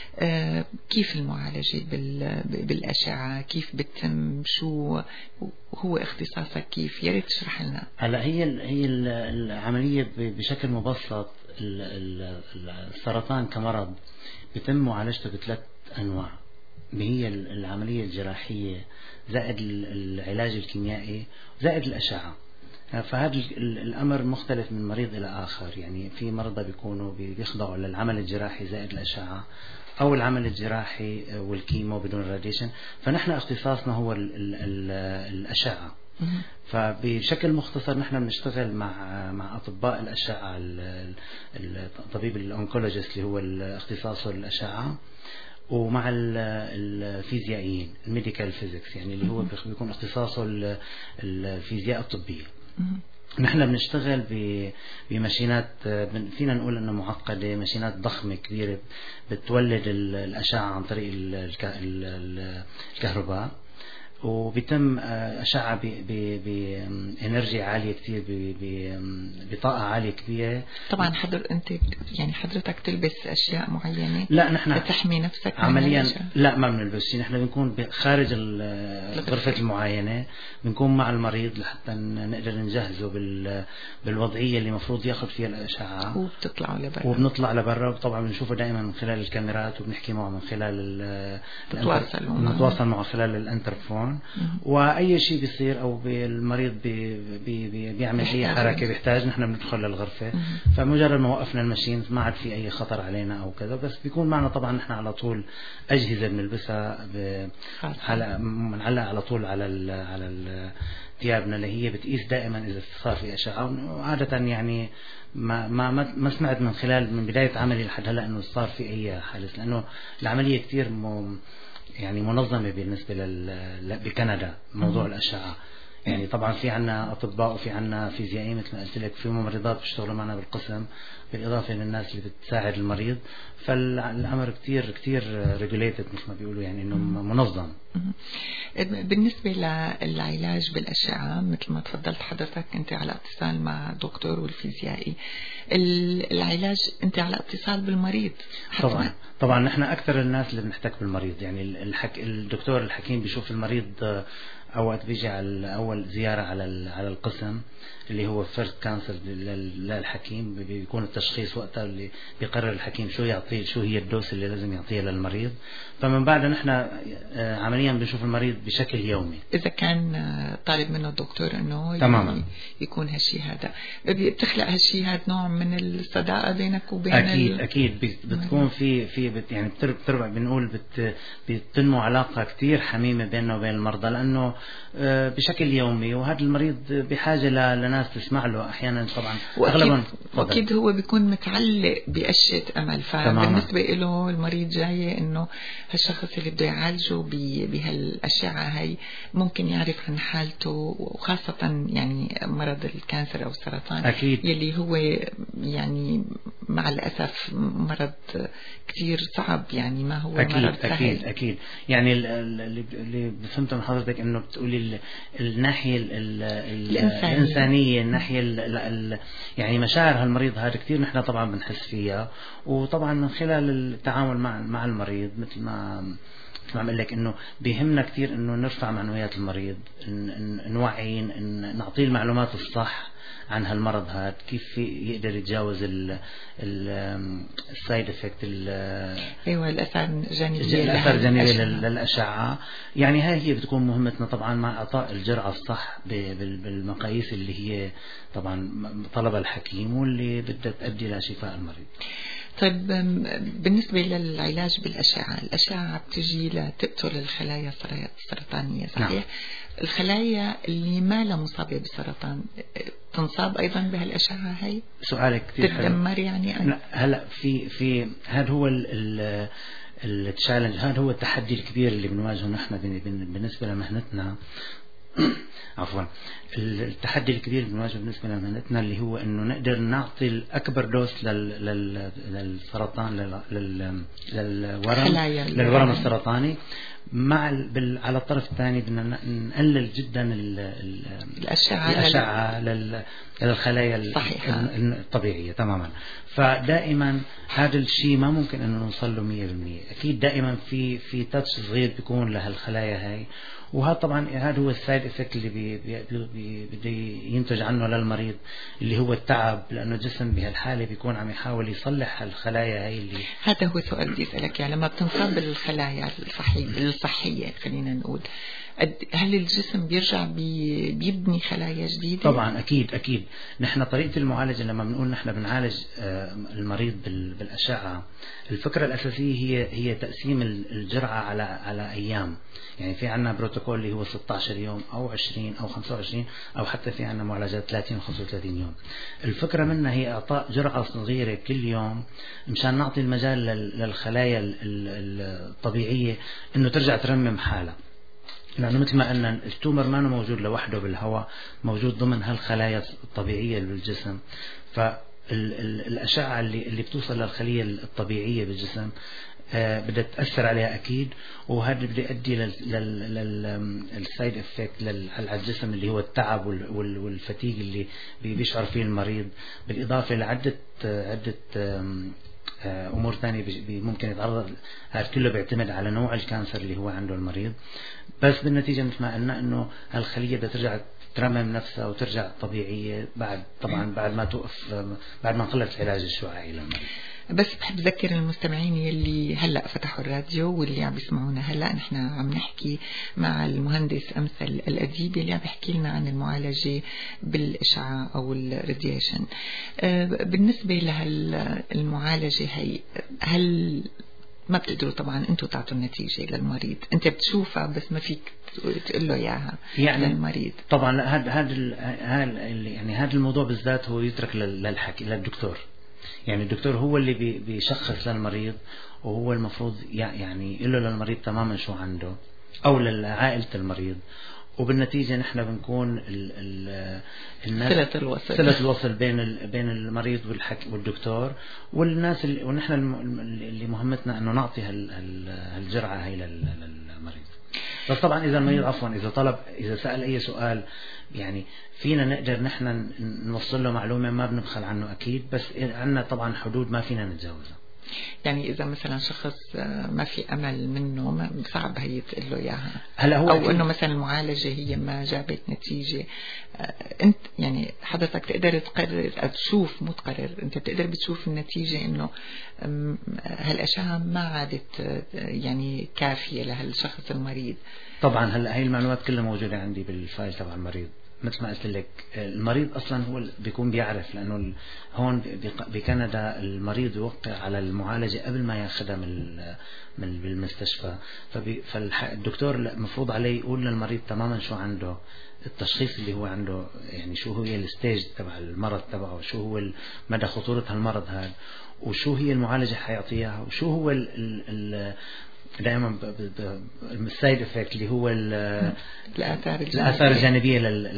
كيف المعالجة بالأشعة، كيف بتتم، شو هو اختصاصك، كيف؟ يا ريت تشرح لنا. هلا هي العملية بشكل مبسط. السرطان كمرض بتم معالجته ب3 أنواع، هي العملية الجراحية زائد العلاج الكيميائي زائد الأشعة. فهذا الأمر مختلف من مريض إلى آخر. يعني في مرضى بيكونوا بيخضعوا للعمل الجراحي زائد الأشعة، أو العمل الجراحي والكيمو بدون الراديشن. فنحن اختصاصنا هو الأشعة. فبشكل مختصر نحن بنشتغل مع أطباء الأشعة، الطبيب الأونكولوجيست اللي هو اختصاصه الأشعة، ومع الفيزيائيين الميديكال فيزيكس، يعني اللي هو بيكون اختصاصه الفيزياء الطبية. نحن بنشتغل بماشينات فينا نقول انها معقدة، ماشينات ضخمة كبيرة بتولد الأشعة عن طريق الكهرباء، وبيتم أشعة بإنرجي عالية كتير، بطاقة عالية كبيرة. طبعا حضرتك تلبس أشياء معينة؟ لا نحن تحمي نفسك عمليا لا ما بنلبس شيء. نحن بنكون خارج غرفة المعاينة، بنكون مع المريض لحتى نقدر نجهزه بالوضعية اللي مفروض ياخذ فيها الأشعة، وبتطلعوا لبرا. وبنطلع لبرا، وطبعا بنشوفه دائما من خلال الكاميرات، وبنحكي معه من خلال نتواصل معه خلال الانترفون. واي شيء بيصير او المريض بيعمل اي حركه بيحتاج، نحن بندخل للغرفه. فمجرد ما وقفنا الماشين ما عاد في اي خطر علينا او كذا، بس بيكون معنا طبعا نحن على طول اجهزه بنلبسها بنعلق على طول على ثيابنا اللي هي بتقيس دائما اذا صار في اشعه. وعاده يعني ما سمعت من بدايه عملي لحد هلا انه صار في اي حادث، لانه العمليه كثير يعني منظمة بالنسبة بكندا موضوع الأشعة. يعني طبعا في عنا أطباء وفي عنا فيزيائيين مثل ما قلت لك، في ممرضات بيشتغلوا معنا بالقسم، بالإضافة للناس اللي بتساعد المريض. فالأمر كتير ريجوليتد مثل ما بيقولوا، يعني إنه منظم. بالنسبة للعلاج بالأشعة مثل ما تفضلت حضرتك، أنت على اتصال مع الدكتور والفيزيائي. العلاج أنت على اتصال بالمريض حتما. طبعا نحن أكثر الناس اللي بنحتك بالمريض. يعني الدكتور الحكيم بيشوف المريض أوقات بيجي على أول زيارة على القسم اللي هو فيرست كانسر للحكيم. بيكون التشخيص وقتها اللي بيقرر الحكيم شو يعطيه، شو هي الدوس اللي لازم يعطيها للمريض. فمن بعد نحن عمليا بنشوف المريض بشكل يومي. إذا كان طالب منه الدكتور إنه يكون هالشيء هذا، بتخلق هالشيء هذا نوع من الصداقة بينك وبين أكيد بتكون في يعني بتربع بنقول بتنمو علاقة كتير حميمة بيننا وبين المرضى، لأنه بشكل يومي. وهذا المريض بحاجة لناس تسمع له أحيانا طبعا. وأكيد هو بيكون متعلق بقشة أمل. فبالنسبة له المريض جاي إنه هالشخص اللي بده يعالجه بهالأشعة هاي ممكن يعرف عن حالته، وخاصة يعني مرض الكانسر أو السرطان أكيد. يلي هو يعني مع الأسف مرض كتير صعب، يعني ما هو أكيد مرض سهل. أكيد يعني اللي فهمته من حضرتك إنه بتقولي الناحية الإنسانية، الناحية يعني مشاعر هالمريض هذا كتير نحن طبعا بنحس فيها. وطبعا من خلال التعامل مع المريض مثل ما عم اقول لك انه بيهمنا كثير انه نرفع معنويات المريض، نوعي، نعطيه المعلومات الصح عن هالمرض هذا، كيف يقدر يتجاوز السايد افكت، ايوه الاثار الجانبيه للاشعه. يعني هي بتكون مهمتنا طبعا مع اعطاء الجرعه الصح بالمقاييس اللي هي طبعا طلب الحكيم واللي بدها تؤدي لشفاء المريض. طيب بالنسبة للعلاج بالأشعة، الأشعة بتجي لتقتل الخلايا السرطانية صحيح؟ نعم. الخلايا اللي ما لها مصابة بالسرطان تنصاب أيضا بهالأشعة هاي؟ سؤالك كثير حلو. تتدمر يعني؟ هلا في هذا هو التشالنج، هذا هو التحدي الكبير اللي بنواجهه نحن بالنسبة لمهنتنا. عفوا، التحدي الكبير بنواجهه بالنسبة لمهنتنا اللي هو انه نقدر نعطي الاكبر دوس للسرطان، للورم السرطاني، مع على الطرف الثاني بدنا نقلل جدا الأشعة للخلايا الطبيعية تماما. فدائما هذا الشيء ما ممكن انه نوصل له 100%. اكيد دائما في تاتش صغير بيكون لهالخلايا هاي، وهذا طبعا هذا هو السايد افكت اللي بده ينتج عنه للمريض، اللي هو التعب، لانه الجسم بهالحاله بيكون عم يحاول يصلح الخلايا هاي اللي. هذا هو سؤال بدي اسالك، يعني لما بتنصاب بالخلايا الصحيه خلينا نقول، هل الجسم بيرجع بيبني خلايا جديده؟ طبعا اكيد. نحن طريقه المعالجه لما بنقول نحن بنعالج المريض بالاشعه، الفكره الاساسيه هي تقسيم الجرعه على ايام. يعني في عنا بروتوكول اللي هو 16 يوم أو 20 أو 25 أو حتى في عنا معالجات 30 و 35 يوم. الفكرة منها هي إعطاء جرعة صغيرة كل يوم مشان نعطي المجال للخلايا الطبيعية إنه ترجع ترمم حالها، لأنه مثل ما قلنا التومر ما موجود لوحده بالهواء، موجود ضمن هالخلايا الطبيعية بالجسم. فالأشعة اللي بتوصل للخلية الطبيعية بالجسم بدها تأثر عليها أكيد، وهذا بده يؤدي للسايد افكت على الجسم اللي هو التعب والفتيق اللي بيشعر فيه المريض، بالإضافة لعدة أمور ثانية ممكن يتعرض. هذا كله بيعتمد على نوع الكانسر اللي هو عنده المريض. بس بالنتيجة مثل ما قلنا إنه هالخلية بدها ترجع ترمم نفسها وترجع طبيعية بعد ما توقف، بعد ما نخلص العلاج الشعاعي للمريض. بس بحب أذكر المستمعين يلي هلأ فتحوا الراديو واللي عم بيسمعونا هلأ، نحن عم نحكي مع المهندس أمثل الأديب اللي عم بيحكي لنا عن المعالجة بالإشعاع أو الراديشن. بالنسبة لهالمعالجة هي، هل ما بتقدروا طبعا انتوا تعطوا النتيجة للمريض، انت بتشوفها بس ما فيك تقول له اياها يعني للمريض؟ طبعا هذا الموضوع بالذات هو يترك للدكتور. يعني الدكتور هو اللي بيشخص للمريض، وهو المفروض يعني يقول له للمريض تماما شو عنده او لعائلة المريض. وبالنتيجة نحن بنكون صلة الوصل بين المريض والدكتور والناس ونحن اللي مهمتنا انه نعطي هالجرعة هي للمريض. بس طبعا اذا المريض اذا سأل اي سؤال، يعني فينا نقدر نحن نوصل له معلومة، ما بنبخل عنه اكيد، بس عندنا طبعا حدود ما فينا نتجاوزها. يعني إذا مثلا شخص ما في أمل منه صعب هي تقول له إياها، أو إنه مثلا المعالجة هي ما جابت نتيجة، أنت يعني حضرتك تقدر تقرر أو تشوف، مو تقرر، أنت بتقدر بتشوف النتيجة إنه هالأشعة ما عادت يعني كافية لهالشخص المريض. طبعا هلا هي المعلومات كلها موجودة عندي بالفايل تبع المريض. مثل ما قلت لك المريض اصلا هو بيكون بيعرف، لانه هون بكندا المريض يوقع على المعالجه قبل ما ياخذها من بالمستشفى. فالدكتور المفروض عليه يقول للمريض تماما شو عنده، التشخيص اللي هو عنده، يعني شو هي الستيج تبع المرض تبعه، شو هو مدى خطوره هالمرض هذا، وشو هي المعالجه حيعطيها، وشو هو دائما السايد افكت اللي هو الآثار الجانبية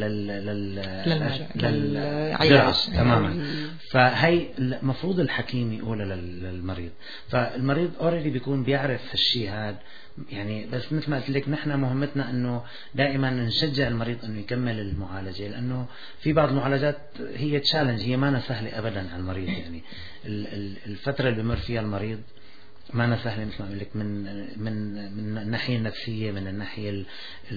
للعلاج تماما. فهي المفروض الحكيم يقولها للمريض. فالمريض اوريدي بيكون بيعرف هالشيء هذا يعني. بس مثل ما قلت لك نحن مهمتنا انه دائما نشجع المريض انه يكمل المعالجة، لانه في بعض المعالجات هي تشالنج، هي ما سهلة ابدا على المريض. يعني الفترة اللي بمر فيها المريض ما سهلة مثل ما أقول لك من الناحية النفسية، من الناحية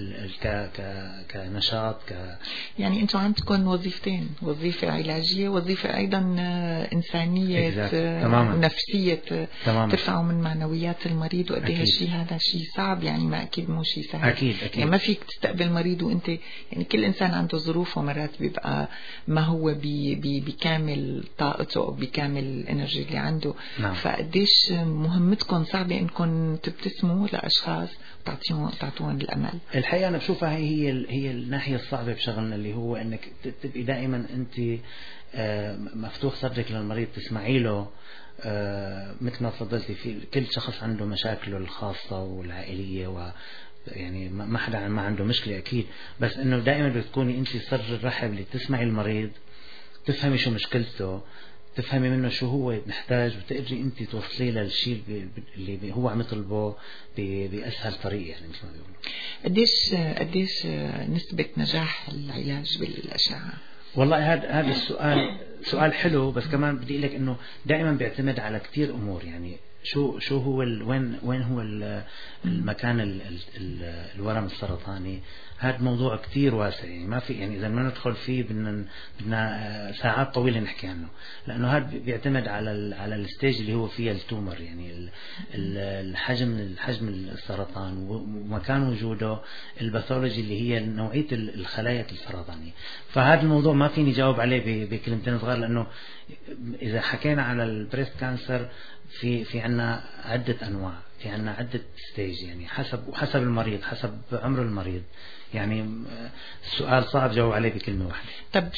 كنشاط يعني أنتم عندكم وظيفتين، وظيفة علاجية وظيفة أيضا إنسانية ونفسية، ترفعوا من معنويات المريض. وقد ايه هالشيء هذا شيء صعب يعني، ما أكيد مو شيء سهل. أكيد. يعني ما فيك تستقبل مريض وأنت يعني كل إنسان عنده ظروف، ومرات بيبقى ما هو بكامل طاقته أو بكامل الانرجي اللي عنده. فقديش مهمتكم صعبة إنكم تبتسموا لأشخاص وتعطوهم الأمل. الحقيقة أنا بشوفها هي الناحية الصعبة بشغلنا، اللي هو إنك تبقي دائما أنت مفتوح صدرك للمريض، تسمعي له. مثل ما تفضلتي، في كل شخص عنده مشاكله الخاصة والعائلية، يعني ما حدا ما عنده مشكلة أكيد، بس إنه دائما بتكوني أنت صدر الرحب اللي تسمعي المريض، تفهمي شو مشكلته، تفهمي منه شو هو محتاج، وتقدري انت توصلي له الشيء اللي هو عم يطلبه بأسهل طريقة. يعني مثل ما بيقولوا. قديش نسبة نجاح العلاج بالأشعة؟ والله هذا السؤال سؤال حلو، بس كمان بدي اقول لك انه دائما بيعتمد على كثير امور. يعني شو هو وين هو المكان الورم السرطاني. هذا موضوع كتير واسع، يعني ما في، يعني إذا ما ندخل فيه بدنا ساعات طويلة نحكي عنه، لأنه هذا بيعتمد على الستيج اللي هو فيها التومر، يعني الحجم السرطان ومكان وجوده، الباثولوجي اللي هي نوعية الخلايا السرطانية. فهذا الموضوع ما فيني جاوب عليه بكلمتين صغار، لأنه إذا حكينا على البريست كانسر في عنا عدة أنواع، في عنا عدة ستيج، يعني حسب المريض، حسب عمر المريض. يعني السؤال صعب جاوب عليه بكلمة واحدة. طب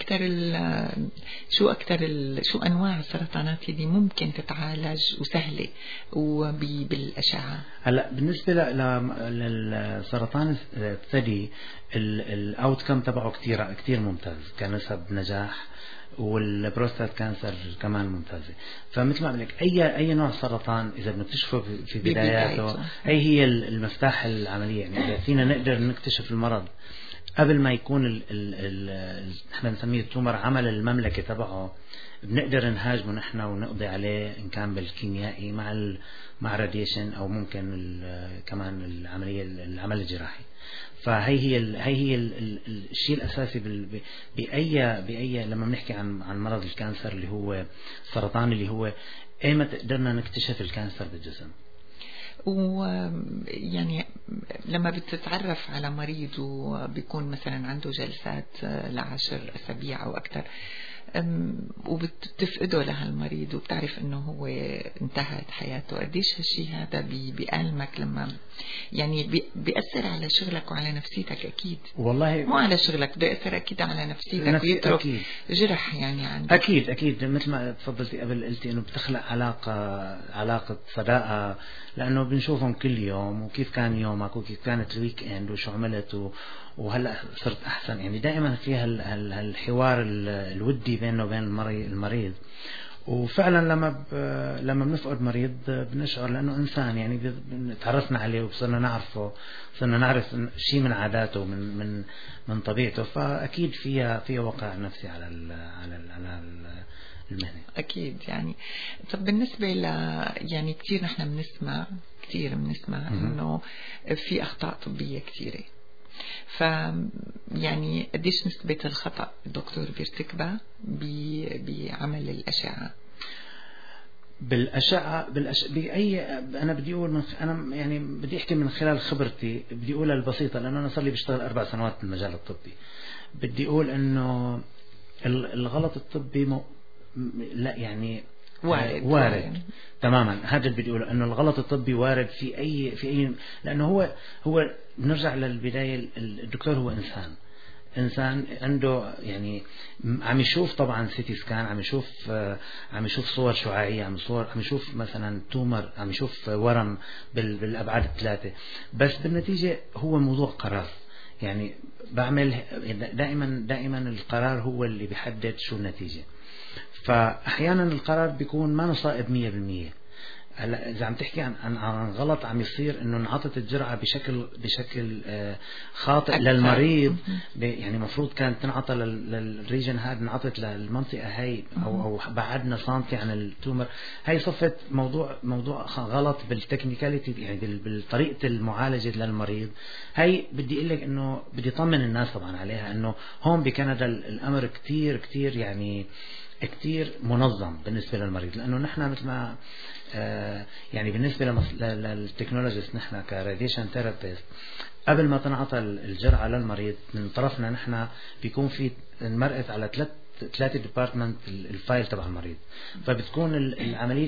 شو أنواع السرطانات اللي ممكن تتعالج وسهلة وبالأشعة؟ هلا بالنسبة للسرطان الثدي الأوتكم تبعه كتير ممتاز كنسب نجاح، والبروستات كانسر كمان ممتازة. فمثل ما قلت لك أي نوع سرطان إذا بنكتشفه في بداياته هي المفتاح العملية. يعني إذا فينا نقدر نكتشف المرض قبل ما يكون نحن نسميه التومر عمل المملكة تبعه، بنقدر نهاجمه نحن ونقضي عليه إن كان بالكيميائي مع راديشن، أو ممكن كمان العمل الجراحي. فهي هي الشيء الأساسي بأي لما بنحكي عن مرض الكانسر اللي هو السرطان، اللي هو ايمتى قدرنا نكتشف الكانسر بالجسم. ويعني لما بتتعرف على مريض وبيكون مثلا عنده جلسات ل10 أسابيع أو أكثر، وبتفقده لهالمريض وبتعرف انه هو انتهت حياته، قديش هالشي هذا بيألمك لما يعني بيأثر على شغلك وعلى نفسيتك؟ اكيد والله مو على شغلك، بيأثر اكيد على نفسيتك ويترك أكيد جرح يعني عندك. اكيد مثل ما تفضلتي قبل قلتي انه بتخلق علاقة صداقة، لانه بنشوفهم كل يوم وكيف كان يومك وكيف كانت الويك اند وشو عملت وهلا صرت احسن. يعني دائما فيها الحوار الودي بينه وبين المريض. وفعلا لما بنفقد مريض بنشعر، لانه انسان يعني تعرفنا عليه وصرنا نعرفه، صرنا نعرف شيء من عاداته من طبيعته، فاكيد فيها وقع نفسي على المهنة. اكيد يعني. طب بالنسبه يعني كثير نحن بنسمع انه في اخطاء طبيه كثيره، يعني قديش نسبة الخطأ الدكتور بيرتكبها بعمل الأشعة؟ بالأشعة أنا بدي أقول أنا يعني بدي أحكي من خلال خبرتي، بدي أقولها البسيطة، لأنه أنا صار لي بشتغل 4 سنوات في المجال الطبي. بدي أقول إنه الغلط الطبي لا يعني وارد تماما. هذا اللي بدي اقوله، انه الغلط الطبي وارد في اي لانه هو بنرجع للبدايه. الدكتور هو انسان عنده يعني عم يشوف طبعا سيتي سكان، عم يشوف صور شعاعيه، عم يشوف مثلا تومر، عم يشوف ورم بالابعاد الثلاثه، بس بالنتيجه هو موضوع قرار. يعني بعمل دائما القرار هو اللي بيحدد شو النتيجه. فأحيانا القرار بيكون ما نصائب 100%. هلا اذا عم تحكي عن غلط عم يصير انه انعطت الجرعه بشكل خاطئ للمريض، يعني المفروض كانت تنعطى للريجن هذا، انعطت للمنطقه هي او بعدنا سنتي عن التومر. هي صفت موضوع غلط بالتكنيكاليتي، يعني بالطريقه المعالجه للمريض. هي بدي اقول لك انه بدي اطمن الناس طبعا عليها انه هون بكندا الامر كتير كتير يعني كتير منظم بالنسبة للمريض، لأنه نحن مثل ما يعني بالنسبة للتكنولوجيست نحن كراديشن ثيرابيست قبل ما تنعطى الجرعة للمريض من طرفنا نحن بيكون في انمرقت على ثلاثة ديبارتمنت الفايل تبع المريض، فبتكون العملية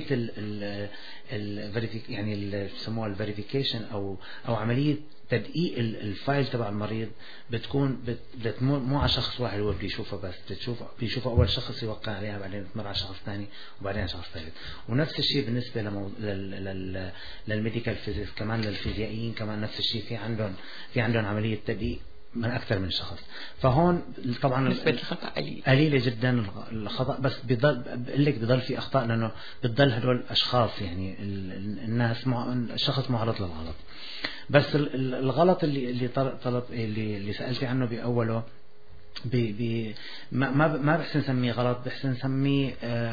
يعني بسموها الفيريفيكيشن أو عملية تدقيق الفايل تبع المريض بتكون مو على شخص واحد هو بيشوفها، بس بيشوفها أول شخص يوقع عليها، بعدين تمر على شخص ثاني، وبعدين على شخص ثالث. ونفس الشيء بالنسبة للميديكال فيزيكس، كمان للفيزيائيين كمان نفس الشيء، في عندهم عملية تدقيق من أكثر من شخص. فهون طبعا نسبة الخطأ قليلة جدا الخطأ، بس بضل في أخطاء، لأنه بتضل هدول أشخاص يعني الناس الشخص معرض للغلط. بس الغلط اللي سألتي عنه بأوله ما بحسن نسميه غلط، بحسن نسميه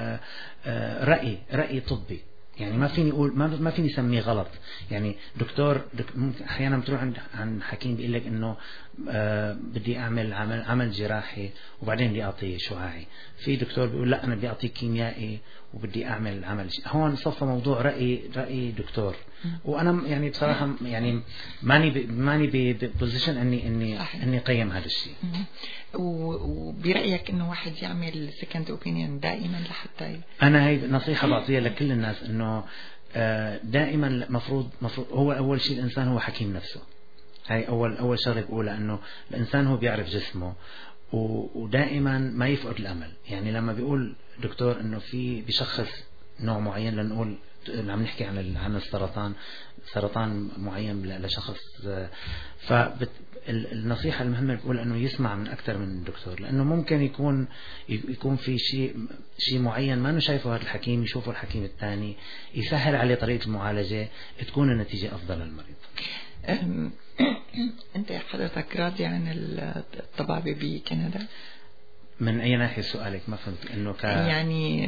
رأي طبي. يعني ما فيني اقول ما فيني اسميه غلط. يعني دكتور احيانا بتروح عند حكيم بيقول لك انه بدي اعمل عمل جراحي وبعدين بدي اعطيه شعاعي، في دكتور بيقول لا انا بدي اعطيه كيميائي وبدي اعمل عمل. هون صفى موضوع راي دكتور، وانا يعني بصراحه يعني ماني ببوزيشن اني قيم هذا الشيء. وبرايك انه واحد يعمل سكند اوبينيون دائما لحتى انا هي نصيحه بعطيها لكل الناس، انه دائما مفروض هو اول شيء الانسان هو حكيم نفسه. هاي اول شغله بقولها، انه الانسان هو بيعرف جسمه، ودائما ما يفقد الامل. يعني لما بيقول دكتور انه في بشخص نوع معين، لنقول عم نحكي عن سرطان معين لشخص، فالنصيحة المهمة بقول انه يسمع من اكثر من دكتور، لانه ممكن يكون في شيء معين ما انه شايفه هذا الحكيم، يشوفه الحكيم الثاني، يسهل عليه طريقة المعالجة، تكون النتيجة افضل للمريض. انت حضرتك راضي عن الطبابة بكندا؟ من اي ناحية سؤالك؟ ما فهمت. انه يعني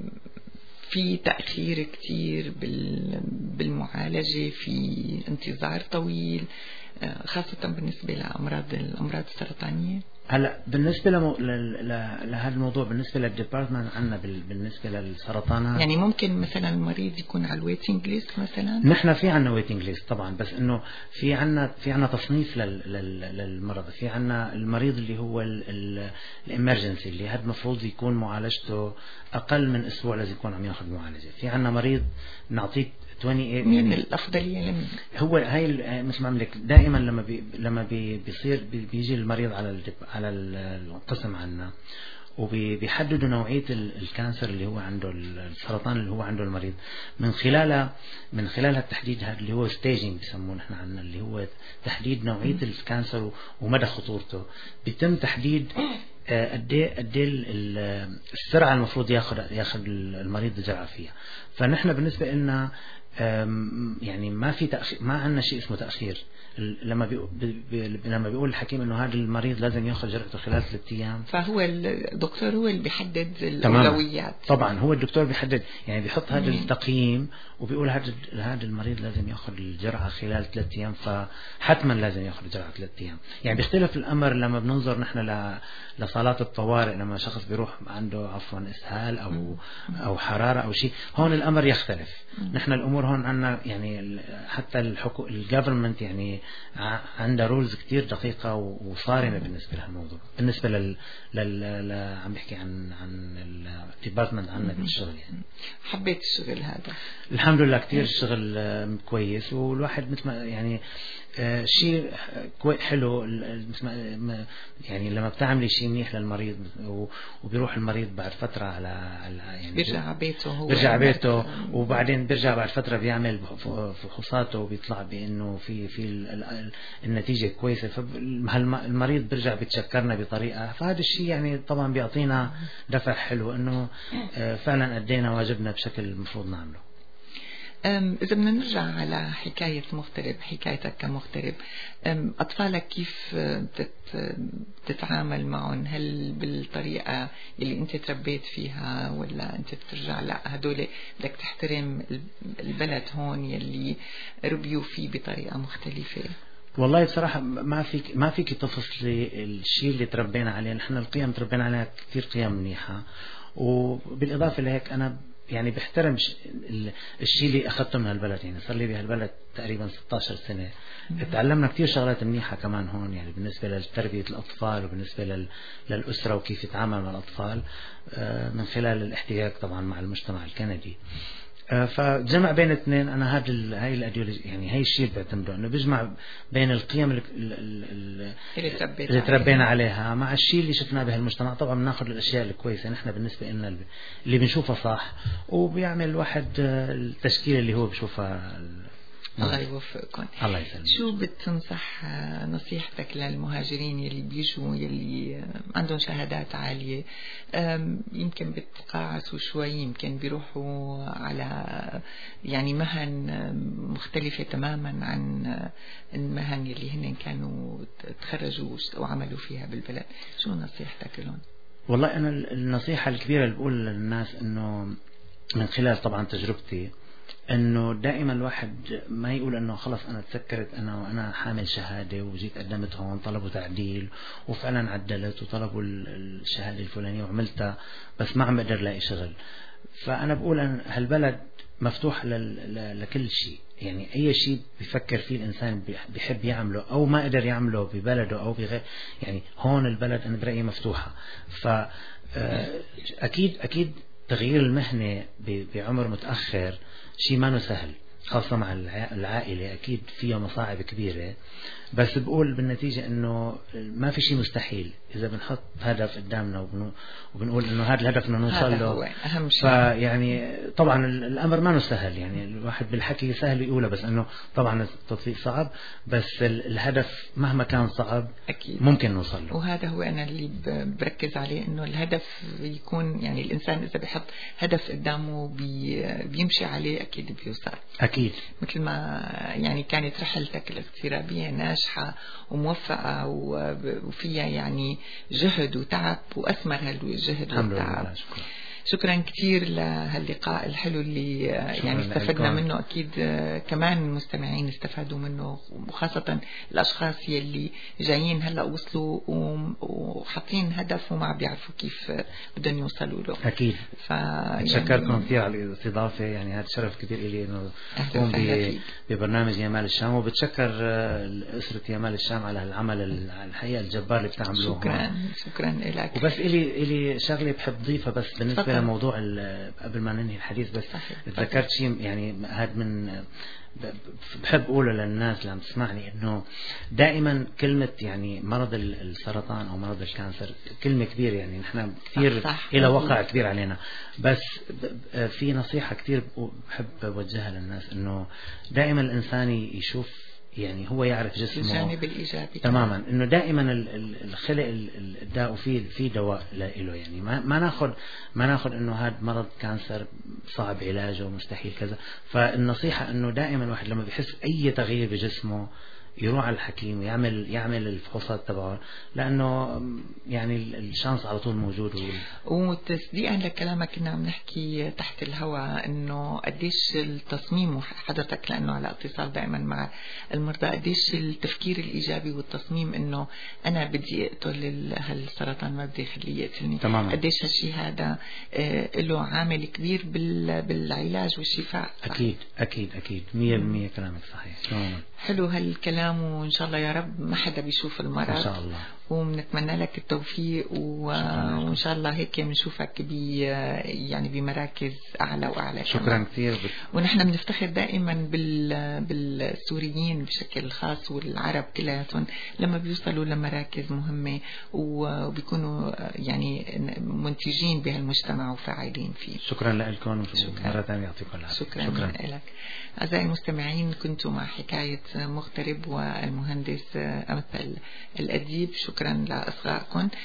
في تأخير كتير بالمعالجة، في انتظار طويل، خاصة بالنسبة الأمراض السرطانية. هلا بالنسبة لهذا الموضوع، بالنسبة للديبارتمنت عندنا بالنسبة للسرطانات، يعني ممكن مثلا المريض يكون على الويتنج ليست مثلا. نحن في عنا ويتنج ليست طبعا، بس انه في عنا تصنيف للمرض. في عنا المريض اللي هو الامرجنسي، اللي هذا المفروض يكون معالجته اقل من اسبوع لازم يكون عم ياخذ معالجة. في عنا مريض نعطيه 28. مين الأفضلية لمن؟ هو هاي مثل ما عم لك دائما لما بيصير بيجي المريض على القسم عنا، وبيحددوا نوعية الكانسر اللي هو عنده، السرطان اللي هو عنده المريض، من خلال التحديد هذا اللي هو staging بسموه نحن عنا، اللي هو تحديد نوعية الكانسر ومدى خطورته. بيتم تحديد قد ايه السرعة المفروض ياخذ المريض الجرعة فيها. فنحن بالنسبة لنا يعني ما في تأخير، ما عندنا شيء اسمه تأخير. لما بيقول الحكيم انه هذا المريض لازم ياخذ جرعته خلال 3 ايام، فهو الدكتور هو اللي بيحدد الاولويات. طبعا هو الدكتور بيحدد، يعني بيحط هذا التقييم وبيقول هذا المريض لازم ياخذ الجرعه خلال 3 ايام، فحتما لازم ياخذ الجرعه 3 ايام. يعني بيختلف الامر لما بننظر نحن لصالات الطوارئ، لما شخص بيروح عنده اسهال او حراره او شيء، هون الامر يختلف. نحن الامور هون عندنا يعني حتى الجفرمنت يعني عندها رولز كتير دقيقة وصارمة بالنسبة لهالموضوع، بالنسبة عم بحكي عن الديبارتمنت عنا بالشغل. يعني حبيت الشغل هذا الحمد لله، كتير الشغل كويس، والواحد مثل ما يعني شيء حلو، يعني لما بتعملي شيء منيح للمريض وبيروح المريض بعد فترة على يعني بيرجع بيته وبعدين بيرجع بعد فترة بيعمل فحوصاته وبيطلع بأنه في النتيجة كويسة، فالمريض بيرجع بيتشكرنا بطريقة. فهذا الشيء يعني طبعا بيعطينا دفع حلو انه فعلا ادينا واجبنا بشكل المفروض نعمله. إذا بدنا نرجع على حكاية مغترب، حكايتك كمغترب، أطفالك كيف تتعامل معهم؟ هل بالطريقة اللي أنت تربيت فيها، ولا أنت بترجع لا هدول بدك تحترم البلد هون يلي ربيوا فيه بطريقة مختلفة؟ والله بصراحة ما فيك تفصلي الشيء اللي تربينا عليه. نحن القيم تربينا عليها كثير قيم منيحة، وبالإضافة لهيك أنا يعني بحترم الشيء اللي أخذته من هالبلد. يعني صار لي بهالبلد تقريبا 16 سنة. تعلمنا كثير شغلات منيحة كمان هون، يعني بالنسبة لتربية الأطفال وبالنسبة للأسرة وكيف يتعامل مع الأطفال من خلال الاحتكاك طبعا مع المجتمع الكندي. فجمع بين الاثنين. انا هاي الايديولوجي، يعني هاي الشيء اللي بعتمده، انه بيجمع بين القيم اللي تربينا عليها مع الشيء اللي شفناه بهالمجتمع. طبعا بناخذ الاشياء الكويسه نحن بالنسبه لنا اللي بنشوفها صح، وبيعمل الواحد التشكيله اللي هو بشوفها. الله يوفقكم. الله يسلمك. شو بتنصح نصيحتك للمهاجرين يلي بيجوا يلي عندهم شهادات عالية، يمكن بتقاعسوا شوي، يمكن بيروحوا على يعني مهن مختلفة تماما عن المهن يلي هن كانوا تخرجوا وعملوا فيها بالبلد، شو نصيحتك لهم؟ والله أنا النصيحة الكبيرة اللي بقول للناس إنه من خلال طبعا تجربتي، انه دائما الواحد ما يقول انه خلص انا تذكرت انا حامل شهاده وجيت قدمت هون طلبوا تعديل وفعلا عدلت وطلبوا الشهاده الفلانيه وعملتها بس ما عم بقدر الاقي شغل. فانا بقول ان هالبلد مفتوح لكل شيء، يعني اي شيء بيفكر فيه الانسان بيحب يعمله او ما قدر يعمله ببلده او بغير، يعني هون البلد انا برايي مفتوحه. فاكيد تغيير المهنه بعمر متاخر شيء ما سهل، خاصة مع العائلة أكيد فيها مصاعب كبيرة. بس بقول بالنتيجة إنه ما في شيء مستحيل إذا بنحط هدف قدامنا وبنقول إنه هذا الهدف بدنا نوصل له. أهم شيء. فيعني طبعا الأمر ما سهل، يعني الواحد بالحكي سهل يقوله، بس إنه طبعا التطبيق صعب، بس الهدف مهما كان صعب أكيد ممكن نوصل له. وهذا هو أنا اللي بركز عليه، إنه الهدف يكون يعني الإنسان إذا بيحط هدف قدامه بيمشي عليه أكيد بيوصل. أكيد. مثل ما يعني كانت رحلتك الاغترابية ناجحة وموفقة وفيها يعني جهد وتعب، وأثمر هالجهد والتعب. شكرا كثير لهاللقاء الحلو اللي يعني استفدنا منه. أكيد كمان المستمعين استفادوا منه، وخاصة الأشخاص يلي جايين هلأ وصلوا وحاطين هدف وما بيعرفوا كيف بدهم يوصلوا له. أكيد. شكركم كثير على الاستضافة، يعني هذا شرف كبير لي إنه أكون ببرنامج يمال الشام، وبتشكر أسرة يمال الشام على العمل الحقيقة الجبار اللي بتعملوه. شكرا لك. وبس إلي شغلة بحب ضيفها بس بالنسبة لموضوع قبل ما ننهي الحديث، بس تذكرت شيء يعني هذا من بحب أقوله للناس اللي عم تسمعني، إنه دائما كلمة يعني مرض السرطان أو مرض الكانسر كلمة كبيرة، يعني نحن كثير إلى وقع كبير علينا، بس في نصيحة كثير بحب أوجهها للناس، إنه دائما الإنسان يشوف يعني هو يعرف جسمه الجانب الإيجابي تماما، إنه دائما الخلق الداء وفي دواء له، يعني ما ناخذ إنه هذا مرض كانسر صعب علاجه ومستحيل كذا. فالنصيحة إنه دائما الواحد لما بيحس أي تغيير بجسمه يروح على الحكيم ويعمل الفحوصات تبعه، لأنه يعني الشانس على طول موجود. وتصديقا لكلامك كنا عم نحكي تحت الهواء إنه قديش التصميم، وحضرتك لأنه على اتصال دائما مع المرضى، قديش التفكير الإيجابي والتصميم إنه أنا بدي أقتل هالسرطان ما بدي أخليه يقتلني تماما. قديش هالشيء هذا له عامل كبير بالعلاج والشفاء. أكيد 100% كلامك صحيح. حلو هالكلام، وإن شاء الله يا رب ما حدا بيشوف المرض إن شاء الله، وبنتمنى لك التوفيق وإن شاء الله هيك بنشوفك يعني بمراكز أعلى وأعلى. شكرا كثير. ونحن بنفتخر دائما بالسوريين بشكل خاص والعرب كلياتهم لما بيوصلوا لمراكز مهمة وبيكونوا يعني منتجين بهالمجتمع وفاعلين فيه. شكرا لكم، مرة ثانية يعطيكم العافية. شكرا لك. أعزائي المستمعين، كنتم مع حكاية مغترب والمهندس أمثل الأديب. شكرا لإصغائكم.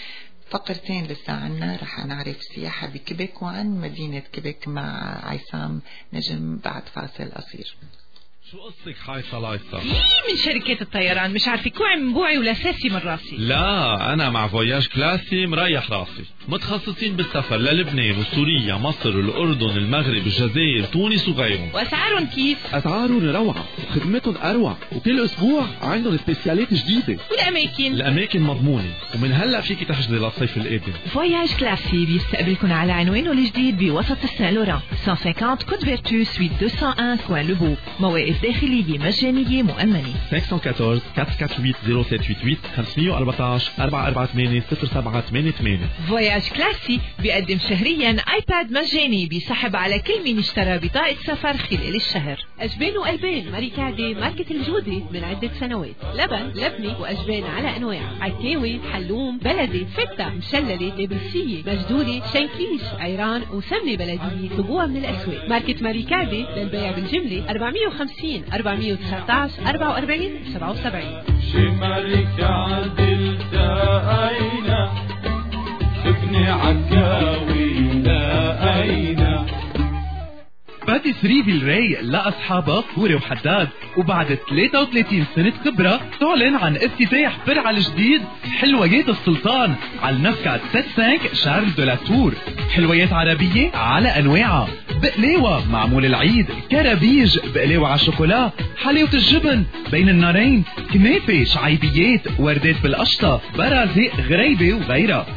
فقرتين لسه عنا، رح نعرف سياحة بكيبيك وعن مدينة كيبيك مع عصام نجم بعد فاصل قصير. شو قصتك حايصة لايصة؟ من شركات الطيران مش عارفة كوعي من بوعي ولا ساسي من راسي. لا أنا مع فواياج كلاسي مريح راسي، متخصصين بالسفر للبنان وسوريا مصر الأردن المغرب الجزائر تونس وغيرهم. وأسعارهم كيف؟ أسعارهم روعة وخدمتهم أروع، وكل أسبوع عندهم سبيسيالات جديدة. الأماكن مضمونة، ومن هلأ فيك تحجزي للصيف القادم. فواياج كلاسي بيستقبلكم على عنوانه الجديد بوسط السان لوران 150 كود فيرتو سويت 201 كوان لبو. مواقف داخلية مجانية مؤمنة. 514 448 0788 514 448 0788. فواياج كلاسي بيقدم شهريا ايباد مجاني بيسحب على كل مين اشترى بطاقة سفر خلال الشهر. أجبان وقلبان ماركة ماركة الجودة من عدة سنوات. لبن لبني وأجبان على أنواع، عكاوي حلوم بلدي فتة مشللة دبلسية مجدولة شنكليش عيران وسمنة بلدية تجوها من الأسواق. ماركة ماركة للبيع بالجملة 450 419 44 77. شمالك عدل تاينا ابني عكاوي لاينا. باتيسري فيلراي لأصحابها فوري وحداد، وبعد 33 سنة خبرة تعلن عن افتتاح فرع الجديد حلويات السلطان على النفقة 75 شارل دو لا تور. حلويات عربية على أنواعها، بقلاوة معمول العيد، كرابيج، بقلاوة على الشوكولا، حلاوة الجبن بين النارين، كنافة، شعيبيات، وردات بالقشطة، برازيق، غريبة وغيرها.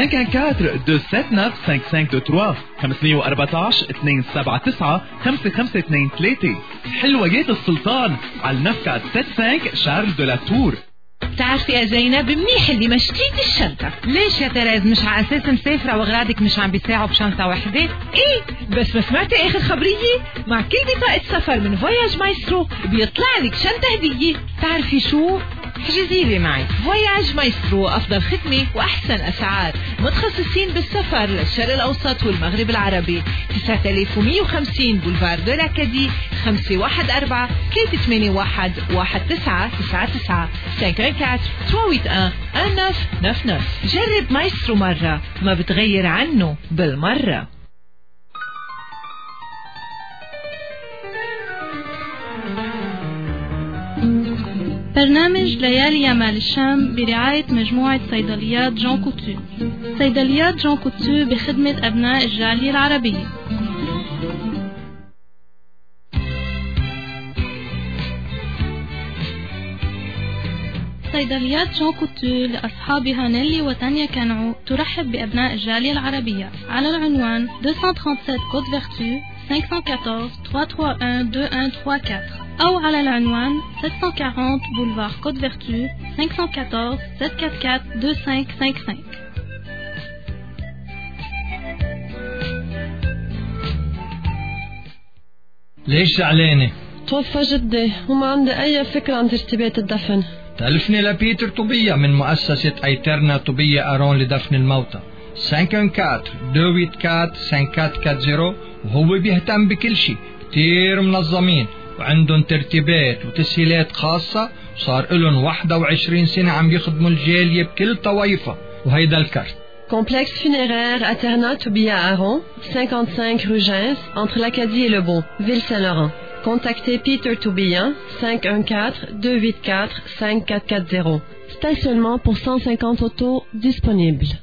514-279-5523 514-279-5523. حلويات السلطان على النفقة 75 شارل دو لا تور. بتعرفي يا زينب منيح اللي ما شتريت الشنطة. ليش يا تريز مش على اساس مسافرة واغراضك مش عم بيساعوا بشنطة وحدة؟ ايه بس ما سمعتي اخر خبرية؟ مع كل بطاقة سفر من فواياج مايسترو بيطلع لك شنطة هدية. تعرفي شو؟ احجزي لي معي. فواياج مايسترو أفضل خدمة وأحسن أسعار، متخصصين بالسفر للشرق الأوسط والمغرب العربي. 9150 بولفار دو لاكادي 514 381 1999 514 381 1999. جرب مايسترو مرة ما بتغير عنه بالمرة. برنامج ليالي يمال الشام برعاية مجموعة صيدليات جون كوتو. صيدليات جون كوتو بخدمة أبناء الجالية العربية. صيدليات جون كوتو لأصحابها نيلي وتانيا كانعو ترحب بأبناء الجالية العربية على العنوان 237 كود فيرتو 514 331 2134 أو على العنوان 740 بولفار كود فيرتو 514 744 2555. ليش زعلانة؟ توفى جدي وما عندي أي فكرة عن ترتيبات الدفن. تلفني لبيتر طوبية من مؤسسة ايترنا طوبية أرون لدفن الموتى 514-284-5440 وهو بيهتم بكل شيء، كتير منظمين وعندهم ترتيبات وتسهيلات خاصة، وصار لهم 21 سنة عم يخدموا الجالية بكل طوائفها. وهيدا الكارت. Complexe funéraire Aternat Toubia Aron, 55 rue Gens, entre l'Acadie et le Bon, Ville-Saint-Laurent. Contactez Peter Toubia, 514-284-5440. Stationnement pour 150 autos disponibles.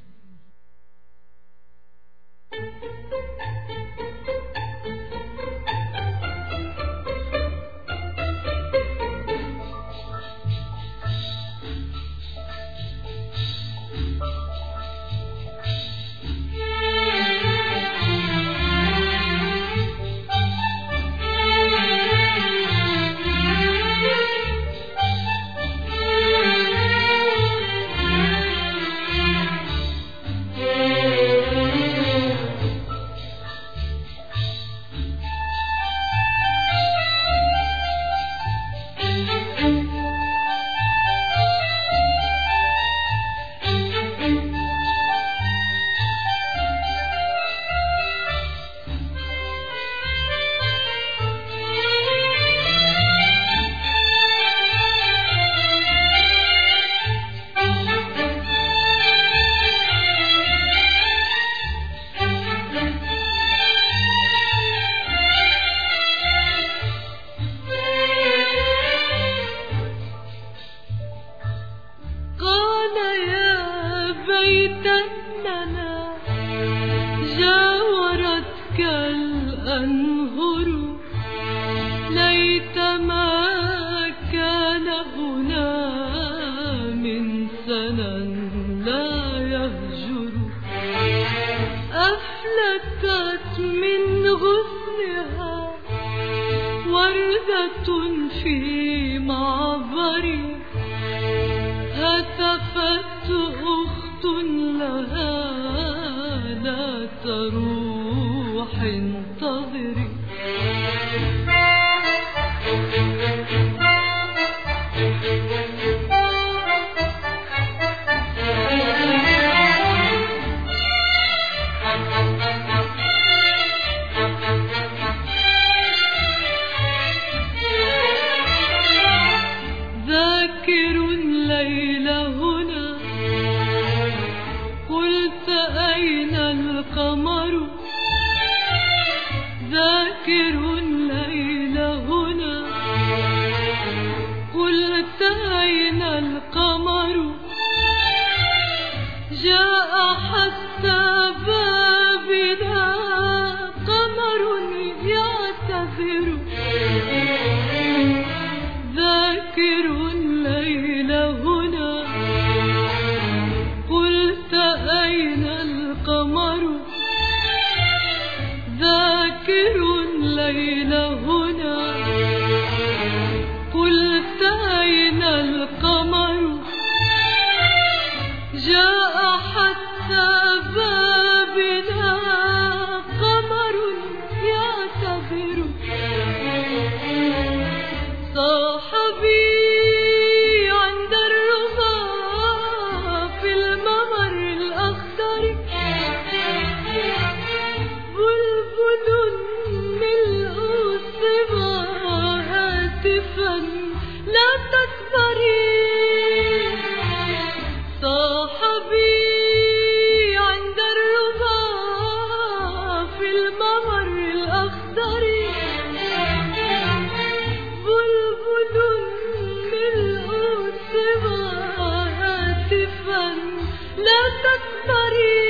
من غصنها وردة في معبري هتفت أخت لها لا تروح انتظري ذاكر الليل هنا قلت أين القمر ذاكر الليل هنا قلت أين القمر جاء حتى بابنا قمر يعتذر ذاكر الليل هنا قلت أين القمر ذاكر الليل هنا قلت أين القمر جاء حتى بابنا قمر يعتذر صاحبي عند الرضا في الممر الأخضر بلبل ملء الصبا هاتفا لا تكبري صاحبي عند الرضا في الممر الأخضر بلبل ملء الصبا هاتفا لا تكبري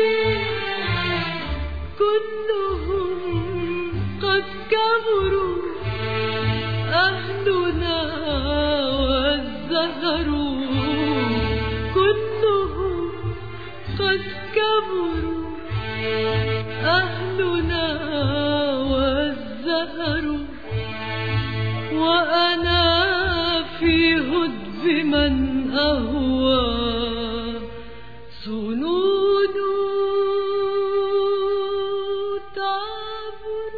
كلهم قد كبروا أهلنا والزهر كلهم قد كبروا أهلنا والزهر وأنا في هدب من أهوى سنود تعبر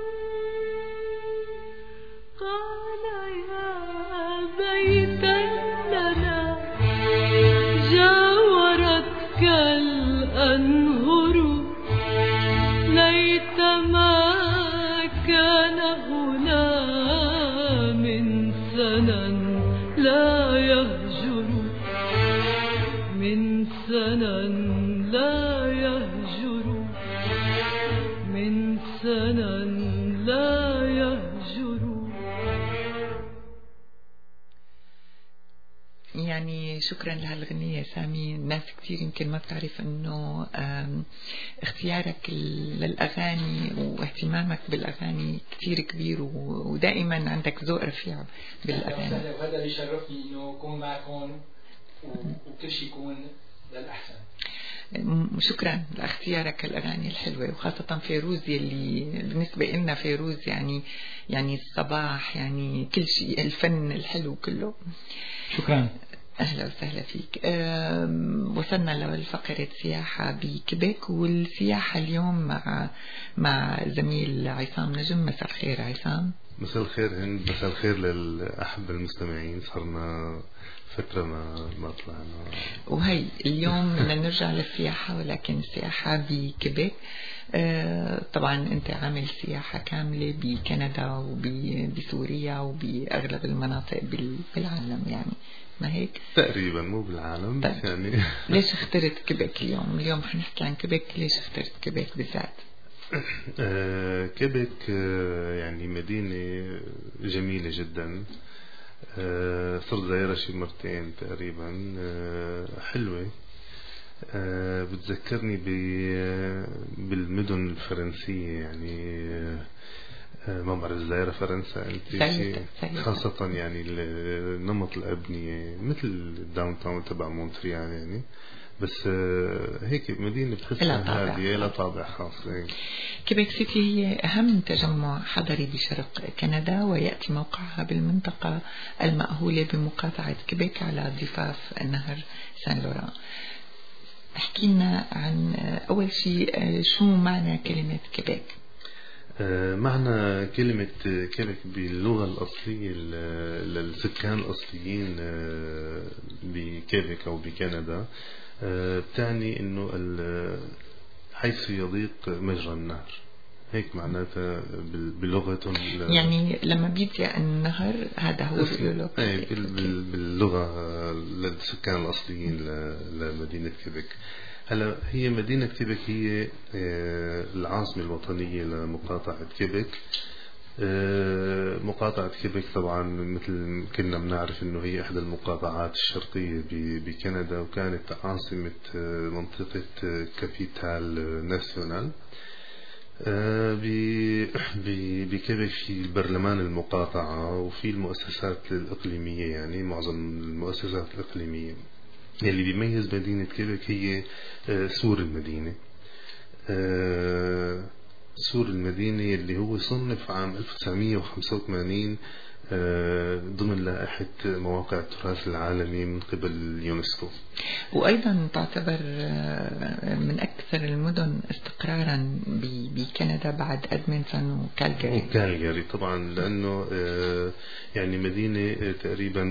قال يا بيتا لنا جاورتك الأنهر ليت ما كان هنا من سنن لا يهجر من سنن لا يهجر من سنن لا يهجر يعني شكرا لهالغنية سامي. الناس كتير يمكن ما بتعرف انه اختيارك للأغاني واهتمامك بالأغاني كتير كبير ودائما عندك ذوق رفيع بالأغاني. وهذا بيشرفني انه اكون معكم وكل شيء يكون للأحسن. شكرا لاختيارك الأغاني الحلوة وخاصة فيروز يلي بالنسبة لنا فيروز يعني الصباح يعني كل شيء الفن الحلو كله. شكرا. أهلا وسهلا فيك. وصلنا لفقرة سياحة بكيبيك والسياحة اليوم مع زميل عصام نجم. مساء الخير عصام. مساء الخير هند. مساء الخير للأحب المستمعين. صرنا فترة ما طلعنا وهي اليوم بدنا نرجع للسياحة ولكن السياحة بكيبيك. طبعا أنت عامل سياحة كاملة بكندا وبسوريا وبأغلب المناطق بالعالم يعني ما هيك؟ تقريبا مو بالعالم بس يعني. ليش اخترت كيبيك اليوم حنحكي عن كيبيك. ليش اخترت كيبيك بالذات؟ كيبيك يعني مدينة جميلة جدا. صرت زايرة شي مرتين تقريبا. حلوة. بتذكرني بالمدن الفرنسية يعني. ما بعرف زايرة فرنسا انت خاصة يعني نمط الأبنية مثل الداون تاون تبع مونتريال يعني بس هيك مدينة بتحسها هادية لها طابع خاص. كيبيك سيتي هي أهم تجمع حضري بشرق كندا، ويأتي موقعها بالمنطقة المأهولة بمقاطعة كيبيك على ضفاف نهر سان لوران. احكي لنا عن أول شيء شو معنى كلمة كيبيك؟ معنى كلمة كيبيك باللغة الأصلية للسكان الأصليين بكيبيك أو بكندا بتعني إنه حيث يضيق مجرى النهر، هيك معناتها بلغتهم. يعني لما بيضيق النهر هذا هو بيقولوا باللغة للسكان الأصليين لمدينة كيبيك. هلا هي مدينة كيبيك هي العاصمة الوطنية لمقاطعة كيبيك. مقاطعة كيبيك طبعا مثل كنا بنعرف انه هي احدى المقاطعات الشرقية بكندا، وكانت عاصمة منطقة كابيتال ناسيونال. بكيبيك في البرلمان المقاطعة وفي المؤسسات الإقليمية، يعني معظم المؤسسات الإقليمية. اللي بيميز مدينة كيبيك هي سور المدينة. سور المدينة اللي هو صنف عام 1985 ضمن لائحة مواقع التراث العالمي من قبل اليونسكو، وأيضا تعتبر من أكثر المدن استقرارا بكندا بعد أدمنتون وكالجاري. طبعا لأنه يعني مدينة تقريبا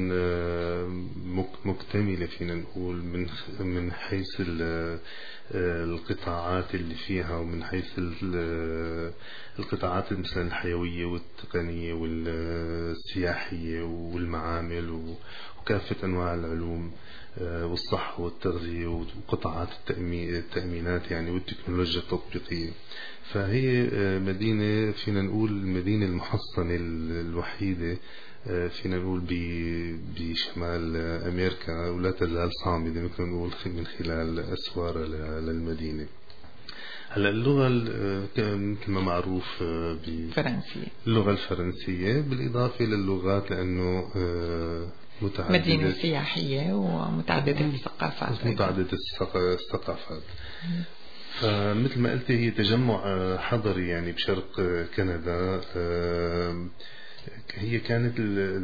مكتملة فينا نقول من حيث القطاعات اللي فيها، ومن حيث القطاعات مثلا الحيوية والتقنية والسياحية والمعامل وكافة أنواع العلوم والصحة والتغذية وقطاعات التأمينات يعني والتكنولوجيا التطبيقية. فهي مدينة فينا نقول المدينة المحصنة الوحيدة فينا نقول بشمال أمريكا، ولا تزال صامدة مثل نقول من خلال أسوارها للمدينة. هلا اللغة مثل ما معروف فرنسية، اللغة الفرنسية بالإضافة للغات، لأنه مدينة سياحية ومتعددة الثقافات. فمثل ما قلت هي تجمع حضري يعني بشرق كندا. هي كانت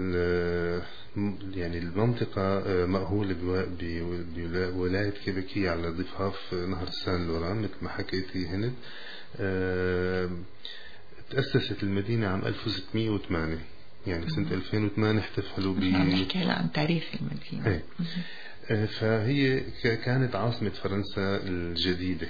يعني المنطقة مأهولة بولاية كيبيكية على ضفاف نهر سان لوران مثل ما حكيتي هند. تأسست المدينة عام 1608، يعني سنة 2008 احتفلوا نحكي عن تاريخ المدينة. فهي كانت عاصمة فرنسا الجديدة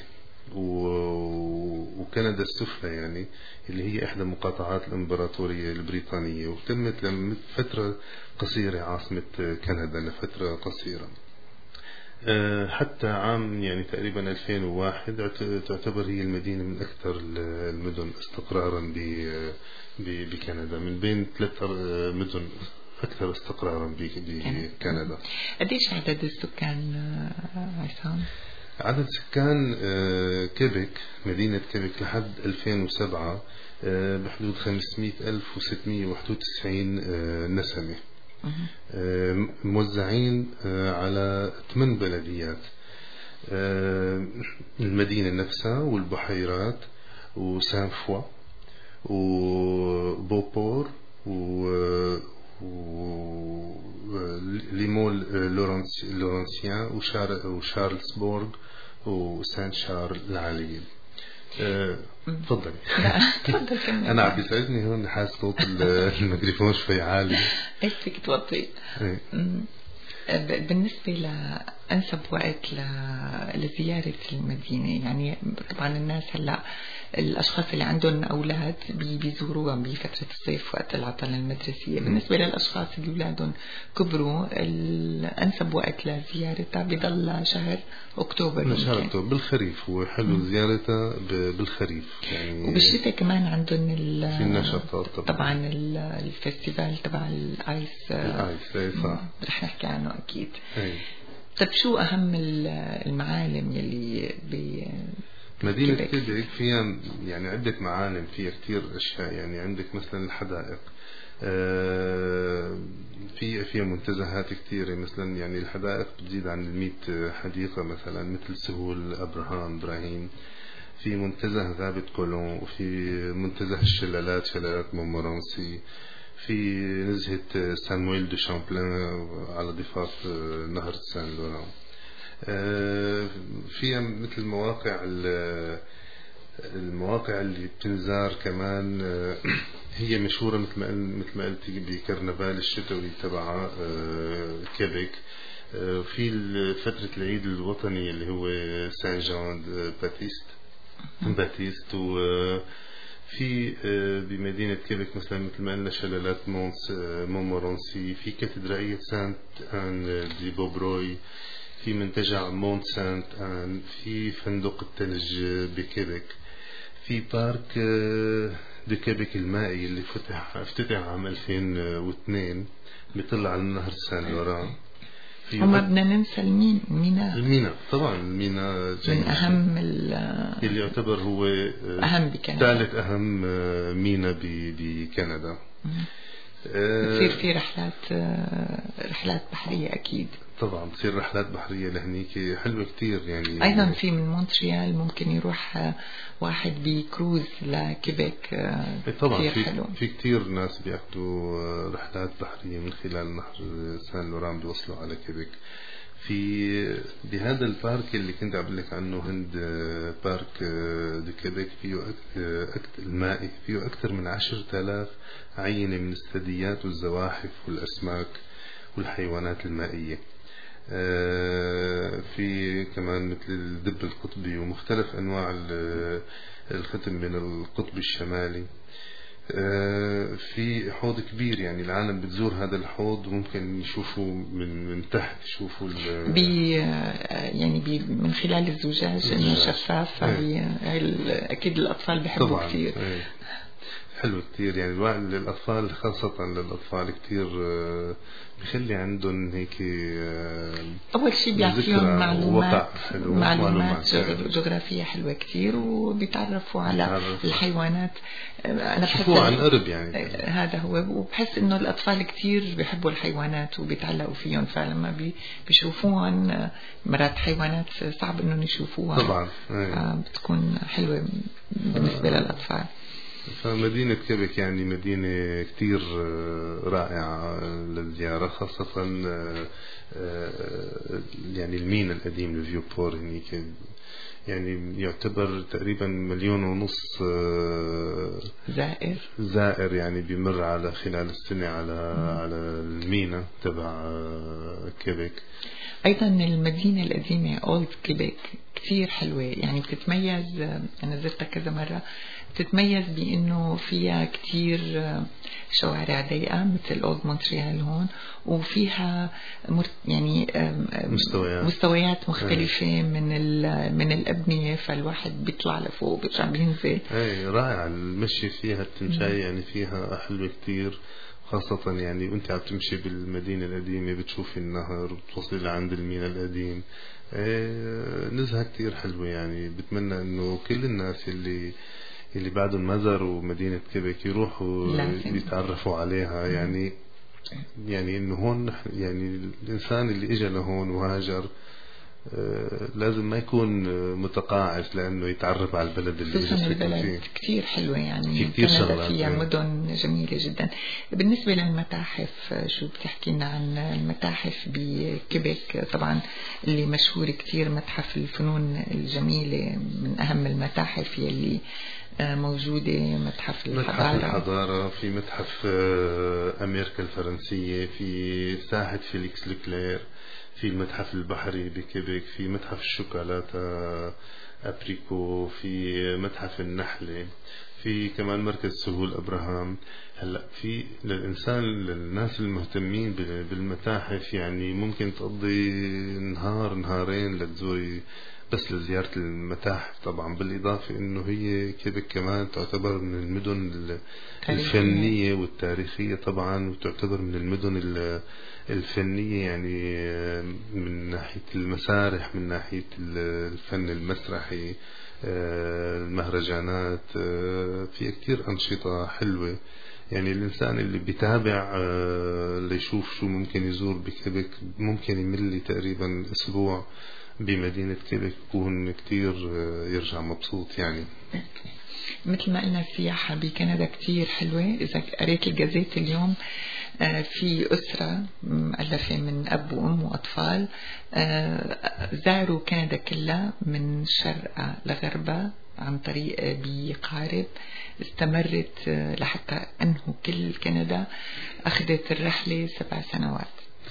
وكندا السفلى، يعني اللي هي إحدى مقاطعات الإمبراطورية البريطانية، وتمت لفترة قصيرة عاصمة كندا لفترة قصيرة حتى عام يعني تقريبا 2001 تعتبر هي المدينة من أكثر المدن استقرارا بكندا، من بين 3 مدن أكثر استقرارا بكندا. قديش عدد السكان عصام؟ عدد سكان كيبيك مدينة كيبيك لحد 2007 بحدود 500,691 نسمة، موزعين على 8 بلديات: المدينة نفسها والبحيرات وسانفوا وبوبور ليمول لورانسيان وشارلسبورغ وسان شارل العالية. تفضلي. أنا عم بيسعدني هون حاسس صوت الميكروفون شوي عالي. إيش فيك توطي؟ بالنسبة لأنسب وقت لزيارة المدينة، يعني طبعا الناس هلأ الأشخاص اللي عندهم أولاد بيزوروها بفترة الصيف وقت العطلة المدرسية. بالنسبة للأشخاص اللي أولادهم كبروا، الأنسب وقت لزيارتها بضل شهر أكتوبر. شهر أكتوبر بالخريف، وحلو زيارتها بالخريف يعني. وبالشتاء كمان عندهم في النشاطات طبعا الفستيفال تبع الآيس. صح، رح نحكي عنه أكيد. طب شو أهم المعالم يلي مدينة كيبيك فيها يعني عدة معالم، فيها كتير أشياء. يعني عندك مثلا الحدائق، فيها منتزهات كتيرة. مثلا يعني الحدائق بتزيد عن 100 حديقة، مثلا مثل سهول إبراهيم، في منتزه غابة كولون، وفي منتزه الشلالات، شلالات مونمورانسي، في نزهة سامويل دو شامبلان على ضفاف نهر سان لوران. فيها مثل المواقع اللي بتنزار كمان. هي مشهورة مثل ما قلت بكرنفال الشتوي تبع كيبيك. في فترة العيد الوطني اللي هو سان جان باتيست. وفي بمدينة كيبيك مثلا مثل ما قلنا شلالات مونمورانسي، في كاتدرائية سانت آن دي بوبروي، في منتجع مونت سانت آن، في فندق الثلج بكيبيك، في بارك دي كيبيك المائي اللي افتتح عام 2002 بيطل على نهر سان لوران. وما بدنا ننسى المينا طبعا المينا من أهم اللي يعتبر هو أهم بكندا، ثالث أهم مينا بكندا. بتصير في رحلات بحرية أكيد. طبعا بتصير رحلات بحرية لهنيك حلوة كتير. يعني أيضا في من مونتريال ممكن يروح واحد بكروز لكيبيك. طبعا حلو. في كتير ناس بيأخذوا رحلات بحرية من خلال نهر سان لوران بيوصلوا على كيبيك. بهذا البارك اللي كنت عم لك عنه هند، بارك دي كيبيك، فيه المائي فيه أكثر من 10,000 عينة من الثدييات والزواحف والأسماك والحيوانات المائية. في كمان مثل الدب القطبي ومختلف أنواع الختم من القطب الشمالي. في حوض كبير، يعني العالم بتزور هذا الحوض وممكن يشوفوا من تحت، يشوفوا يعني من خلال الزجاج انه شفاف. اكيد الاطفال بيحبوا كثير. حلو كتير. يعني للأطفال، خاصة للأطفال كتير بخلي عندهم هيك أول شيء بيعطيهم معلومات جغرافية حلوة كتير، وبيتعرفوا على الحيوانات. أنا بحس عن قرب يعني هذا هو. وبحس إنه الأطفال كتير بيحبوا الحيوانات وبيتعلقوا فيهم، فلما بيشوفوهم مرات حيوانات صعب إنهم يشوفوها طبعا. بتكون حلوة بالنسبة للأطفال. فمدينة كيبيك يعني مدينة كتير رائعة للزيارة، خاصة يعني المينا القديم الفيو بور هنيك. يعني يعتبر تقريبا 1.5 مليون زائر يعني بيمر على خلال السنة على المينا تبع كيبيك. أيضا المدينة القديمة أولد كيبيك كتير حلوة، يعني بتتميز. أنا زرتها كذا مرة، بتتميز بأنه فيها كتير شوارع ضيقة مثل أولد مونتريال هون، وفيها يعني مستويات مختلفة من الأبنية، فالواحد بيطلع لفوق بيرجع بينزل. رائع المشي فيها، التمشاية يعني فيها حلوة كتير، خاصة يعني وانت عم تمشي بالمدينة القديمة بتشوفي النهر وبتوصلي لعند المينا القديم. نزهة كتير حلوة. يعني بتمنى انه كل الناس اللي بعدهم ما زاروا مدينة كيبيك يروحوا يتعرفوا عليها. يعني انه هون يعني الانسان اللي اجى لهون وهاجر لازم ما يكون متقاعس لأنه يتعرف على البلد اللي خصوصا البلد كتير حلوة. يعني كندا فيها مدن جميلة جدا. بالنسبة للمتاحف، شو بتحكي لنا عن المتاحف بكيبيك؟ طبعا اللي مشهور كتير متحف الفنون الجميلة، من أهم المتاحف يلي موجودة. متحف الحضارة، في متحف أمريكا الفرنسية، في ساحة فيليكس لوكلير، في المتحف البحري بكيبيك، في متحف الشوكولاتة أبريكو، في متحف النحلة، في كمان مركز سهول إبراهيم. هلا في للناس المهتمين بالمتاحف يعني ممكن تقضي نهارين لتزوري بس لزيارة المتاحف. طبعا بالإضافة إنه هي كيبيك كمان تعتبر من المدن الفنية والتاريخية طبعا، وتعتبر من المدن الفنية يعني من ناحية المسارح، من ناحية الفن المسرحي، المهرجانات، في كتير أنشطة حلوة. يعني الإنسان اللي بيتابع ليشوف شو ممكن يزور بكيبك ممكن يملي تقريبا أسبوع بمدينة كيبك يكون كتير يرجع مبسوط. يعني مثل ما قلنا السياحة بكندا كتير حلوة. إذا قريت الجازيت اليوم في أسرة مؤلفة من أب وأم وأطفال زاروا كندا كلها من شرقها لغربها عن طريق بقارب، استمرت لحتى أنهوا كل كندا. أخذت الرحلة 7 سنوات.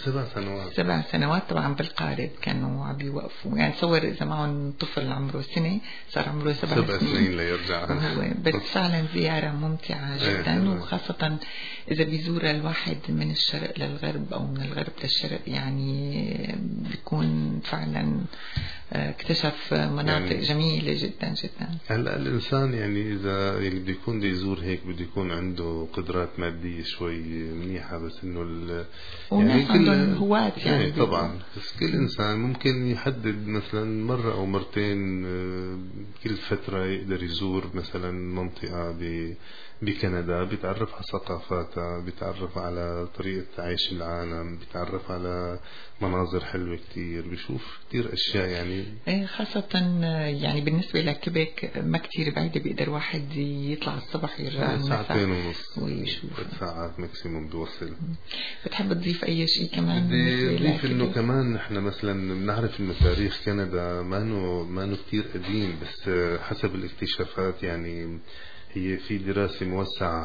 7 سنوات طبعا بالقارب كانوا عم بيوقفوا. يعني تصور إذا معهم طفل عمره سنة صار عمره 7 سنين ليرجع. بس فعلا زيارة ممتعة جدا، وخاصة إذا بيزور الواحد من الشرق للغرب أو من الغرب للشرق، يعني بيكون فعلا اكتشف مناطق يعني جميلة جدا جدا. هلا الإنسان يعني إذا اللي بده يكون بده يزور هيك بده يكون عنده قدرات مادية شوي منيحة، بس إنه يعني كل هواة يعني طبعا. بس كل إنسان ممكن يحدد مثلا مرة أو مرتين كل فترة يقدر يزور مثلا منطقة بكندا، بيتعرف على ثقافاتها، بيتعرف على طريقة عيش العالم، بيتعرف على مناظر حلوة كتير، بيشوف كتير أشياء. يعني خاصة يعني بالنسبة لكيبك ما كتير بعيدة، بيقدر واحد يطلع الصبح يرجع المساء 2.5 ويشوف 3 ساعات ماكسيموم بيوصل. بتحب تضيف أي شيء كمان؟ بدي أضيف إنه كمان نحن مثلا بنعرف إنه تاريخ كندا ما إنه كتير قديم، بس حسب الاكتشافات يعني هي في دراسة موسعة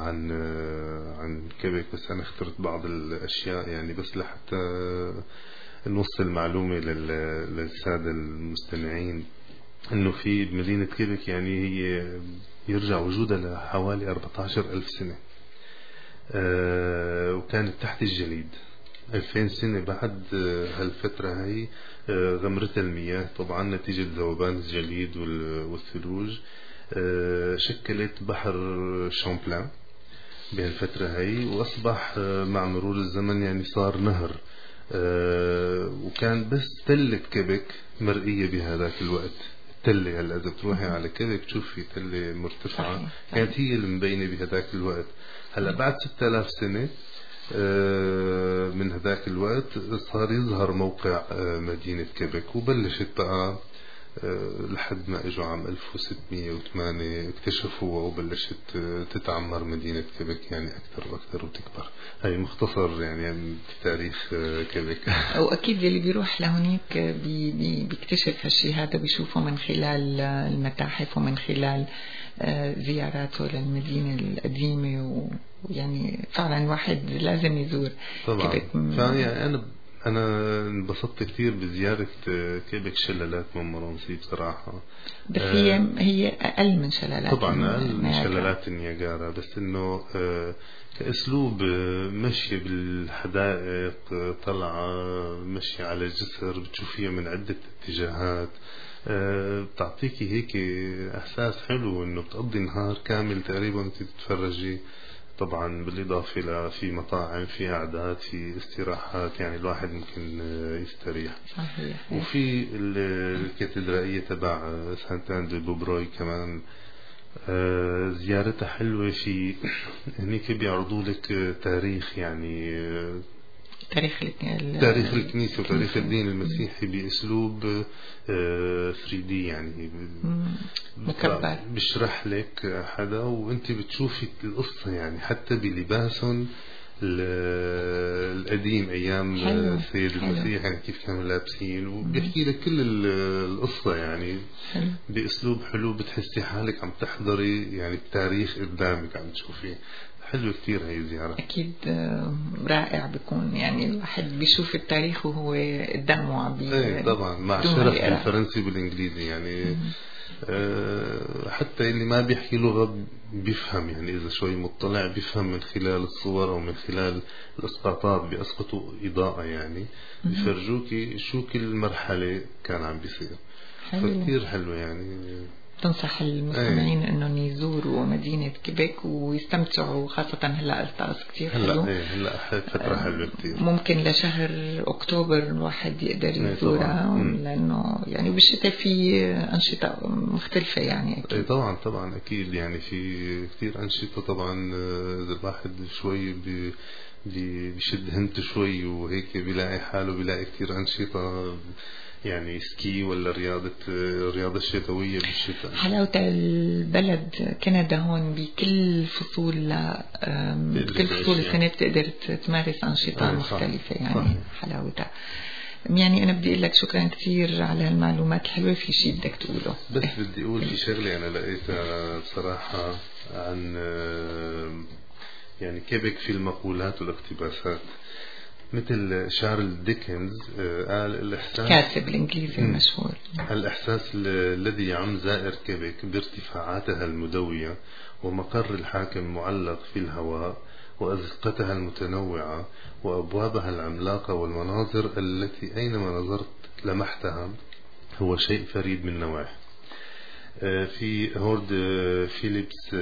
عن كيبك، بس أنا اخترت بعض الأشياء يعني بس لحتى نوصل المعلومة للسادة المستمعين. إنه في مدينة كيبك يعني هي يرجع وجودها لحوالي 14,000 سنة، وكانت تحت الجليد. 2000 سنة بعد هالفترة هي غمرتها المياه طبعا نتيجة ذوبان الجليد والثلوج، شكلت بحر شامبلان بهالفترة هي، وأصبح مع مرور الزمن يعني صار نهر. وكان بس تلة كيبك مرئية بهذاك الوقت. التلة هلا إذا بتروحي على كيبك تشوفي تلة مرتفعة كانت هي المبينة بهذاك الوقت. هلا بعد 6000 سنة من هذاك الوقت صار يظهر موقع مدينة كيبك، وبلشت بقى لحد ما اجوا عام 1608 اكتشفوها وبلشت تتعمر مدينة كيبك يعني أكثر وأكثر وتكبر. هاي مختصر يعني تاريخ كيبك. وأكيد اللي بيروح لهونيك بيكتشف هالشي هذا، بيشوفه من خلال المتاحف ومن خلال زياراته للمدينة القديمة، ويعني فعلا واحد لازم يزور طبعا. كيبك. يعني أنا انبسطت كثير بزيارة كيبك شلالات مونمورانسي بصراحة. بس هي أقل من شلالات طبعا أقل من شلالات النياجارا، بس إنه كأسلوب مشي بالحدائق، طلعة مشي على جسر بتشوفيها من عدة اتجاهات، بتعطيكي هيك إحساس حلو إنه بتقضي نهار كامل تقريبا تتفرجي. طبعا بالإضافة في مطاعم، في قعدات، في استراحات، يعني الواحد ممكن يستريح. صحيح. وفي الكاتدرائية تبع سانتان دي بوبروي كمان زيارتها حلوة. في هنيك بيعرضوا لك تاريخ، يعني تاريخ الكنيسة وتاريخ الدين المسيحي بأسلوب 3D يعني مكبر، بشرح لك حدا وانت بتشوفي القصة، يعني حتى بلباسهم القديم أيام السيد المسيح يعني كيف كانوا لابسين، وبيحكي لك كل القصة يعني بأسلوب حلو، بتحسي حالك عم تحضري يعني التاريخ قدامك عم تشوفيه. حلو كتير هاي الزيارة. أكيد رائع بيكون، يعني الواحد بيشوف التاريخ وهو قدامه عم طبعا مع شرح بالفرنسي بالإنجليزي يعني حتى اللي ما بيحكي لغة بيفهم، يعني إذا شوي مطلع بيفهم من خلال الصور أو من خلال الإسقاطات، بيسقطوا إضاءة يعني بيفرجوكي شو كل مرحلة كان عم بيصير. فكتير حلو يعني. تنصح المستمعين انهم يزوروا مدينة كيبيك ويستمتعوا، خاصة هلا الطقس كتير حلو. هلا فترة حلوة كتير، ممكن لشهر اكتوبر الواحد يقدر يزورها، لانه يعني بالشتاء في انشطة مختلفة يعني اكيد. طبعا اكيد، يعني في كتير انشطة طبعا. اذا الواحد شوي بيشد همته شوي وهيك بيلاقي حاله، بيلاقي كتير انشطة، يعني سكي ولا الرياضة الشتوية بالشتاء. حلاوة البلد كندا هون بكل فصول كل فصول السنة بتقدر تمارس أنشطة مختلفة يعني. صحيح. حلاوتها. يعني أنا بدي أقول لك شكرا كثير على هالمعلومات الحلوة. في شيء بدك تقوله؟ بس بدي أقول في شغلة أنا لقيتها بصراحة عن يعني كيبك في المقولات والاقتباسات. مثل شارل ديكنز قال الإحساس، كاتب الإنجليزي المشهور، الإحساس الذي يعم زائر كيبك بارتفاعاتها المدوية ومقر الحاكم معلق في الهواء وأزقتها المتنوعة وأبوابها العملاقة والمناظر التي أينما نظرت لمحتها هو شيء فريد من نوعه. في هورد فيليبس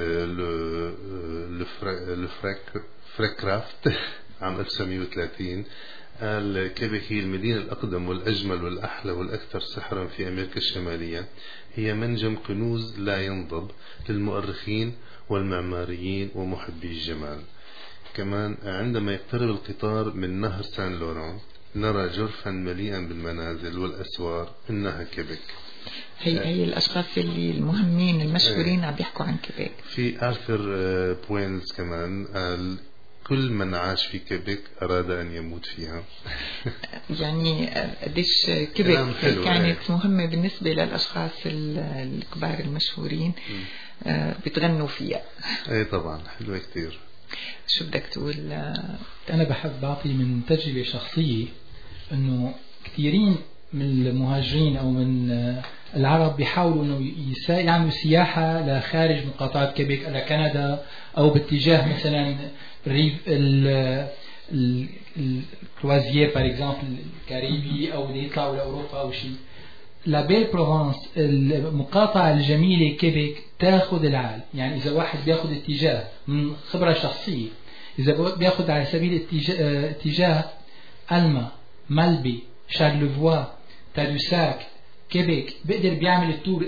لفريكرافت عام 1930 قال كيبك هي المدينة الأقدم والأجمل والأحلى والأكثر سحرا في أمريكا الشمالية، هي منجم كنوز لا ينضب للمؤرخين والمعماريين ومحبي الجمال. كمان عندما يقترب القطار من نهر سان لوران نرى جرفا مليئا بالمنازل والأسوار، إنها كيبك. هي الأشخاص اللي المهمين المشهورين عم بيحكوا عن كيبك. في آرثر بوينز كمان قال كل من عاش في كيبك أراد أن يموت فيها. يعني قديش كيبك كانت مهمة بالنسبة للأشخاص الكبار المشهورين بتغنوا فيها. طبعا حلوة كتير. شو بدك تقول؟ أنا بحب بعطي من تجربة شخصية أنه كثيرين من المهاجرين أو من العرب بيحاولوا أنه يعملوا سياحة لخارج مقاطعة كيبك إلى كندا، أو باتجاه مثلا ريف الكروازيير بار اكزامبل الكاريبي، أو يطلعوا لأوروبا أو شيء. لابيل بروفانس المقاطعة الجميلة كيبك تاخذ العال. يعني إذا واحد بياخذ اتجاه من خبرة شخصية، إذا بياخذ على سبيل اتجاه ألما، مالبي، شارلفوا، تادوساك، كيبك، بيقدر بيعمل التور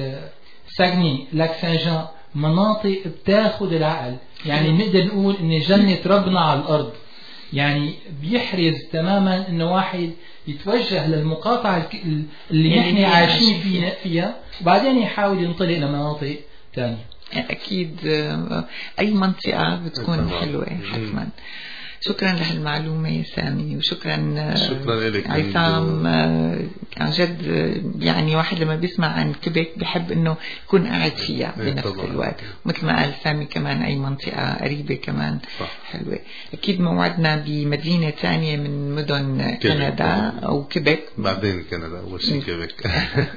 ساغني، لاك سان جان، مناطق بتاخذ العقل. يعني نقدر نقول إن جنة ربنا على الأرض. يعني بيحرز تماما إنه واحد يتوجه للمقاطعة اللي نحن عايشين فيها وبعدين يحاول ينطلق لمناطق ثانية. أكيد أي منطقة بتكون حلوة حتما. شكرا لهالمعلومة يا سامي، وشكرا لك عصام. عن جد يعني واحد لما بيسمع عن كيبك بحب انه يكون قاعد فيها بنفس الوقت. مثل ما قال سامي كمان اي منطقة قريبة كمان حلوة. اكيد موعدنا بمدينة ثانية من مدن كندا او كيبك، بعدين كندا اول شيء كيبك.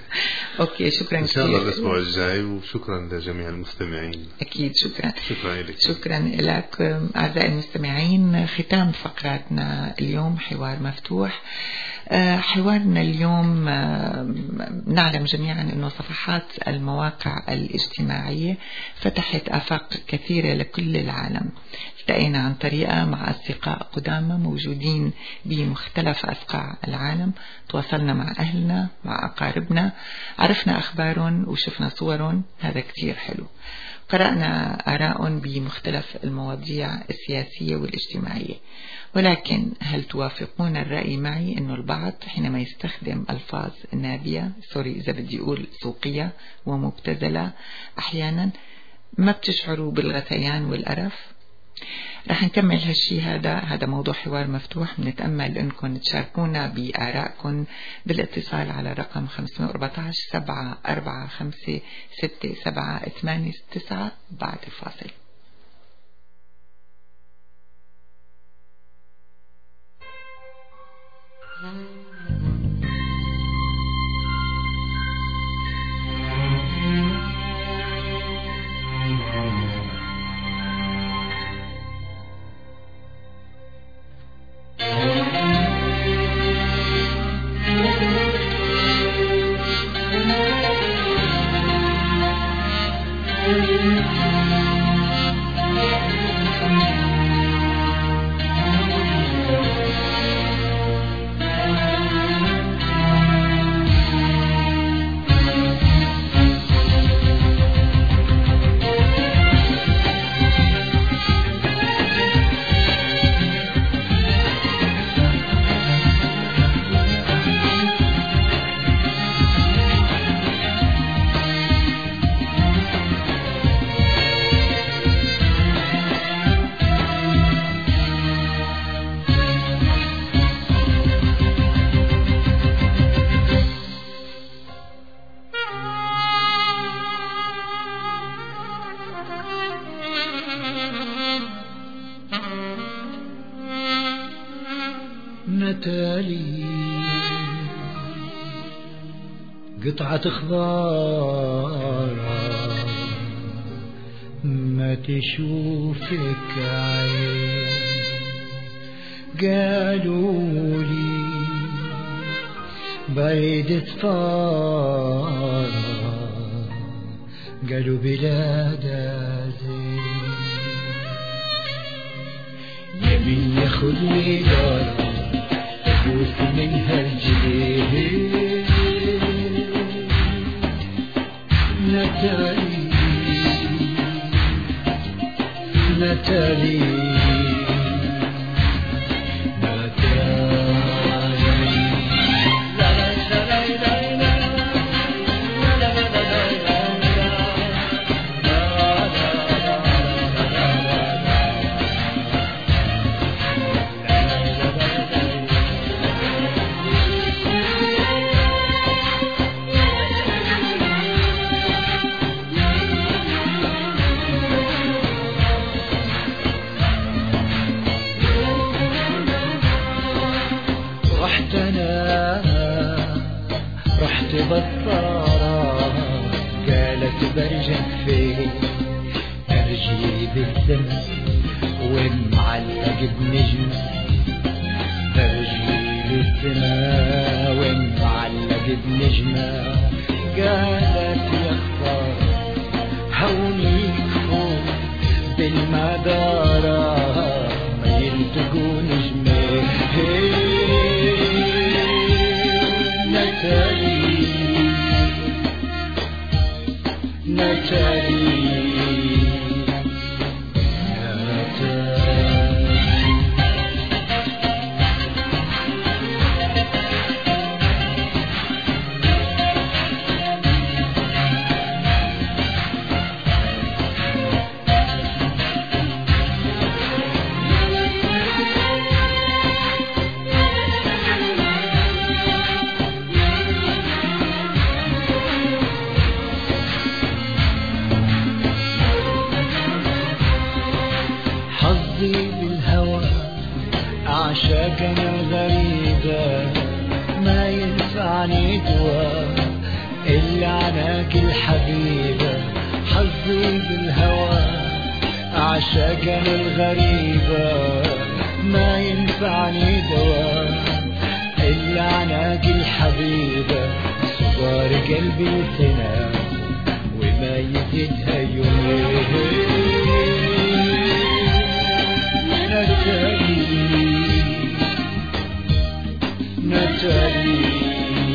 اوكي شكرا ان شاء الله الاسبوع الجاي، وشكرا لجميع المستمعين. اكيد شكرا لك. شكرا لك اعزائي المستمعين. ختام فقراتنا اليوم حوار مفتوح. حوارنا اليوم نعلم جميعا أنه صفحات المواقع الاجتماعية فتحت آفاق كثيرة لكل العالم. التقينا عن طريقها مع أصدقاء قدامى موجودين بمختلف أصقاع العالم، تواصلنا مع أهلنا مع أقاربنا، عرفنا أخبارهم وشفنا صورهم. هذا كتير حلو. قرأنا آراء بمختلف المواضيع السياسية والاجتماعية. ولكن هل توافقون الرأي معي أنه البعض حينما يستخدم ألفاظ نابية، إذا بدي أقول سوقية ومبتذلة، أحيانا ما بتشعروا بالغثيان والقرف؟ رح نكمل هالشي. هذا موضوع حوار مفتوح. بنتأمل أنكم تشاركونا بآرائكم بالاتصال على رقم 514-745-6789 بعد الفاصل. نتالي قطعة خضار ما تشوفك عين قالوا لي بعيد صفار قالوا بلاد زين يمين ياخذني دار ابوس منها الجبين نتالي نتالي رحت بطارة قالت برجع فين أرجي بالسما ومعلق بنجم أرجي بالسما ومعلق بنجمة قالت يا خسارة هونيك فوق بالمدارة ما يلتقوا نجمين نتالي نتالي عشاقنا غريبة ما ينفعني دواء إلا عناك الحبيبة حظي بالهوى عشاقنا الغريبة ما ينفعني دواء إلا عناك الحبيبة صغار قلبي سنة وما يزيدها يومين نتالي نتالي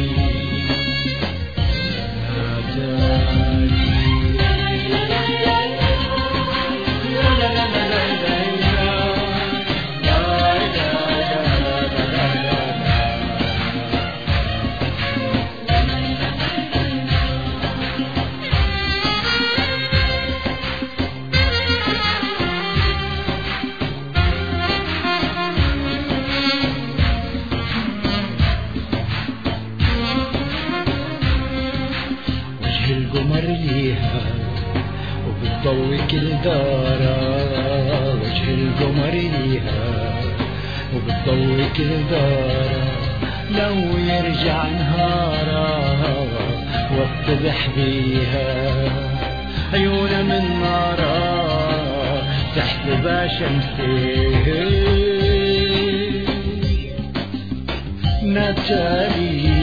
وبتضوي كل دارة وجه القمر ليها وبتضوي كل دارة لو يرجع نهارا وافتضح بيها عيونها من نارا تحسبها شمسي نتالي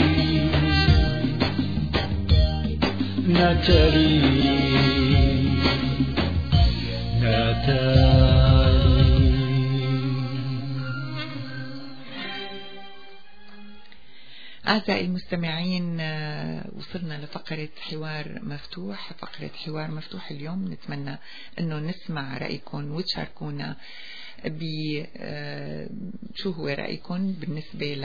نتالي أعزائي المستمعين، وصلنا لفقرة حوار مفتوح. فقرة حوار مفتوح اليوم نتمنى أنه نسمع رأيكم وتشاركونا شو هو رأيكم بالنسبة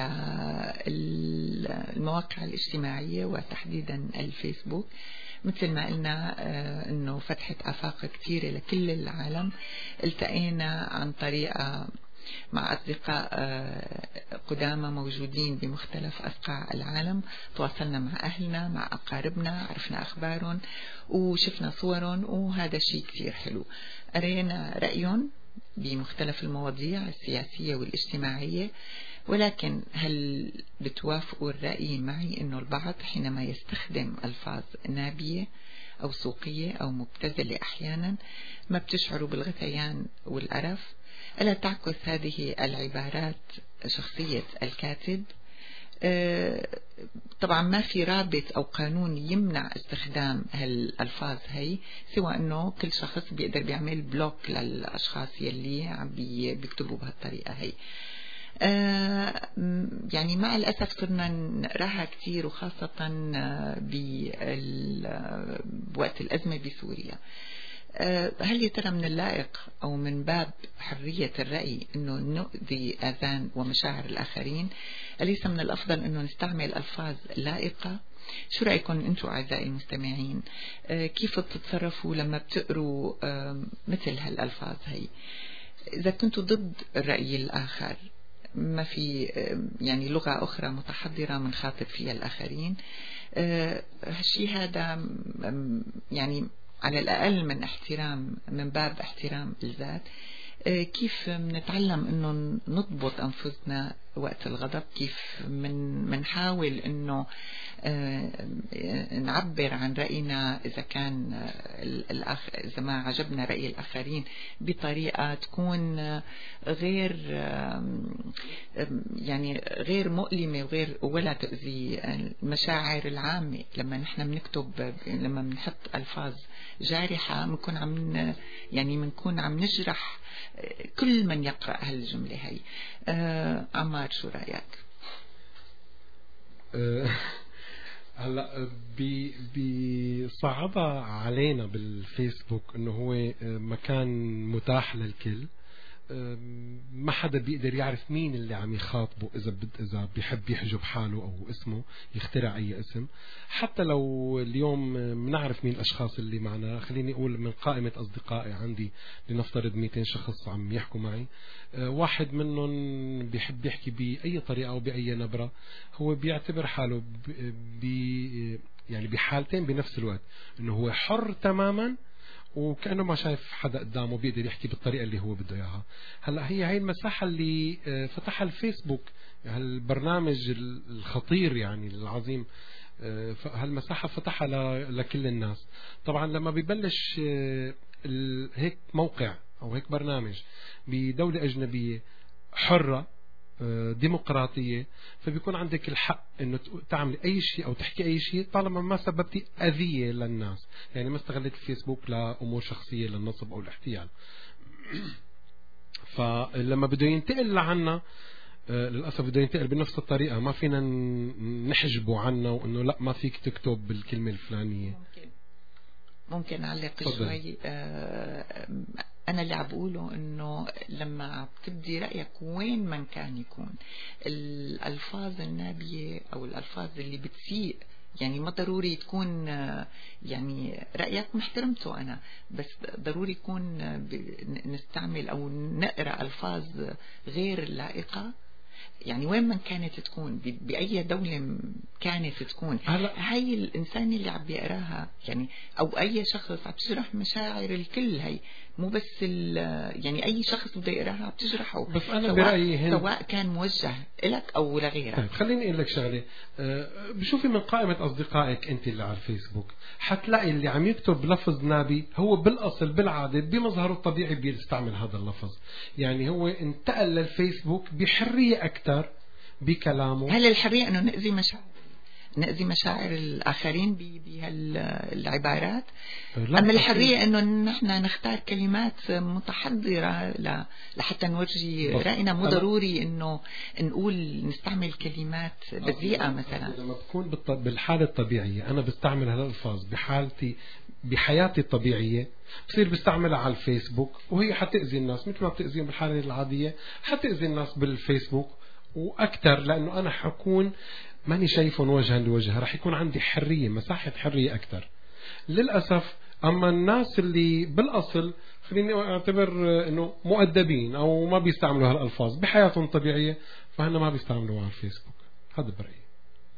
للمواقع الاجتماعية وتحديدا الفيسبوك. مثل ما قلنا أنه فتحت آفاق كثيرة لكل العالم. التقينا عن طريق مع أصدقاء قدامى موجودين بمختلف أصقاع العالم، تواصلنا مع أهلنا مع أقاربنا، عرفنا أخبارهم وشفنا صورهم، وهذا شيء كثير حلو. قرينا رأيهم بمختلف المواضيع السياسية والاجتماعية، ولكن هل بتوافقوا الرأي معي أنه البعض حينما يستخدم ألفاظ نابية أو سوقية أو مبتذلة أحيانا ما بتشعروا بالغثيان والقرف؟ ألا تعكس هذه العبارات شخصية الكاتب؟ طبعا ما في رابط أو قانون يمنع استخدام هالألفاظ هي، سوى أنه كل شخص بيقدر بيعمل بلوك للأشخاص يلي عم بيكتبوا بهالطريقة هي. يعني مع الأسف صرنا نقراها كتير، وخاصة بوقت الأزمة بسوريا. هل يترى من اللائق أو من باب حرية الرأي أنه نؤذي آذان ومشاعر الآخرين؟ أليس من الأفضل أنه نستعمل ألفاظ لائقة؟ شو رأيكم أنتم أعزائي المستمعين؟ كيف بتتصرفوا لما بتقروا مثل هالألفاظ هي؟ إذا كنتوا ضد الرأي الآخر، ما في يعني لغة أخرى متحضرة من خاطب فيها الآخرين، هالشي هذا يعني على الأقل من احترام، من باب احترام الذات. كيف منتعلم انه نضبط انفسنا وقت الغضب؟ كيف منحاول انه نعبر عن رأينا اذا كان اذا ما عجبنا رأي الاخرين بطريقة تكون غير يعني غير مؤلمة وغير ولا تؤذي المشاعر العامة. لما نحن بنكتب، لما بنحط الفاظ جارحة بنكون عم نجرح كل من يقرأ هالجملة هي. عمار شو رأيك؟ هلا بصعبها علينا بالفيسبوك انه هو مكان متاح للكل، ما حدا بيقدر يعرف مين اللي عم يخاطبه، إذا بيحب يحجب حاله أو اسمه يخترع أي اسم. حتى لو اليوم منعرف مين الأشخاص اللي معنا، خليني أقول من قائمة أصدقائي عندي لنفترض 200 شخص عم يحكوا معي، واحد منهم بيحب يحكي بأي طريقة أو بأي نبرة، هو بيعتبر حاله يعني بحالتين بنفس الوقت، إنه هو حر تماما وكأنه ما شايف حدا قدامه، بيقدر يحكي بالطريقة اللي هو بده إياها. هلأ هي المساحة اللي فتحها الفيسبوك، هالبرنامج الخطير يعني العظيم، هالمساحة فتحها لكل الناس. طبعا لما بيبلش هيك موقع أو هيك برنامج بدولة أجنبية حرة ديمقراطية، فبيكون عندك الحق انه تعمل اي شيء او تحكي اي شيء طالما ما سببتي اذية للناس، يعني ما استغلت الفيسبوك لامور شخصية للنصب او الاحتيال. فلما بده ينتقل لعنا للأسف بده ينتقل بنفس الطريقة، ما فينا نحجبه عنا وانه لا ما فيك تكتب بالكلمة الفلانية. ممكن أعلق شوي؟ أنا اللي عبقوله إنه لما بتبدي رأيك وين من كان يكون، الألفاظ النابية أو الألفاظ اللي بتسيء، يعني ما ضروري تكون يعني رأيك محترمته أنا، بس ضروري يكون نستعمل أو نقرأ ألفاظ غير لائقة. يعني وين من كانت تكون، بأي دولة كانت تكون، هاي الإنسان اللي عم بيقراها يعني أو أي شخص عم تجرح مشاعر الكل، هاي مو بس يعني أي شخص بده يقراها عم تجرحه، بس أنا برأيي سواء كان موجه لك أو لغيرك. طيب خليني أقول لك شغلة، بشوفي من قائمة أصدقائك أنت اللي على الفيسبوك حتلاقي اللي عم يكتب لفظ نابي هو بالأصل بالعادة بمظهره الطبيعي بيستعمل هذا اللفظ، يعني هو انتقل للفيسبوك بحرية أكثر بكلامه. هل الحرية أنه نأذي مشاعر الآخرين بهالعبارات؟ أما الحرية أنه نحن نختار كلمات متحضرة لحتى نورجي رأينا، مو ضروري أنه نقول نستعمل كلمات بذيئة مثلا. لما بكون بالحالة الطبيعية أنا بستعمل هالألفاظ بحياتي الطبيعية، بصير بستعملها على الفيسبوك وهي حتأذي الناس مثل ما بتأذيهم بالحالة العادية، حتأذي الناس بالفيسبوك وأكثر، لأنه أنا حكون ماني شايفهم وجها لوجه، رح يكون عندي حرية، مساحة حرية أكثر للأسف. أما الناس اللي بالأصل خليني أعتبر أنه مؤدبين أو ما بيستعملوا هالألفاظ بحياتهم الطبيعية، فهنا ما بيستعملوها على الفيسبوك. هذا برأيي.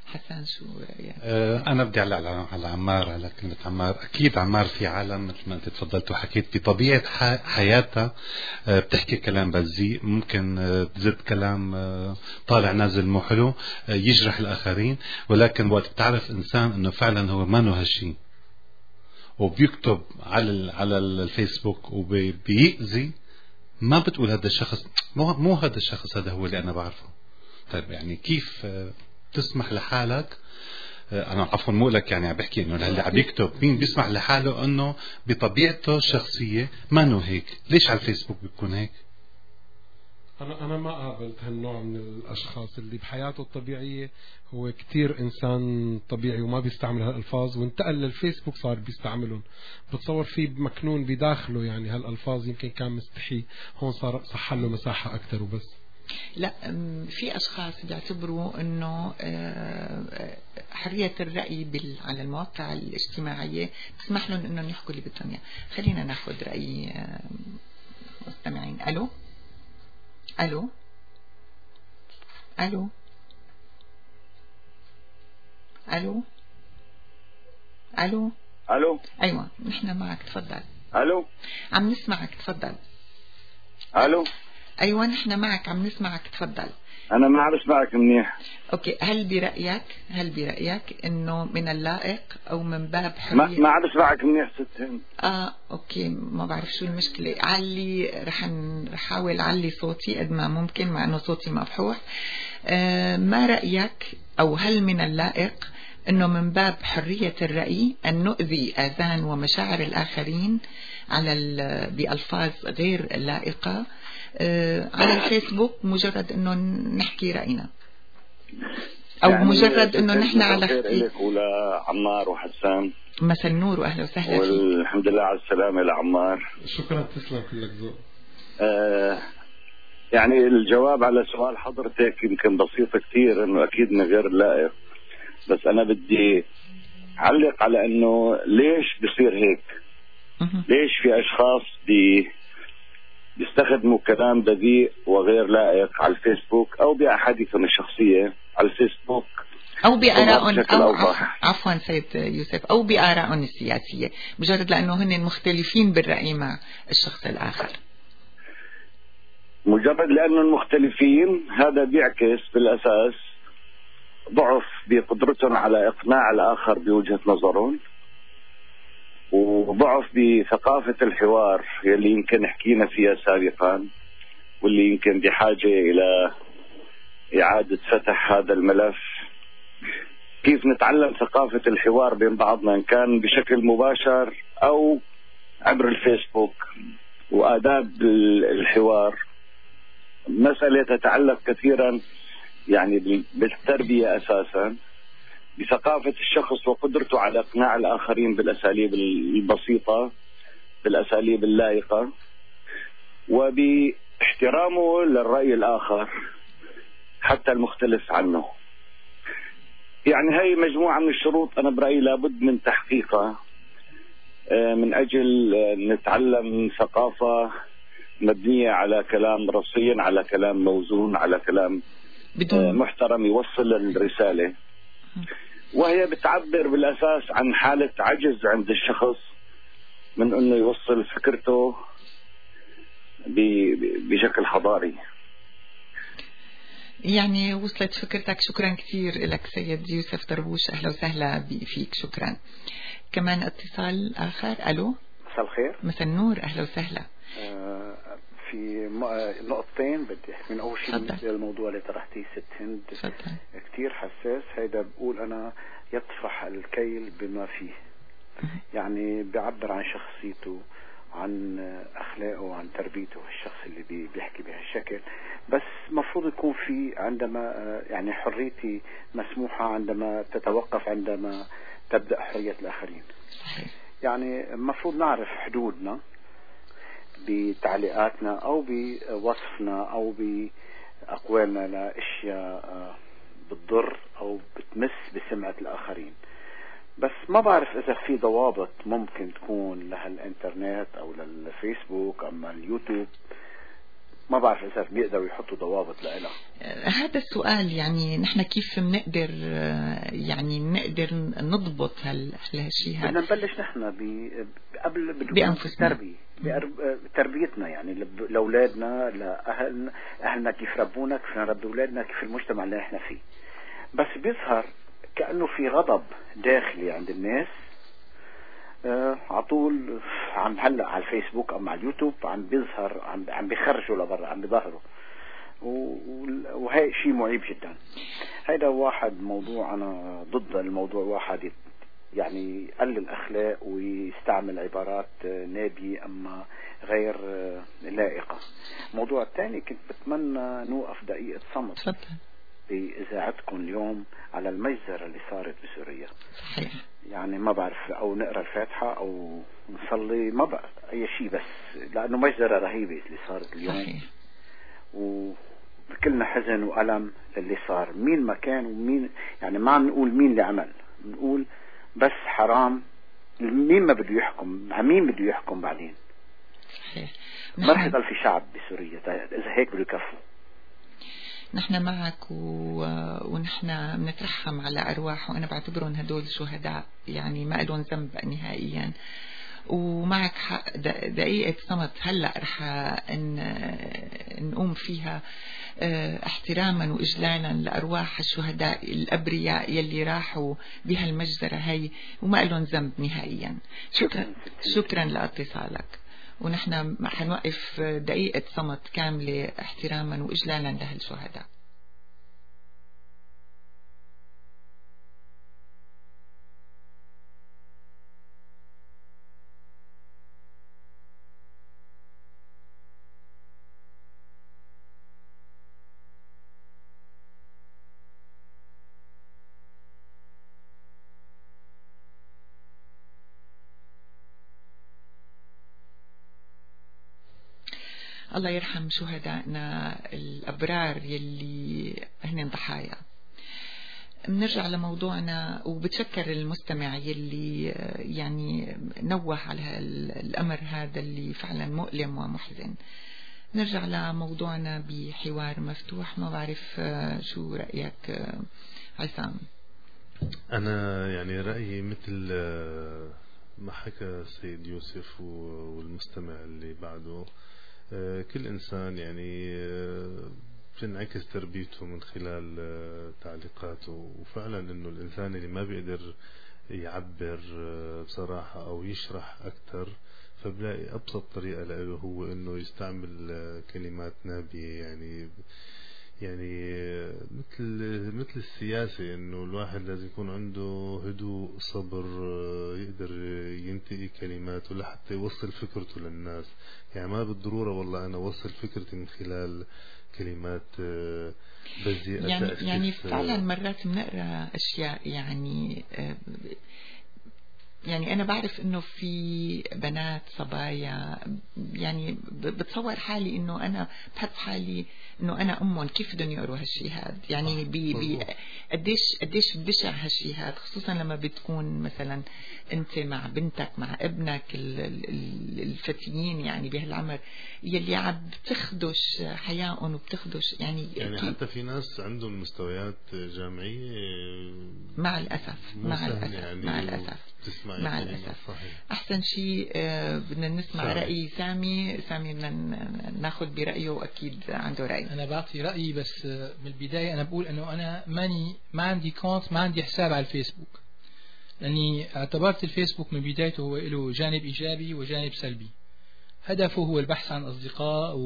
حسن شو يعني؟ أنا بدي أعلق على عمار، على كلمة عمار. أكيد عمار في عالم مثل ما أنت تفضلت وحكيت بطبيعة حياتها بتحكي كلام بذيء، ممكن تزيد كلام طالع نازل مو حلو يجرح الآخرين، ولكن وقت بتعرف إنسان إنه فعلا هو ما نو هالشي وبيكتب على الفيسبوك وبيأذي، ما بتقول هذا الشخص مو هذا الشخص، هذا هو اللي أنا بعرفه. طيب يعني كيف تسمح لحالك، أنا عفوا مو لك يعني عم بحكي إنه اللي عم يكتب مين بيسمح لحاله إنه بطبيعته الشخصية ما نو هيك؟ ليش على الفيسبوك بيكون هيك؟ أنا ما قابلت هالنوع من الأشخاص اللي بحياته الطبيعية هو كتير إنسان طبيعي وما بيستعمل هالألفاظ، وانتقل للفيسبوك صار بيستعملهم. بتصور فيه مكنون بداخله يعني هالألفاظ، يمكن كان مستحي، هون صار صح له مساحة أكتر وبس. لا، في أشخاص بيعتبروا أنه حرية الرأي على المواقع الاجتماعية تسمح لهم أنهم يحكوا اللي بدهم إياه. خلينا ناخذ رأي مستمعين. ألو ألو ألو ألو ألو ألو. أيوة نحن معك، تفضل. ألو. عم نسمعك، تفضل. ألو. أيوة نحن معك، عم نسمعك، تفضل. أنا ما عم بسمعك منيح. أوكي، هل برأيك إنه من اللائق أو من باب حرية؟ ما عم بسمعك منيح ست هند. أوكي، ما بعرف شو المشكلة. علي، رح أحاول علي صوتي قد ما ممكن مع إنه صوتي مفحوح. ما رأيك، أو هل من اللائق إنه من باب حرية الرأي أن نؤذي آذان ومشاعر الآخرين بألفاظ غير لائقة على الفيسبوك، مجرد انه نحكي رأينا، او يعني مجرد انه نحن على خير لك ولا عمار وحسان؟ مساء النور واهلا وسهلا فيك. والحمد لله على السلامة لعمار. شكرا، تسلم، كلك ذوق. يعني الجواب على سؤال حضرتك يمكن بسيط كثير، انه اكيد من غير لائق، بس انا بدي اعلق على انه ليش بصير هيك. ليش في اشخاص بيستخدموا كلام بذيء وغير لائق على الفيسبوك او باحاديثهم الشخصيه على الفيسبوك او بآرائهم، او عفوا سيد يوسف، او بآرائهم السياسيه، مجرد لانه هن مختلفين بالرأي مع الشخص الاخر. مجرد لانهم مختلفين، هذا بيعكس بالاساس ضعف بقدرتهم على اقناع الاخر بوجهه نظرهم، وضعف بثقافة الحوار يلي يمكن حكينا فيها سابقا، واللي يمكن بحاجة إلى إعادة فتح هذا الملف. كيف نتعلم ثقافة الحوار بين بعضنا، إن كان بشكل مباشر أو عبر الفيسبوك، وآداب الحوار. مسألة تتعلق كثيرا يعني بالتربية أساسا، بثقافة الشخص وقدرته على إقناع الآخرين بالأساليب البسيطة، بالأساليب اللائقة، وباحترامه للرأي الآخر حتى المختلف عنه. يعني هاي مجموعة من الشروط أنا برأيي لابد من تحقيقها من أجل نتعلم ثقافة مبنية على كلام رصين، على كلام موزون، على كلام محترم يوصل الرسالة، وهي بتعبر بالأساس عن حالة عجز عند الشخص من أنه يوصل فكرته بشكل حضاري. يعني وصلت فكرتك. شكرا كثير لك سيد يوسف طربوش، أهلا وسهلا فيك. شكرا. كمان اتصال آخر. ألو. مساء الخير. مساء النور، أهلا وسهلا. في نقطتين بدي احكي. من اول شيء بالنسبه للموضوع اللي طرحتيه ست هند، كثير حساس. هيدا بقول انا يطفح الكيل بما فيه، يعني بيعبر عن شخصيته، عن اخلاقه، وعن تربيته، الشخص اللي بيحكي بهالشكل. بس مفروض يكون في عندما يعني حريتي مسموحه عندما تتوقف عندما تبدا حريه الاخرين. يعني مفروض نعرف حدودنا بتعليقاتنا أو بوصفنا أو بأقوالنا لأشياء بتضر أو بتمس بسمعة الآخرين. بس ما بعرف إذا في ضوابط ممكن تكون لهالإنترنت أو للفيسبوك أو اليوتيوب ما بعرف إذا بيقدروا يحطوا ضوابط لها. هذا السؤال يعني نحن كيف بنقدر يعني نقدر نضبط هالشيء هذا؟ بدنا نبلش نحن قبل بأنفسنا، تربيتنا يعني لأولادنا، لأهلنا كيف ربونا، كيف نربي أولادنا، كيف المجتمع اللي نحن فيه. بس بيظهر كأنه في غضب داخلي عند الناس عطول، عم هلا على الفيسبوك أو على اليوتيوب عم بيظهر، عم بيخرجوا لبرا، عم بيظهروا، وهي شيء معيب جدا. هيدا واحد موضوع أنا ضد الموضوع، واحد يعني يقلل الأخلاق ويستعمل عبارات نابية أما غير لائقة. الموضوع الثاني كنت بتمنى نوقف دقيقة صمت بإذاعتكم اليوم على المجزرة اللي صارت بسوريا. صحيح. يعني ما بعرف، أو نقرأ الفاتحة أو نصلي، ما بعرف أي شيء، بس لأنه مجزرة رهيبة اللي صارت اليوم. صحيح. وكلنا حزن وألم اللي صار، مين ما كان ومين، يعني ما عم نقول مين اللي عمل، نقول بس حرام. مين ما بده يحكم، مين بده يحكم بعدين؟ صحيح. ما رح يضل في شعب بسوريا إذا هيك بده يكفوا. نحن معك ونحن بنترحم على أرواح، وأنا بعتبرهم هدول شهداء يعني ما لهم ذنب نهائيا. ومعك حق، دقيقة صمت هلأ رح نقوم فيها احتراما وإجلالا لأرواح الشهداء الأبرياء يلي راحوا بهالمجزرة هاي وما لهم ذنب نهائيا. شكرا لاتصالك، ونحن حنوقف دقيقة صمت كاملة احتراما وإجلالا لهالشهداء. الله يرحم شهدائنا الأبرار يلي هن ضحايا. بنرجع لموضوعنا، وبتشكر المستمع يلي يعني نوه على الأمر هذا اللي فعلا مؤلم ومحزن. نرجع لموضوعنا بحوار مفتوح. ما بعرف شو رأيك عصام؟ أنا يعني رأيي مثل ما حكى السيد يوسف والمستمع اللي بعده، كل إنسان يعني بتنعكس تربيته من خلال تعليقاته، وفعلا إنه الإنسان اللي ما بيقدر يعبر بصراحة أو يشرح أكثر، فبلاقي أبسط طريقة له هو إنه يستعمل كلمات نابية. يعني مثل السياسة، إنه الواحد لازم يكون عنده هدوء، صبر، يقدر ينتقي كلماته لحتى يوصل فكرته للناس. يعني ما بالضرورة والله أنا أوصل فكرتي من خلال كلمات بذيئة. يعني فعلا مرات بنقرأ أشياء يعني أنا بعرف إنه في بنات صبايا يعني بتصور حالي إنه أنا بحط حالي إنه أنا أمهم، كيف بدهم يقروا هالشيء هذا؟ يعني قديش بشع هالشيء هذا، خصوصا لما بتكون مثلا أنت مع بنتك مع ابنك الفتيين يعني بهالعمر يلي عم بتخدش حياءهم وبتخدش يعني حتى في ناس عندهم مستويات جامعية مع الأسف مع الأسف مع الأسف. أحسن شيء بدنا نسمع رأي سامي بدنا ناخذ برأيه، وأكيد عنده رأي. أنا بعطي رأيي، بس من البداية أنا بقول أنه أنا ما عندي كونت، ما عندي حساب على الفيسبوك، لأني اعتبرت الفيسبوك من بدايته هو له جانب إيجابي وجانب سلبي. هدفه هو البحث عن أصدقاء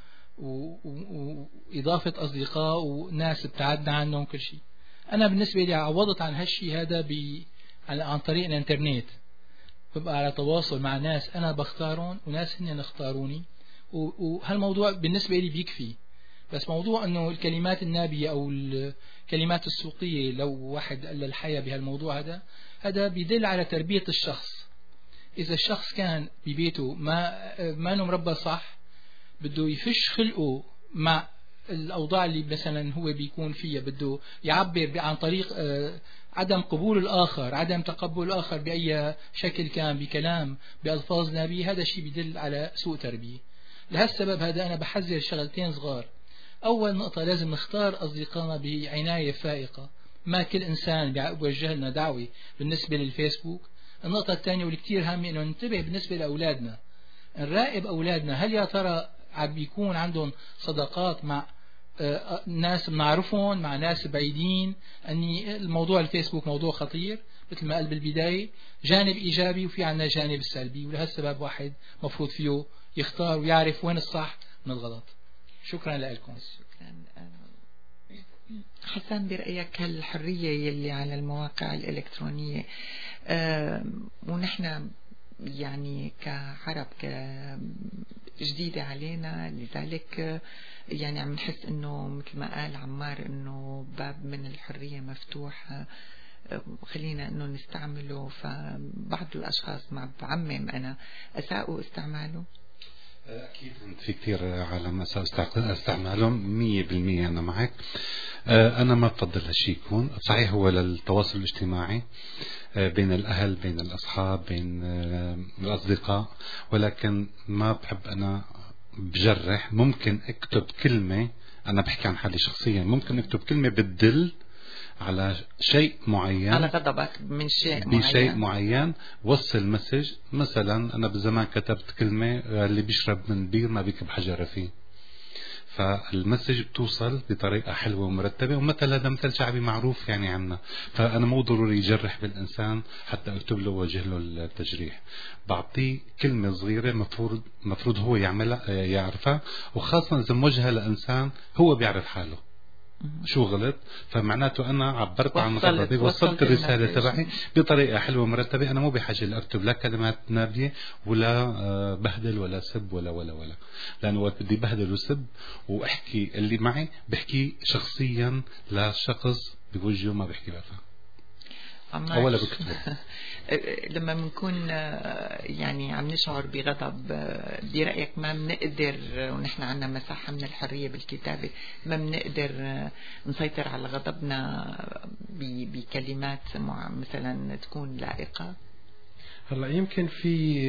وإضافة أصدقاء وناس ابتعدنا عنهم كل شيء. أنا بالنسبة لي عوضت عن هالشيء هذا عن طريق الانترنت، ببقى على تواصل مع ناس أنا بختارون وناس هن اختاروني، وهالموضوع بالنسبة لي بيكفي. بس موضوع أنه الكلمات النابية أو الكلمات السوقية، لو واحد قال الحياة بهالموضوع هذا بيدل على تربية الشخص. إذا الشخص كان ببيته ما مربى صح، بده يفش خلقه مع الأوضاع اللي مثلا هو بيكون فيها، بده يعبر عن طريق عدم قبول الآخر، عدم تقبل الآخر بأي شكل كان، بكلام، بألفاظ نابية. هذا الشيء بيدل على سوء تربية. لهالسبب هذا أنا بحذر شغلتين صغار. أول نقطة لازم نختار أصدقائنا بعناية فائقة، ما كل إنسان بيوجه لنا دعوة بالنسبة للفيسبوك. النقطة الثانية واللي كتير هامة إنه ننتبه بالنسبة لأولادنا، نراقب أولادنا هل يا ترى عم بيكون عندهم صداقات مع ناس بنعرفهم مع ناس بعيدين. أني الموضوع الفيسبوك موضوع خطير مثل ما قال بالبداية، جانب إيجابي وفي عنا جانب سلبي، ولهالسبب واحد مفروض فيه يختار ويعرف وين الصح من الغلط. شكرا لكم. شكرا. حسن، برأيك هالحرية يلي على المواقع الإلكترونية ونحن يعني كعرب جديدة علينا، لذلك يعني عم نحس انه مثل ما قال عمار انه باب من الحرية مفتوح، خلينا انه نستعمله. فبعض الاشخاص ما بعمم انا اساءوا استعماله. أكيد في كتير عالم استعمالهم 100%. أنا معك. أنا ما بفضل هالشي يكون صحيح. هو للتواصل الاجتماعي بين الأهل بين الأصحاب بين الأصدقاء، ولكن ما بحب أنا بجرح. ممكن أكتب كلمة، أنا بحكي عن حالي شخصيا، ممكن أكتب كلمة بتدل على شيء معين، على غضبك من شيء معين وصل مسج. مثلا أنا بالزمان كتبت كلمة اللي بيشرب من بير ما بيكب حجرة فيه، فالمسج بتوصل بطريقة حلوة ومرتبة، ومثل هذا مثل شعبي معروف يعني عنا. فأنا مو ضروري يجرح بالإنسان حتى أكتب له وجه له التجريح. بعطيه كلمة صغيرة مفروض هو يعرفها، وخاصة إذا موجهة لإنسان هو بيعرف حاله شو غلط. فمعناته أنا عبرت عن غضبي، وصلت الرسالة تبعي بطريقة حلوة مرتبة. أنا مو بحاجة لأكتب لا كلمات نابية ولا بهدل ولا سب ولا ولا ولا، لأنه وقت بدي بهدل وسب وأحكي اللي معي بحكي شخصيا لشخص بوجهه، ما بحكي لفه ولا بكتب. لما بنكون يعني عم نشعر بغضب، برأيك ما بنقدر، ونحن عنا مساحة من الحرية بالكتابة، ما بنقدر نسيطر على غضبنا بكلمات مثلا تكون لائقة؟ هلا يمكن في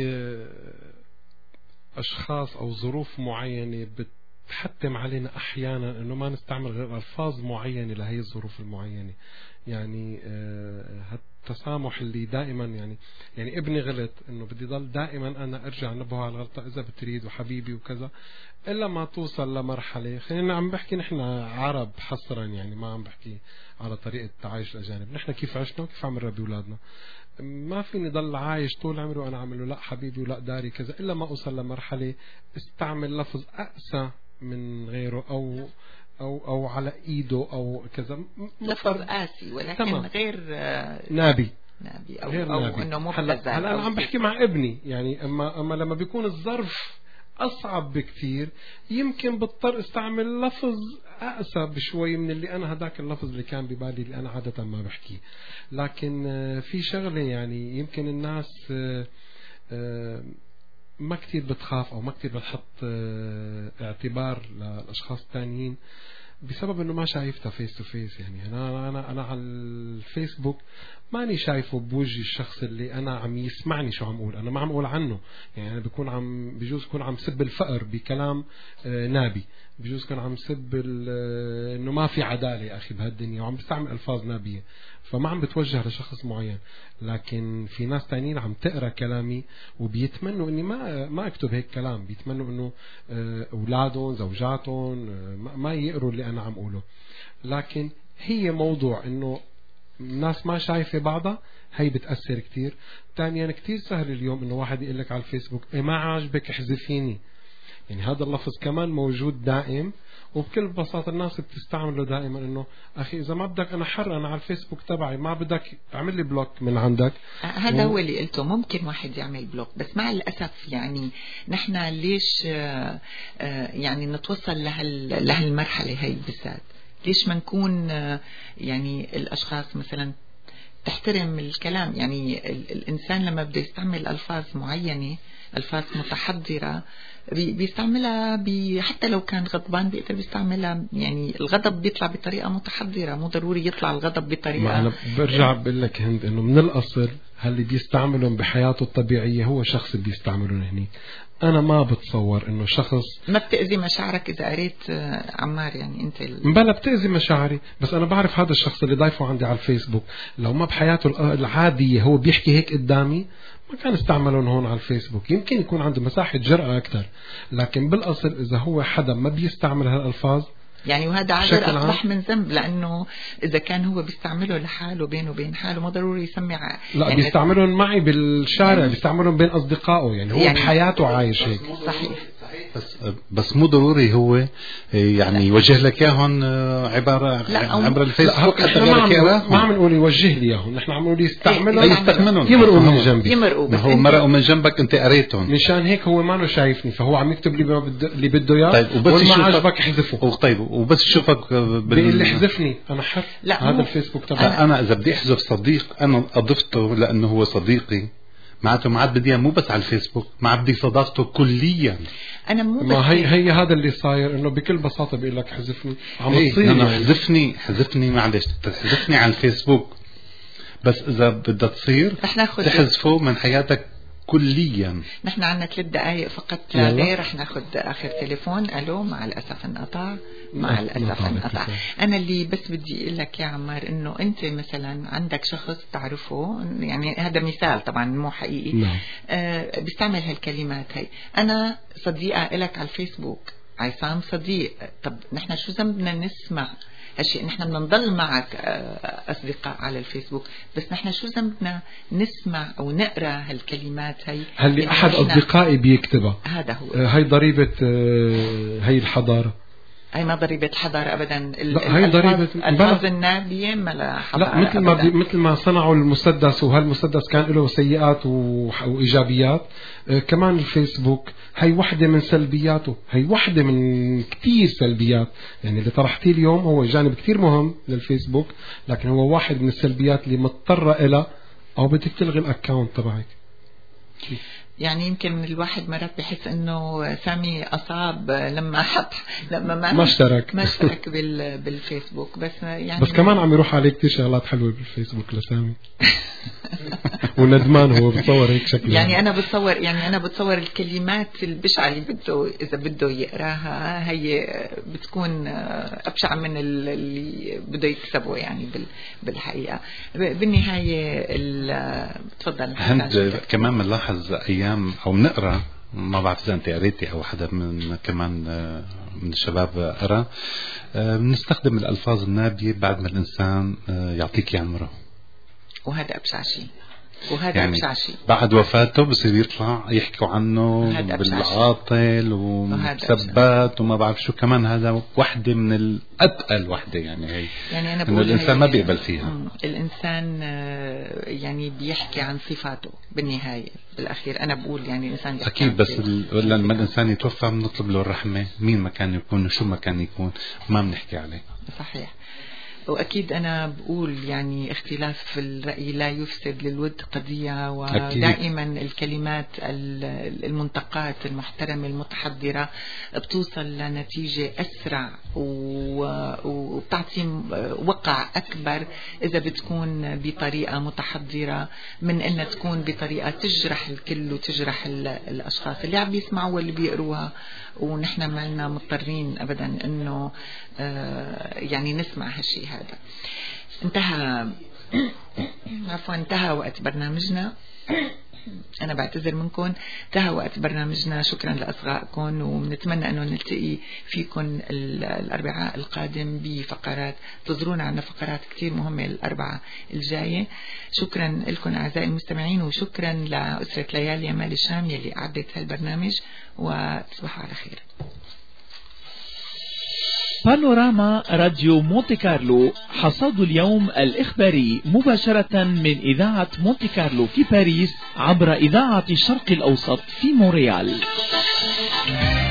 أشخاص أو ظروف معينة بتحتم علينا أحيانا أنه ما نستعمل غير ألفاظ معينة لهي الظروف المعينة. يعني التسامح اللي دائما يعني ابني غلط، انه بدي ضل دائما انا ارجع نبهه على الغلطه اذا بتريد وحبيبي وكذا، الا ما توصل لمرحله. خلينا عم بحكي نحن عرب حصرا، يعني ما عم بحكي على طريقه تعايش الاجانب. نحن كيف عشنا وكيف عم نربي اولادنا، ما فيني ضل عايش طول عمري وانا عامل له لا حبيبي ولا داري كذا، الا ما اوصل لمرحله استعمل لفظ اقسى من غيره أو على إيده أو كذا، لفظ قاسي ولكن تمام. غير نابي أو نابي. إنه مبتذل. هلا أنا عم بحكي مع ابني، يعني أما لما بيكون الظرف أصعب بكتير يمكن بضطر استعمل لفظ أقسى بشوي من اللي أنا هداك اللفظ اللي كان ببالي اللي أنا عادة ما بحكيه. لكن في شغلة يعني يمكن الناس ما كتير بتخاف أو ما كتير بتحط اعتبار للأشخاص الثانيين بسبب إنه ما شايفتها فيس تو فيس. يعني أنا على الفيسبوك ماني شايفه بوجه الشخص اللي أنا عم يسمعني شو عم أقول. أنا ما عم أقول عنه، يعني أنا بجوز يكون عم سب الفقر بكلام نابي، بجوز كان عم سب إنه ما في عدالة يا أخي بهالدنيا، وعم بستعمل ألفاظ نابية، فما عم بتوجه لشخص معين. لكن في ناس تانيين عم تقرأ كلامي وبيتمنوا إني ما أكتب هيك كلام، بيتمنوا إنه أولادهم زوجاتهم ما يقروا اللي أنا عم أقوله. لكن هي موضوع إنه الناس ما شايفة بعضها، هي بتأثر كتير. ثانيا كتير سهل اليوم إنه واحد يقول لك على الفيسبوك ما عاجبك احذفيني، يعني هذا اللفظ كمان موجود دائم، وبكل بساطة الناس بتستعمله دائما إنه أخي إذا ما بدك أنا حر، أنا على الفيسبوك تبعي، ما بدك اعمل لي بلوك من عندك. هذا هو اللي قلته، ممكن واحد يعمل بلوك، بس مع الأسف يعني نحن ليش يعني نتوصل لهالمرحلة هي بالذات؟ ليش ما نكون يعني الأشخاص مثلا تحترم الكلام؟ يعني الإنسان لما بده يستعمل ألفاظ معينة، ألفاظ متحضرة، بيستعملها حتى لو كان غضبان بيقدر بيستعملها. يعني الغضب بيطلع بطريقة متحضرة، مو ضروري يطلع الغضب بطريقة. ما أنا برجع بقول لك هند إنه من الأصل اللي بيستعملهم بحياته الطبيعية هو شخص بيستعملهم هنيك. أنا ما بتصور إنه شخص ما بتأذي مشاعرك إذا قريت عمار يعني أنت بلا بتأذي مشاعري، بس أنا بعرف هذا الشخص اللي ضايفه عندي على الفيسبوك لو ما بحياته العادية هو بيحكي هيك قدامي ما كان استعملون هون على الفيسبوك. يمكن يكون عنده مساحة جرأة أكثر، لكن بالأصل إذا هو حدا ما بيستعمل هالألفاظ يعني، وهذا عذر أصبح من ذنب، لأنه إذا كان هو بيستعمله لحاله بينه وبين حاله ما ضروري يسمع. لا يعني بيستعملون معي بالشارع، بيستعملون بين أصدقائه، يعني هو يعني بحياته عايش هيك. صحيح. بس مو ضروري هو يعني يوجه لك اياهم عباره عبر الفيسبوك حتى ما عم نقول يوجه لي اياهم، نحن عم نقول يستعملهم يمرقوا من جنبي. هو مرقوا من جنبك انت قريتهم، مشان هيك هو ما شايفني، فهو عم يكتب لي اللي بده اياه. طيب وبس ما عجبك احذفه. طيب وبس يشوفك اللي حذفني انا حر. هذا الفيسبوك تبعي. انا اذا بدي احذف صديق انا اضفته لانه هو صديقي، معناته ما عاد بدي مو بس على الفيسبوك، ما عاد بدي صداقته كليا. انا مو بس ما هي هذا اللي صاير، انه بكل بساطه بيقول لك حذفني. عم تصير انا حذفني معلش تحذفني على الفيسبوك، بس اذا بدها تصير تحذفه من حياتك كليا. نحن عنا 3 دقائق فقط لا غير. رح ناخذ اخر تليفون. الو، مع الاسف انقطع. مع الاسف انقطع. انا اللي بس بدي اقول لك يا عمار انه انت مثلا عندك شخص تعرفه، يعني هذا مثال طبعا مو حقيقي، بيستعمل هالكلمات هي. انا صديقه لك على الفيسبوك، عصام صديق. طب نحن شو ذنبنا نسمع هالشيء؟ نحن بدنا نضل معك أصدقاء على الفيسبوك، بس نحن شو ذنبنا نسمع أو نقرأ هالكلمات هي اللي أحد أصدقائي بيكتبها؟ هذا هو. هاي ضريبة هاي الحضارة. هي ما ضريبة حضارة أبدا. هي ضريبة الألفاظ النابية ملا حضارة. لا مثل ما صنعوا المسدس، وهالمسدس كان له سيئات وإيجابيات. كمان الفيسبوك هي وحدة من سلبياته، هي وحدة من كتير سلبيات. يعني اللي طرحتيه اليوم هو جانب كتير مهم للفيسبوك، لكن هو واحد من السلبيات اللي مضطرة إلى أو بدك تلغي الأكاونت تبعك. يعني يمكن الواحد مرات بحس انه سامي اصاب لما ما اشترك بالفيسبوك. بس يعني بس كمان عم يروح عليه كتير شغلات حلوه بالفيسبوك لسامي. وندمان هو بتصور هيك شكله. يعني انا بتصور الكلمات البشعه اللي اذا بده يقراها هي بتكون ابشع من اللي بده يكسبه يعني بالحقيقه. بالنهايه تفضل. كمان بنلاحظ ايام او بنقرا، ما بعرف اذا انت قريتي او حدا من كمان من الشباب قرا، بنستخدم الالفاظ النابيه بعد ما الانسان يعطيك عمره، وهذا ابشع شيء. وهذا يعني أبشع شيء. بعد وفاته بصير يطلع يحكوا عنه بالعاطل ومثبات وما بعرف شو كمان. هذا وحدة من الأتقل وحدة يعني هي. يعني أنا إنه الإنسان ما بيقبل فيها. الإنسان يعني بيحكي عن صفاته بالنهاية بالأخير. أنا بقول يعني الإنسان أكيد، بس لما الإنسان يتوفى بنطلب له الرحمة، مين ما كان يكون وشو ما كان يكون ما بنحكي عليه. صحيح. وأكيد أنا بقول يعني اختلاف الرأي لا يفسد للود قضية، ودائما الكلمات المنتقات المحترمة المتحضرة بتوصل لنتيجة أسرع وبتعطي وقع أكبر إذا بتكون بطريقة متحضرة من أنها تكون بطريقة تجرح الكل وتجرح الأشخاص اللي عم بيسمعوا واللي بيقروها. ونحن ما لنا مضطرين أبدا أنه يعني نسمع هالشيء هذا. انتهى وقت برنامجنا. أنا بعتذر منكم، انتهى وقت برنامجنا. شكرا لأصغائكم، ونتمنى أنه نلتقي فيكم الأربعاء القادم بفقرات. تزورونا عنا فقرات كتير مهمة الأربعاء الجاية. شكرا لكم أعزائي المستمعين، وشكرا لأسرة ليالي مال الشام يلي أعدت هالبرنامج، وتصبحوا على خير. بانوراما راديو مونتي كارلو، حصاد اليوم الإخباري مباشرة من إذاعة مونتي كارلو في باريس عبر إذاعة الشرق الأوسط في مونريال.